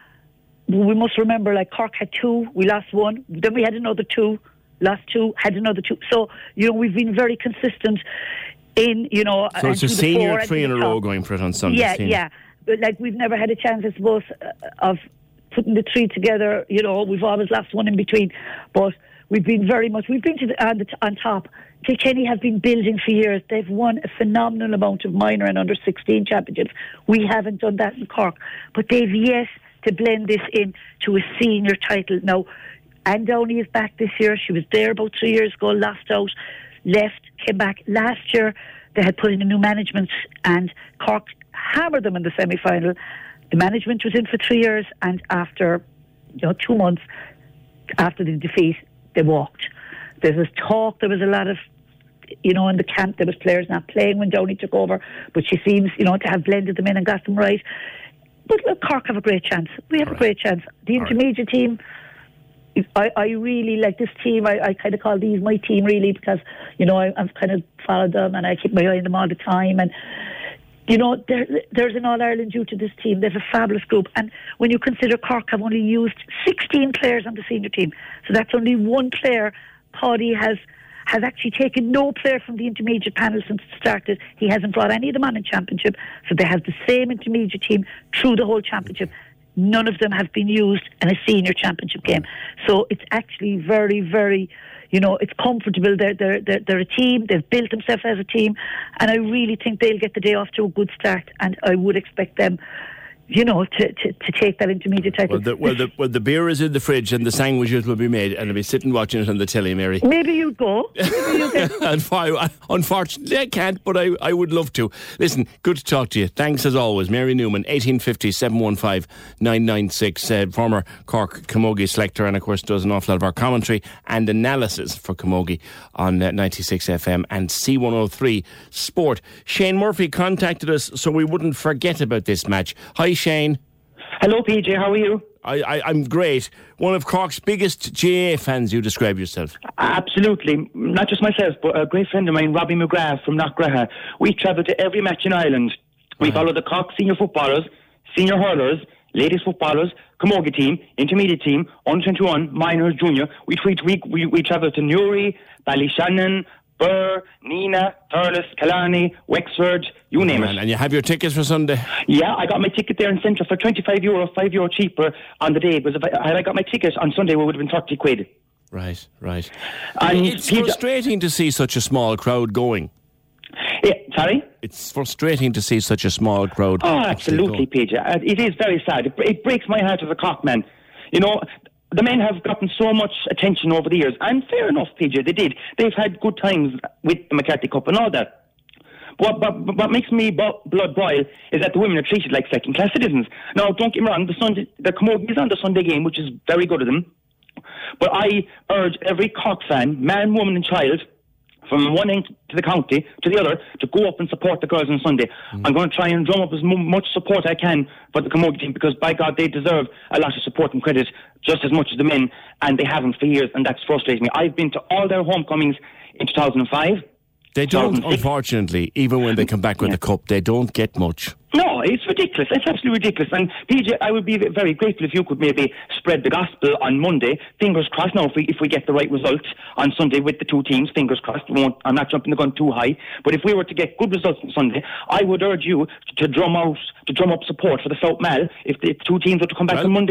we must remember, like, Cork had two, we lost one. Then we had another two, lost two, had another two. So, you know, we've been very consistent in, you know... So it's a to the senior four and three to in a the row top. going for it on Sunday. Yeah, senior. yeah. But, like, we've never had a chance, I suppose, uh, of putting the three together. You know, we've always lost one in between. But we've been very much... We've been to the, on, the, on top. Kilkenny have been building for years. They've won a phenomenal amount of minor and under sixteen championships. We haven't done that in Cork. But they've yet to blend this in to a senior title. Now, Anne Downey is back this year. She was there about three years ago, lost out, left, came back. Last year, they had put in a new management, and Cork hammered them in the semi-final. The management was in for three years, and after, you know, two months after the defeat, they walked. There was talk, there was a lot of, you know, in the camp, there was players not playing when Downey took over, but she seems, you know, to have blended them in and got them right. But look, Cork have a great chance. We have All a great right. chance. The intermediate right. team, I, I really like this team. I, I kind of call these my team, really, because, you know, I, I've kind of followed them and I keep my eye on them all the time. And, you know, there, there's an All-Ireland due to this team. They have a fabulous group. And when you consider Cork have only used sixteen players on the senior team, so that's only one player. Paddy has has actually taken no player from the intermediate panel since it started. He hasn't brought any of them on in championship, so they have the same intermediate team through the whole championship. None of them have been used in a senior championship game. So it's actually very, very, you know, it's comfortable. They're, they're, they're, they're a team. They've built themselves as a team. And I really think they'll get the day off to a good start. And I would expect them, you know, to, to, to take that intermediate title. Well the, well, the, well, the beer is in the fridge and the sandwiches will be made, and I'll be sitting watching it on the telly, Mary. Maybe you'd go. Maybe you'd go. Unfortunately, I can't, but I, I would love to. Listen, good to talk to you. Thanks as always. Mary Newman, eighteen fifty, seven one five, nine nine six, uh, former Cork Camogie selector, and of course does an awful lot of our commentary and analysis for Camogie on uh, ninety-six F M and C one oh three Sport. Shane Murphy contacted us so we wouldn't forget about this match. Hi, Shane. Hello, P J. How are you? I, I, I'm great. One of Cork's biggest G A A fans, you describe yourself. Absolutely. Not just myself, but a great friend of mine, Robbie McGrath from Knockgraha. We travel to every match in Ireland. We right. follow the Cork senior footballers, senior hurlers, ladies footballers, Camogie team, intermediate team, under twenty-one, minors, junior. We, we, we, we travel to Newry, Ballyshannon, Burr, Nina, Thurles, Killarney, Wexford, you name Man, it. And you have your tickets for Sunday? Yeah, I got my ticket there in Central for twenty-five euro, five euro cheaper on the day. Because if I, had I got my ticket on Sunday, it would have been thirty quid. Right, right. And it's frustrating to see such a small crowd going. Yeah, sorry? It's frustrating to see such a small crowd. Oh, absolutely, P J. Uh, It is very sad. It, it breaks my heart as a Cork man. You know, the men have gotten so much attention over the years, and fair enough, P J, they did. They've had good times with the McCarthy Cup and all that. But, but, but what makes me bo- blood boil is that the women are treated like second-class citizens. Now, don't get me wrong, the Sunday, the Camogie is on the Sunday game, which is very good of them. But I urge every Cork fan, man, woman and child, from one end to the county to the other, to go up and support the girls on Sunday. Mm. I'm going to try and drum up as m- much support I can for the Camogie team, because by God, they deserve a lot of support and credit just as much as the men, and they haven't for years, and that's frustrating me. I've been to all their homecomings in two thousand five. They don't, unfortunately, even when they come back with yeah. the cup, they don't get much. No, it's ridiculous. It's absolutely ridiculous. And P J, I would be very grateful if you could maybe spread the gospel on Monday. Fingers crossed. Now, if we if we get the right result on Sunday with the two teams, fingers crossed. We won't, I'm not jumping the gun too high. But if we were to get good results on Sunday, I would urge you to, to drum out, to drum up support for the South Mall. If the two teams were to come back well, on Monday.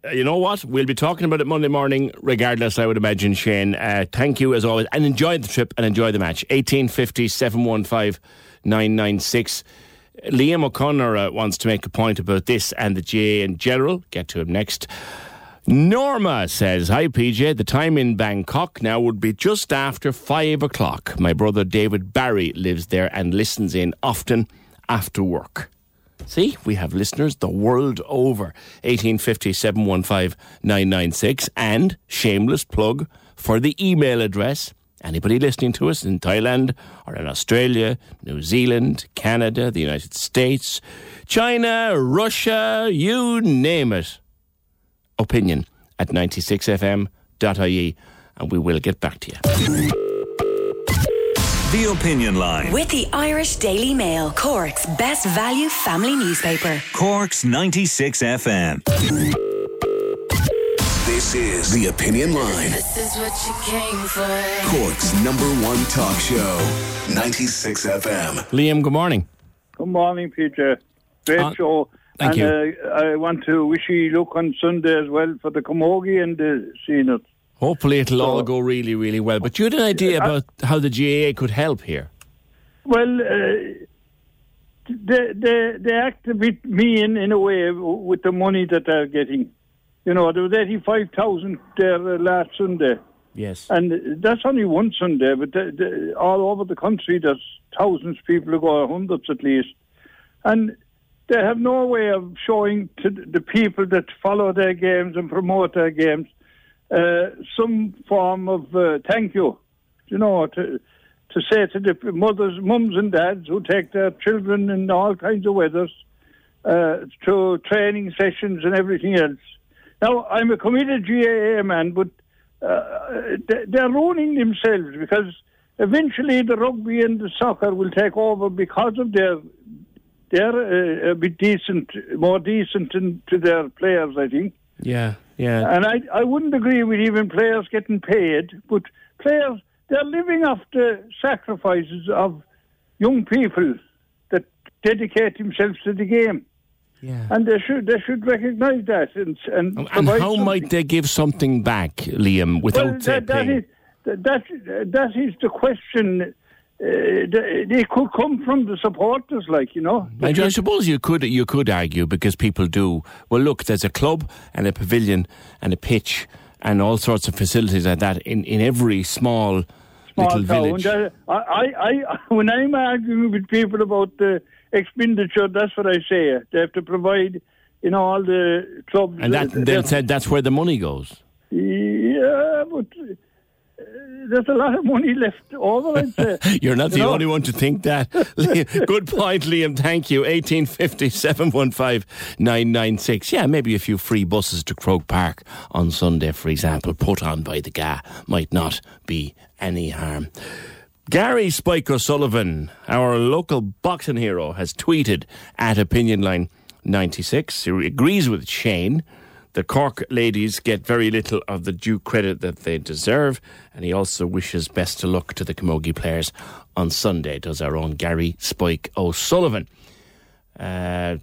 you know what? We'll be talking about it Monday morning, regardless, I would imagine, Shane. Uh, thank you, as always, and enjoy the trip and enjoy the match. eighteen fifty, seven one five, nine nine six. Liam O'Connor uh, wants to make a point about this and the G A in general. Get to him next. Norma says, hi P J, the time in Bangkok now would be just after five o'clock. My brother David Barry lives there and listens in often after work. See, we have listeners the world over. eighteen fifty, seven one five, nine nine six. And shameless plug for the email address. Anybody listening to us in Thailand or in Australia, New Zealand, Canada, the United States, China, Russia, you name it. Opinion at ninety-six f m dot I E, and we will get back to you. The Opinion Line. With the Irish Daily Mail, Cork's best value family newspaper. Cork's ninety-six F M. This is The Opinion Line. This is what you came for. Cork's number one talk show, ninety-six F M. Liam, good morning. Good morning, Peter. Great Uh, show. thank and uh, I want to wish you luck on Sunday as well for the Camogie and the Senate. Hopefully it'll all go really, really well. But you had an idea about how the G A A could help here. Well, uh, they, they, they act a bit mean in a way with the money that they're getting. You know, there was eighty-five thousand there uh, last Sunday. Yes. And that's only one Sunday, but the, the, all over the country there's thousands of people who go, hundreds at least. And they have no way of showing to the people that follow their games and promote their games uh, some form of uh, thank you, you know, to to say to the mothers, mums and dads who take their children in all kinds of weathers uh, to training sessions and everything else. Now, I'm a committed G A A man, but uh, they're ruining themselves because eventually the rugby and the soccer will take over because of their they're uh, a bit decent, more decent in, to their players, I think. Yeah, yeah. And I, I wouldn't agree with even players getting paid, but players, they're living off the sacrifices of young people that dedicate themselves to the game. Yeah. And they should they should recognise that. And, and, And how something. might they give something back, Liam, without well, that, uh, that, paying? is, that, that, that is the question. Uh, they, they could come from the supporters, like, you know. And I suppose you could you could argue, because people do. Well, look, there's a club and a pavilion and a pitch and all sorts of facilities like that in, in every small, Small little town. village. Uh, I, I, I, when I'm arguing with people about the expenditure, that's what I say. They have to provide, you know, all the clubs. And that uh, they said that's where the money goes. Yeah, but uh, there's a lot of money left over, I'd say. You're not You the know? only one to think that. Good point, Liam. Thank you. eighteen fifty, seven one five, nine nine six. Yeah, maybe a few free buses to Croke Park on Sunday, for example, put on by the G A might not be any harm. Gary Spike O'Sullivan, our local boxing hero, has tweeted at Opinionline ninety-six. He agrees with Shane. The Cork ladies get very little of the due credit that they deserve, and he also wishes best of luck to the Camogie players on Sunday, does our own Gary Spike O'Sullivan. Uh,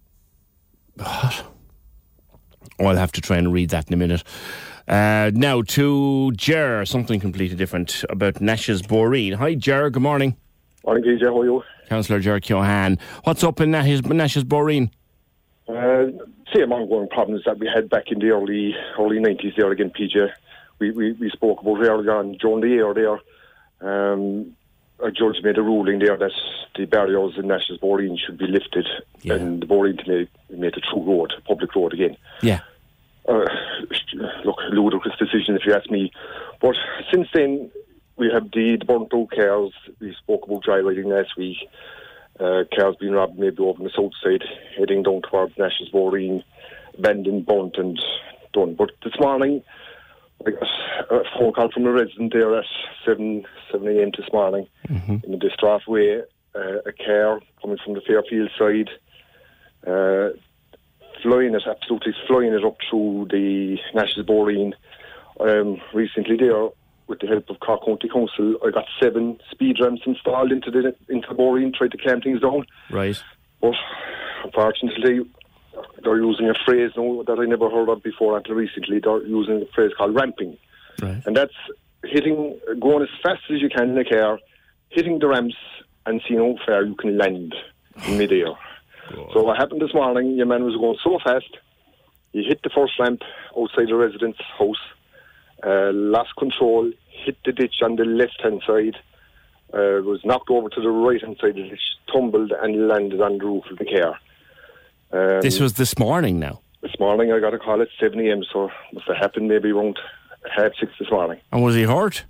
what? Oh, I'll have to try and read that in a minute. Uh, now to Ger, something completely different about Nash's Boreen. Hi Ger, good morning. Morning, G J, how are you? Councillor Ger Keohan. What's up in Nash's, Nash's Boreen? Uh, same ongoing problems that we had back in the early early nineties there again, P J. We, we, we spoke about earlier on during the year there. Um, a judge made a ruling there that the barriers in Nash's Boreen should be lifted yeah. and the Boreen to make, make a true road, public road again. Yeah. Uh, look, ludicrous decision if you ask me. But since then, we have the, the burnt out cars. We spoke about dry riding last week. Uh, cars being robbed maybe over on the south side, heading down towards Nash's Boreen, abandoned, burnt and done. But this morning, I got a phone call from a resident there at seven a.m. this morning mm-hmm. in the Distraff Way. Uh, a car coming from the Fairfield side, uh, flying it, absolutely flying it up through the Nash's Boreen. Um, recently there, with the help of Cork County Council, I got seven speed ramps installed into the into the Boreen, tried to clamp things down. Right. But unfortunately, they're using a phrase now that I never heard of before until recently. They're using a phrase called ramping. Right. And that's hitting, going as fast as you can in the car, hitting the ramps and seeing how far you can land in midair. Oh. So what happened this morning, your man was going so fast, he hit the first ramp outside the resident's house, uh, lost control, hit the ditch on the left-hand side, uh, was knocked over to the right-hand side of the ditch, tumbled and landed on the roof of the car. Um, this was this morning now? This morning I got a call at seven a.m, so it must have happened maybe around half six this morning. And was he hurt?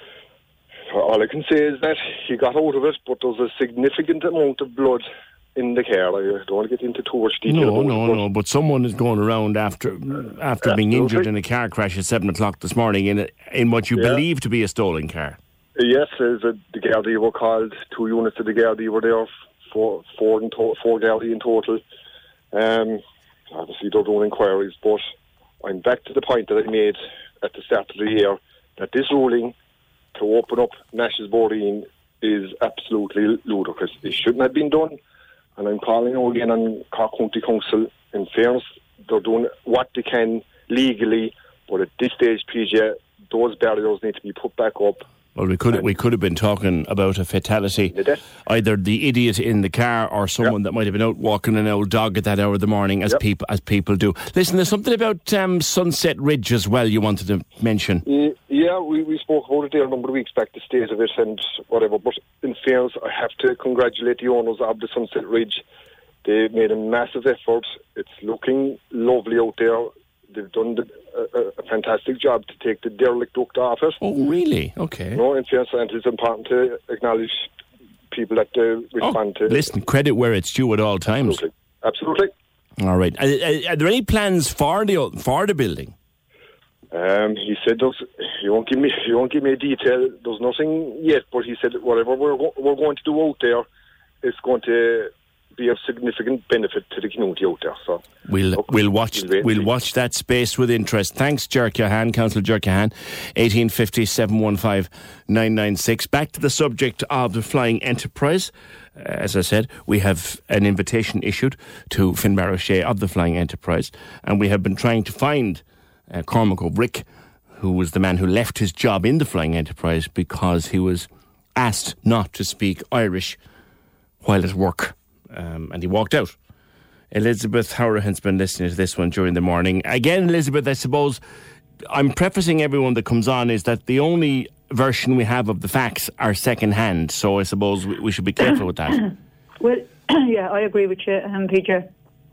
All I can say is that he got out of it, but there's a significant amount of blood in the car. I don't want to get into too much detail. No, about no, it, but no. But someone is going around after after being injured in a car crash at seven o'clock this morning in a, in what you Yeah. believe to be a stolen car. Yes, there's a, the Gardaí were called. Two units of the Gardaí were there. Four, four, in to, four Gardaí in total. Um, obviously, they're doing inquiries, but I'm back to the point that I made at the start of the year that this ruling to open up Nash's Boarding is absolutely ludicrous. It shouldn't have been done, and I'm calling out again on Cork County Council. In fairness, they're doing what they can legally, but at this stage, P J, those barriers need to be put back up. Well, we could we could have been talking about a fatality. Either the idiot in the car or someone that might have been out walking an old dog at that hour of the morning, as Yep. people as people do. Listen, there's something about um, Sunset Ridge as well you wanted to mention. Y- Yeah, we, we spoke about it there a number of weeks back, the state of it and whatever. But in fairness, I have to congratulate the owners of the Sunset Ridge. They made a massive effort. It's looking lovely out there. They've done the, a, a fantastic job to take the derelict duct off it. Oh, really? Okay. No, in fairness, and it's important to acknowledge people that uh, respond to. Listen, credit where it's due at all times. Absolutely. Absolutely. All right. Are, are, are there any plans for the for the building? Um, he said there's, he won't give me he won't give me a detail. There's nothing yet, but he said whatever we're go- we're going to do out there is going to be of significant benefit to the community out there. So We'll look, we'll watch we'll wait we'll and watch that space with interest. Thanks, Ger Cahan, Councillor Ger Cahan, eighteen fifty, seven one five, nine nine six. Back to the subject of the Flying Enterprise. Uh, as I said, we have an invitation issued to Finbar O'Shea of the Flying Enterprise, and we have been trying to find uh, Cormac O'Brick, who was the man who left his job in the Flying Enterprise because he was asked not to speak Irish while at work, um, and he walked out. Elizabeth Howrahan's been listening to this one during the morning. Again, Elizabeth, I suppose I'm prefacing everyone that comes on is that the only version we have of the facts are second-hand, so I suppose we, we should be careful with that. Well, yeah, I agree with you, um, P J.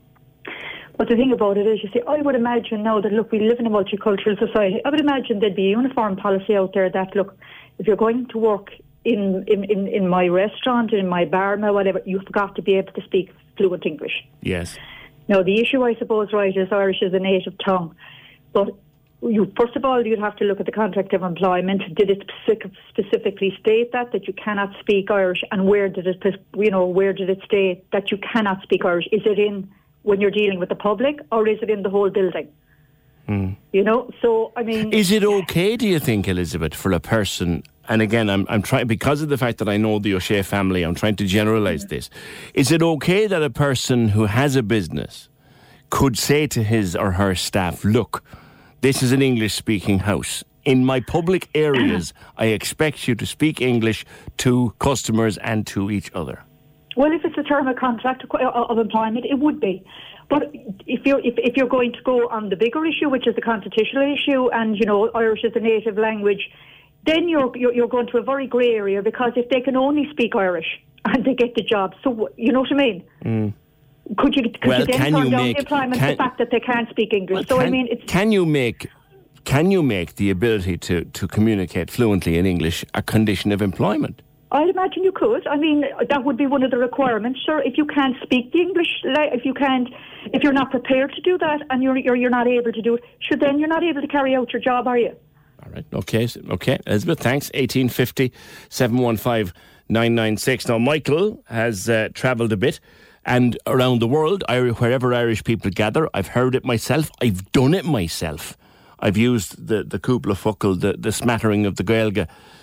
But the thing about it is, you see, I would imagine now that, look, we live in a multicultural society. I would imagine there'd be a uniform policy out there that, look, if you're going to work in, in, in, in my restaurant, in my bar, or whatever, you've got to be able to speak fluent English. Yes. Now, the issue, I suppose, right, is Irish is a native tongue. But you, first of all, you'd have to look at the contract of employment. Did it specific, specifically state that, that you cannot speak Irish? And where did it, you know, where did it state that you cannot speak Irish? Is it in when you're dealing with the public, or is it in the whole building? Mm. You know, so, I mean... Is it okay, do you think, Elizabeth, for a person... And again, I'm, I'm trying, because of the fact that I know the O'Shea family, I'm trying to generalise this. Is it okay that a person who has a business could say to his or her staff, look, this is an English-speaking house. In my public areas, I expect you to speak English to customers and to each other? Well, if it's a term of contract of employment, it would be. But if you're if, if you're going to go on the bigger issue, which is the constitutional issue, and, you know, Irish is a native language, then you're, you're you're going to a very grey area, because if they can only speak Irish and they get the job, so you know what I mean? Mm. Could you could Well, you then can turn you down make- the employment can- the fact that they can't speak English? Well, so I can- mean, it's Can you make... Can you make the ability to, to communicate fluently in English a condition of employment? I'd imagine you could. I mean, that would be one of the requirements. Sure, if you can't speak the English, like, if you can't, if you're not prepared to do that, and you're you're, you're not able to do it, sure, then you're not able to carry out your job, are you? All right. Okay. Okay. Elizabeth, thanks. eighteen fifty, seven one five, nine nine six. Now, Michael has uh, travelled a bit and around the world, wherever Irish people gather. I've heard it myself. I've done it myself. I've used the, the cúpla focal, the, the smattering of the Gaeilge,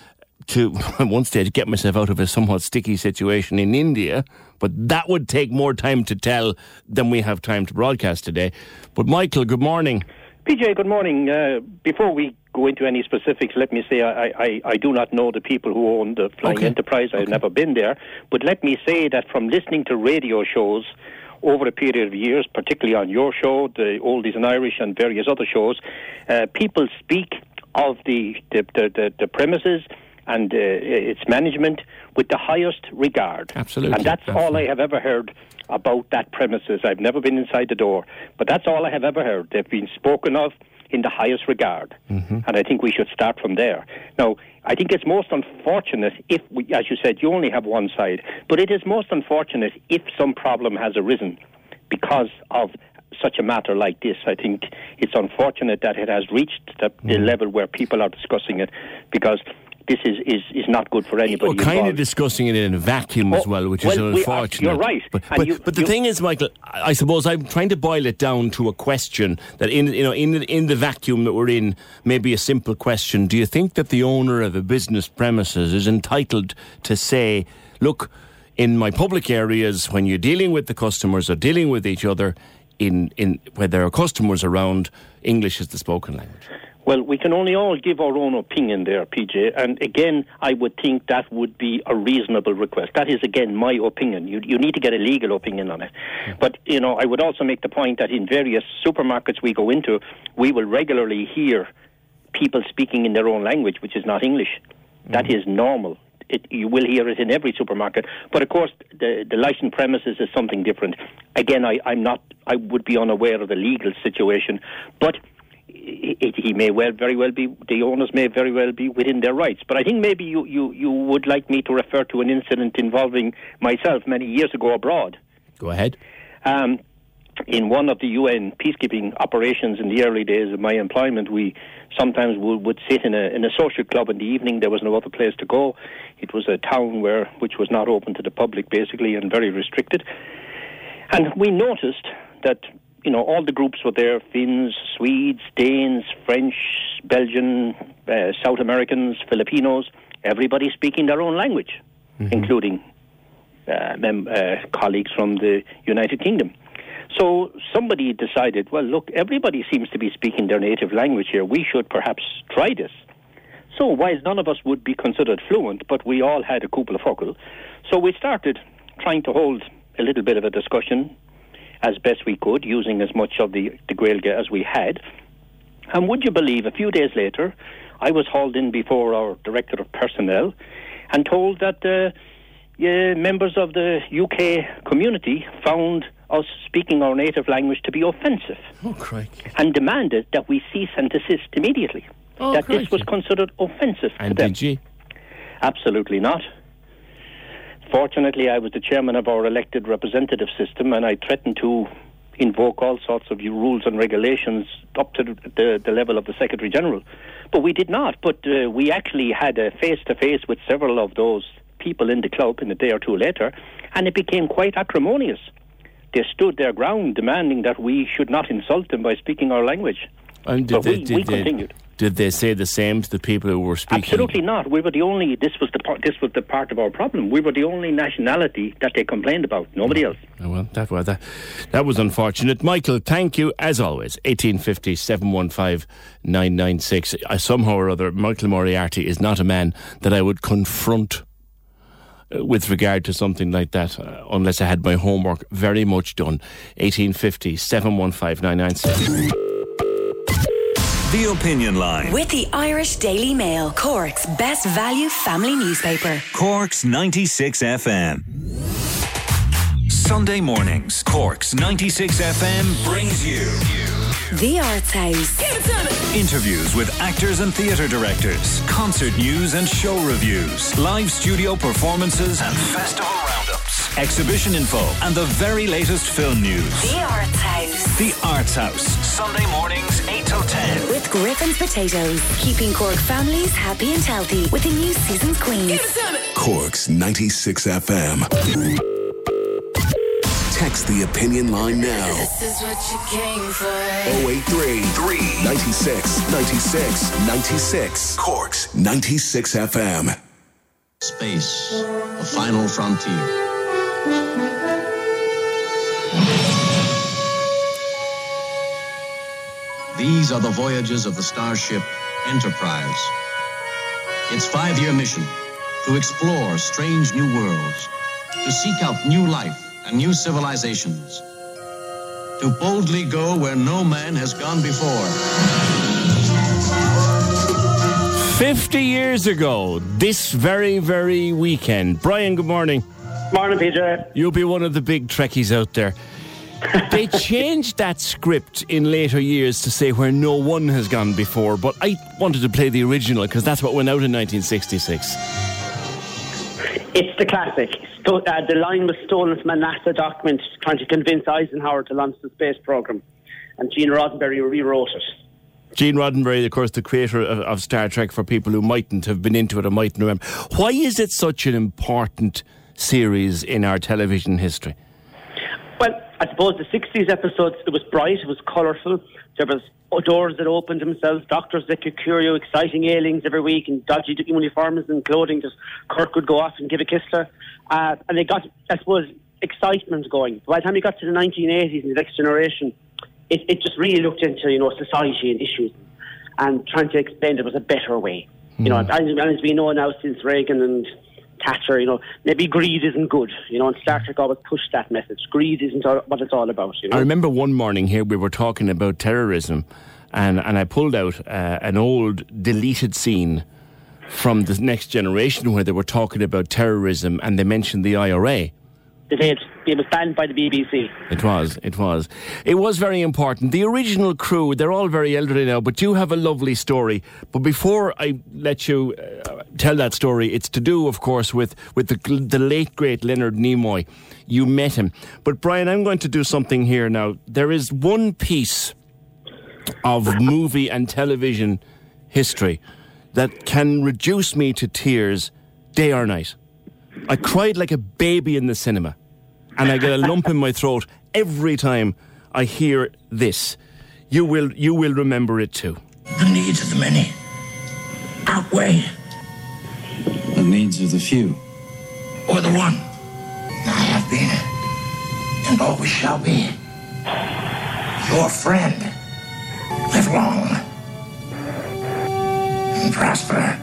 to, at one stage, get myself out of a somewhat sticky situation in India, but that would take more time to tell than we have time to broadcast today. But Michael, good morning. P J, good morning. Uh, before we go into any specifics, let me say I, I, I do not know the people who own the Flying Okay. Enterprise. I've Okay. never been there. But let me say that from listening to radio shows over a period of years, particularly on your show, the Oldies and Irish and various other shows, uh, people speak of the, the, the, the, the premises and uh, its management with the highest regard. Absolutely. And that's Absolutely. all I have ever heard about that premises. I've never been inside the door, but that's all I have ever heard. They've been spoken of in the highest regard. Mm-hmm. And I think we should start from there. Now, I think it's most unfortunate if, we, as you said, you only have one side, but it is most unfortunate if some problem has arisen because of such a matter like this. I think it's unfortunate that it has reached the, the Mm. level where people are discussing it, because this is, is, is not good for anybody We're kind of involved. discussing it in a vacuum as Oh, well, which well, is we are- unfortunate. you're right. But, And but, you- but the you- thing is, Michael, I I suppose I'm trying to boil it down to a question that, in you know, in the, in the vacuum that we're in, maybe a simple question. Do you think that the owner of a business premises is entitled to say, look, in my public areas, when you're dealing with the customers or dealing with each other, in, in where there are customers around, English is the spoken language? Well, we can only all give our own opinion there, P J. And again, I would think that would be a reasonable request. That is, again, my opinion. You, you need to get a legal opinion on it. But, you know, I would also make the point that in various supermarkets we go into, we will regularly hear people speaking in their own language, which is not English. That is normal. It, you will hear it in every supermarket. But, of course, the, the licensed premises is something different. Again, I, I'm not, I would be unaware of the legal situation. But It, it, he may well, very well be, the owners may very well be within their rights. But I think maybe you, you, you would like me to refer to an incident involving myself many years ago abroad. Go ahead. Um, in one of the U N peacekeeping operations in the early days of my employment, we sometimes would, would sit in a, in a social club in the evening. There was no other place to go. It was a town where which was not open to the public, basically, and very restricted. And we noticed that, you know, all the groups were there: Finns, Swedes, Danes, French, Belgian, uh, South Americans, Filipinos, everybody speaking their own language, mm-hmm. including uh, mem- uh, colleagues from the United Kingdom. So somebody decided, well, look, everybody seems to be speaking their native language here. We should perhaps try this. So while none of us would be considered fluent, but we all had a couple of huckle, so we started trying to hold a little bit of a discussion as best we could, using as much of the, the Gaeilge as we had. And would you believe, a few days later, I was hauled in before our Director of Personnel and told that uh, uh, members of the U K community found us speaking our native language to be offensive. Oh, crikey. And demanded that we cease and desist immediately. Oh, that crikey. this was considered offensive And to them. did you? Absolutely not. Fortunately, I was the chairman of our elected representative system, and I threatened to invoke all sorts of rules and regulations up to the, the, the level of the Secretary-General. But we did not. But uh, we actually had a face-to-face with several of those people in the club in a day or two later, and it became quite acrimonious. They stood their ground, demanding that we should not insult them by speaking our language. And did but they, we, did we they, continued. Did they say the same to the people who were speaking? Absolutely not. We were the only. This was the part. This was the part of our problem. We were the only nationality that they complained about. Nobody else. Oh, well, that was that. That was unfortunate. Michael, thank you as always. eighteen fifty, seven one five, nine nine six. I, somehow or other, Michael Moriarty is not a man that I would confront uh, with regard to something like that, uh, unless I had my homework very much done. eighteen fifty, seven one five, nine nine six. The Opinion Line. With the Irish Daily Mail, Cork's best value family newspaper. Cork's ninety-six F M. Sunday mornings, Cork's ninety-six F M brings you The Arts House. interviews with actors and theatre directors, concert news and show reviews, live studio performances and festival roundups, exhibition info and the very latest film news. The Arts House. The Arts House, Sunday mornings eight till ten. With Griffin's Potatoes, keeping Cork families happy and healthy with the new season's queens. Cork's ninety-six F M. Text the opinion line now. This is what you came for. oh eight three, three ninety-six, ninety-six, ninety-six. Cork's ninety-six F M. Space, the final frontier. These are the voyages of the starship Enterprise. Its five-year mission, to explore strange new worlds, to seek out new life and new civilizations, to boldly go where no man has gone before. Fifty years ago, this very, very weekend. Brian, good morning. Morning, P J. You'll be one of the big Trekkies out there. They changed that script in later years to say where no one has gone before, but I wanted to play the original because that's what went out in nineteen sixty-six. It's the classic. Sto- uh, the line was stolen from a NASA document trying to convince Eisenhower to launch the space program, and Gene Roddenberry rewrote it. Gene Roddenberry, of course, the creator of, of Star Trek, for people who mightn't have been into it or mightn't remember. Why is it such an important series in our television history? Well, I suppose the sixties episodes, it was bright, it was colourful. There was doors that opened themselves, doctors that could cure you, exciting aliens every week, and dodgy uniforms and clothing. Just Kirk would go off and give a kiss to her. Uh, and they got, I suppose, excitement going. By the time you got to the nineteen eighties and the next generation, it, it just really looked into, you know, society and issues and trying to explain it was a better way. Mm. You know, and, and as we know now since Reagan and Thatcher, you know, maybe greed isn't good, you know, and Star Trek always pushed that message. Greed isn't all, what it's all about, you know. I remember one morning here we were talking about terrorism, and, and I pulled out uh, an old deleted scene from the Next Generation where they were talking about terrorism and they mentioned the I R A. They did. It was banned by the B B C. It was, it was. It was very important. The original crew, they're all very elderly now, but you have a lovely story. But before I let you uh, tell that story, it's to do, of course, with, with the, the late, great Leonard Nimoy. You met him. But, Brian, I'm going to do something here now. There is one piece of movie and television history that can reduce me to tears day or night. I cried like a baby in the cinema. And I get a lump in my throat every time I hear this. You will you will remember it too. The needs of the many outweigh the needs of the few. Or the one. I have been, and always shall be, your friend. Live long and prosper.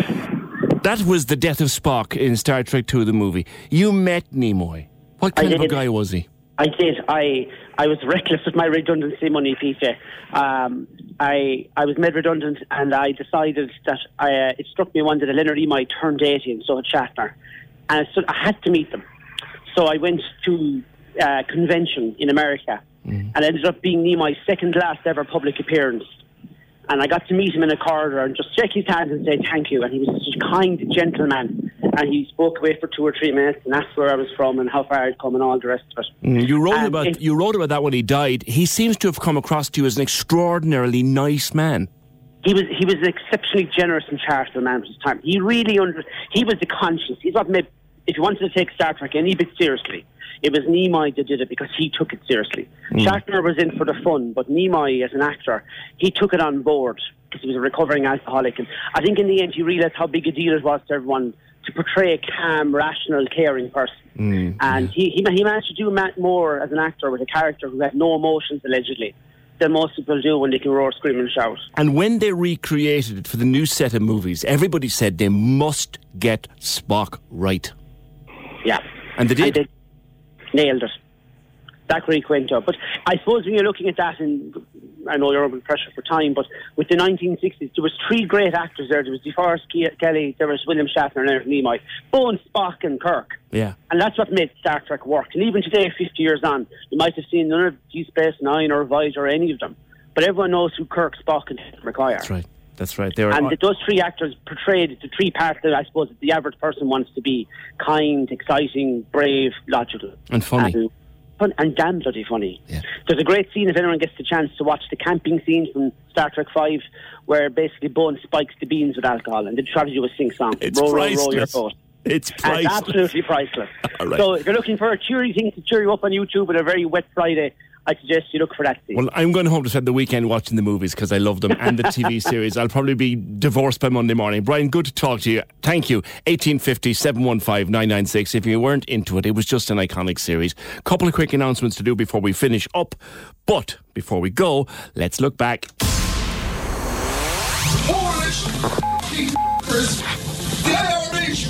That was the death of Spock in Star Trek two, the movie. You met Nimoy. What kind of a guy was he? I did. I I was reckless with my redundancy money, P J. Um, I I was made redundant, and I decided that I, uh, it struck me one day that Leonard Nimoy turned eighty, and so had Shatner, and so I had to meet them. So I went to a convention in America, mm. and it ended up being Nimoy's second last ever public appearance. And I got to meet him in a corridor and just shake his hand and say thank you. And he was such a kind gentleman. And he spoke away for two or three minutes and asked where I was from and how far I'd come and all the rest of it. Mm, you wrote and about it, you wrote about that when he died. He seems to have come across to you as an extraordinarily nice man. He was he was an exceptionally generous and charitable man at his time. He really under he was the conscience. He's what made, if you wanted to take Star Trek any bit seriously, it was Nimoy that did it because he took it seriously. Mm. Shatner was in for the fun, but Nimoy, as an actor, he took it on board because he was a recovering alcoholic. And I think in the end he realised how big a deal it was to everyone to portray a calm, rational, caring person. Mm. And he, he he managed to do more as an actor with a character who had no emotions, allegedly, than most people do when they can roar, scream and shout. And when they recreated it for the new set of movies, everybody said they must get Spock right. Yeah. And they did. And they nailed it. Zachary Quinto. But I suppose when you're looking at that, and I know you're under pressure for time, but with the nineteen sixties, there was three great actors there. There was DeForest Kelly, there was William Shatner, and Leonard Nimoy. Bones, Spock and Kirk. Yeah. And that's what made Star Trek work. And even today, fifty years on, you might have seen none of Deep Space Nine or Voyager or any of them. But everyone knows who Kirk, Spock and McCoy are. That's right. That's right. They were and the, those three actors portrayed the three parts that I suppose the average person wants to be: kind, exciting, brave, logical. And funny. And, fun, and damn bloody funny. Yeah. There's a great scene, if anyone gets the chance to watch the camping scene from Star Trek five, where basically Bones spikes the beans with alcohol and they try to do a sing-song. It's row, priceless. row, row your boat. It's priceless. And it's absolutely priceless. All right. So if you're looking for a cheery thing to cheer you up on YouTube on a very wet Friday, I suggest you look for that scene. Well, I'm going home to spend the weekend watching the movies because I love them and the T V series. I'll probably be divorced by Monday morning. Brian, good to talk to you. Thank you. eighteen fifty, seven one five, nine nine six. If you weren't into it, it was just an iconic series. Couple of quick announcements to do before we finish up. But before we go, let's look back. Polish the Irish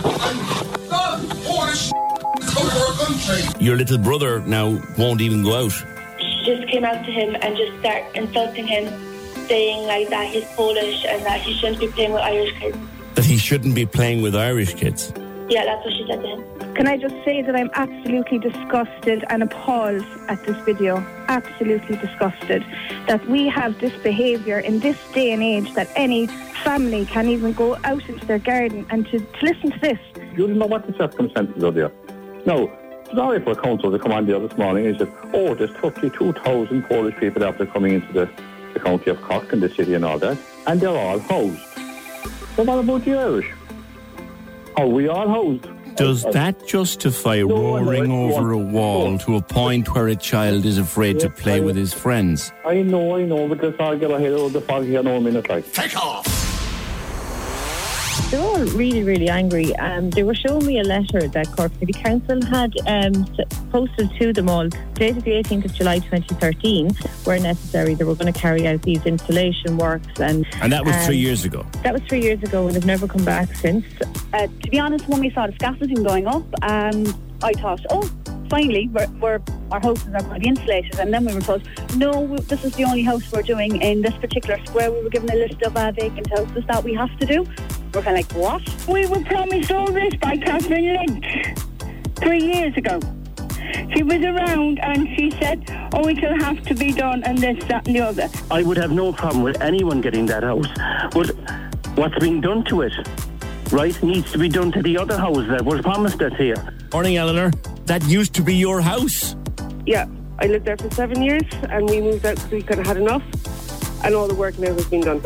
and Polish our country. Your little brother now won't even go out. She just came out to him and just started insulting him, saying like that he's Polish and that he shouldn't be playing with Irish kids. That he shouldn't be playing with Irish kids. Yeah, that's what she said to him. Can I just say that I'm absolutely disgusted and appalled at this video. Absolutely disgusted that we have this behaviour in this day and age, that any family can even go out into their garden and to, to listen to this. You don't know what the circumstances are there. Now, sorry for a council to come on there this morning and said, oh, there's thirty-two thousand Polish people after coming into the, the county of Cork and the city and all that, and they're all housed. So what about the Irish? Are we all housed? Does that justify No, roaring no, over a wall to a point where a child is afraid Yes, to play I- with his friends? I know, I know, but let's all get ahead of the fog here in a minute, like. Take off! They're all really, really angry. Um, they were showing me a letter that Cork City Council had um, posted to them all, dated the eighteenth of July twenty thirteen, where necessary they were going to carry out these installation works. And And that was um, three years ago. That was three years ago, and they've never come back since. Uh, to be honest, when we saw the scaffolding going up, um, I thought, oh, finally, we're, we're, our houses are going to be insulated. And then we were told, no, we, this is the only house we're doing in this particular square. We were given a list of uh, vacant houses that we have to do. We're kind of like, what? We were promised all this by Catherine Lynch three years ago. She was around and she said, oh, it'll have to be done and this, that and the other. I would have no problem with anyone getting that house. But what's being done to it, right, needs to be done to the other house that was promised us here. Morning, Eleanor. That used to be your house. Yeah, I lived there for seven years and we moved out because we could have had enough and all the work now has been done.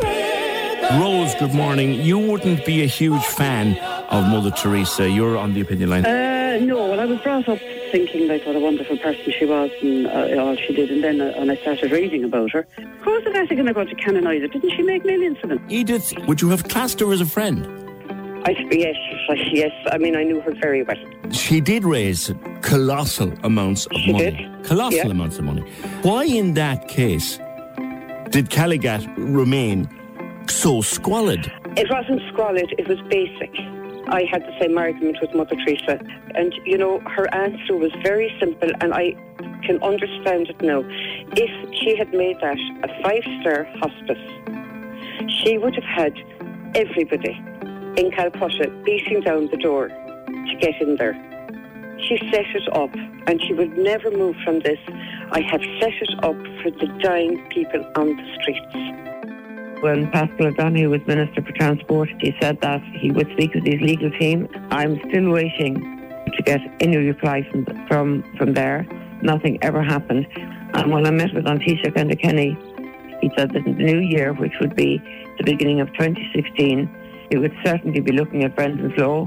Rose, good morning. You wouldn't be a huge fan of Mother Teresa. You're on the opinion line. Uh, no, well, I was brought up thinking like what a wonderful person she was and uh, all she did, and then uh, and I started reading about her. Who was it actually going to go to canonise her? Didn't she make millions for them? Edith, would you have classed her as a friend? I, yes, yes. I mean, I knew her very well. She did raise colossal amounts of She money. did. Colossal Yeah. amounts of money. Why, in that case, did Caligat remain so squalid? It wasn't squalid, it was basic. I had the same argument with Mother Teresa. And, you know, her answer was very simple, and I can understand it now. If she had made that a five-star hospice, she would have had everybody in Calcutta beating down the door to get in there. She set it up, and she would never move from this. I have set it up for the dying people on the streets. When Pascal O'Donoghue was Minister for Transport, he said that he would speak with his legal team. I'm still waiting to get any reply from from, from there. Nothing ever happened. And when I met with Taoiseach Enda Kenny, he said that in the new year, which would be the beginning of twenty sixteen, he would certainly be looking at Brendan's Law.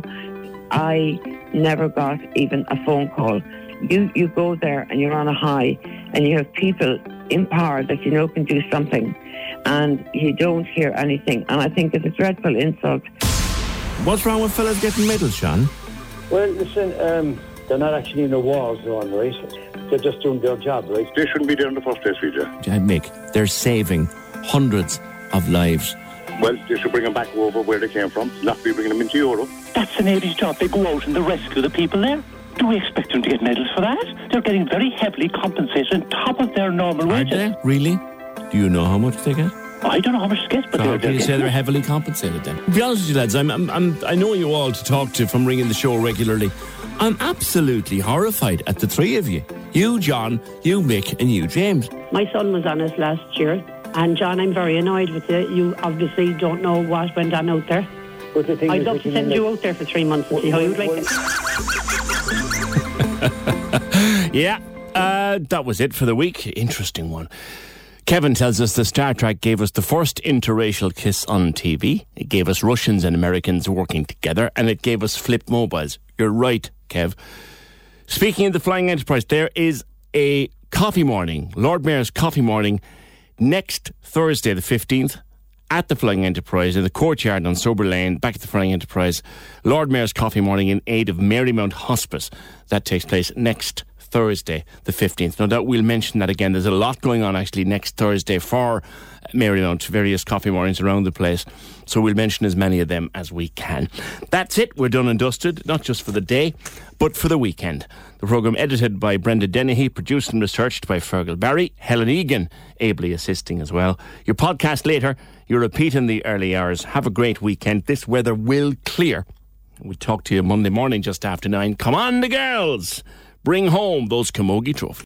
I never got even a phone call. You you go there and you're on a high, and you have people in power that you know can do something, and you don't hear anything. And I think it's a dreadful insult. What's wrong with fellas getting medals, Sean? Well, listen, um, they're not actually in the wars, they're on, right? They're just doing their job, right? They shouldn't be there in the first place, V J. Uh, Mick, they're saving hundreds of lives. Well, they should bring them back over where they came from, not be bringing them into Europe. That's the Navy's job. They go out and they rescue the people there. Do we expect them to get medals for that? They're getting very heavily compensated on top of their normal Are wages. they? Really? Do you know how much they get? I don't know how much they get, but So how they're, can they're you say getting they're it. heavily compensated then? To be honest with you, lads, I'm, I'm, I'm, I know you all to talk to from ringing the show regularly. I'm absolutely horrified at the three of you. You, John, you, Mick, and you, James. My son was on us last year, and John, I'm very annoyed with you. You obviously don't know what went on out there. But the thing I'd is, love that to you send mean, you like- out there for three months and see how you'd like it. Yeah, uh, that was it for the week. Interesting one. Kevin tells us that Star Trek gave us the first interracial kiss on T V. It gave us Russians and Americans working together, and it gave us flipped mobiles. You're right, Kev. Speaking of the Flying Enterprise, there is a coffee morning, Lord Mayor's coffee morning, next Thursday the fifteenth at the Flying Enterprise in the courtyard on Sober Lane, back at the Flying Enterprise. Lord Mayor's coffee morning in aid of Marymount Hospice. That takes place next Thursday the fifteenth. No doubt we'll mention that again. There's a lot going on actually next Thursday for Marymount, various coffee mornings around the place. So we'll mention as many of them as we can. That's it. We're done and dusted, not just for the day, but for the weekend. The programme edited by Brenda Dennehy, produced and researched by Fergal Barry, Helen Egan ably assisting as well. Your podcast later, your repeat in the early hours. Have a great weekend. This weather will clear. We'll talk to you Monday morning just after nine. Come on, the girls! Bring home those Camogie trophies.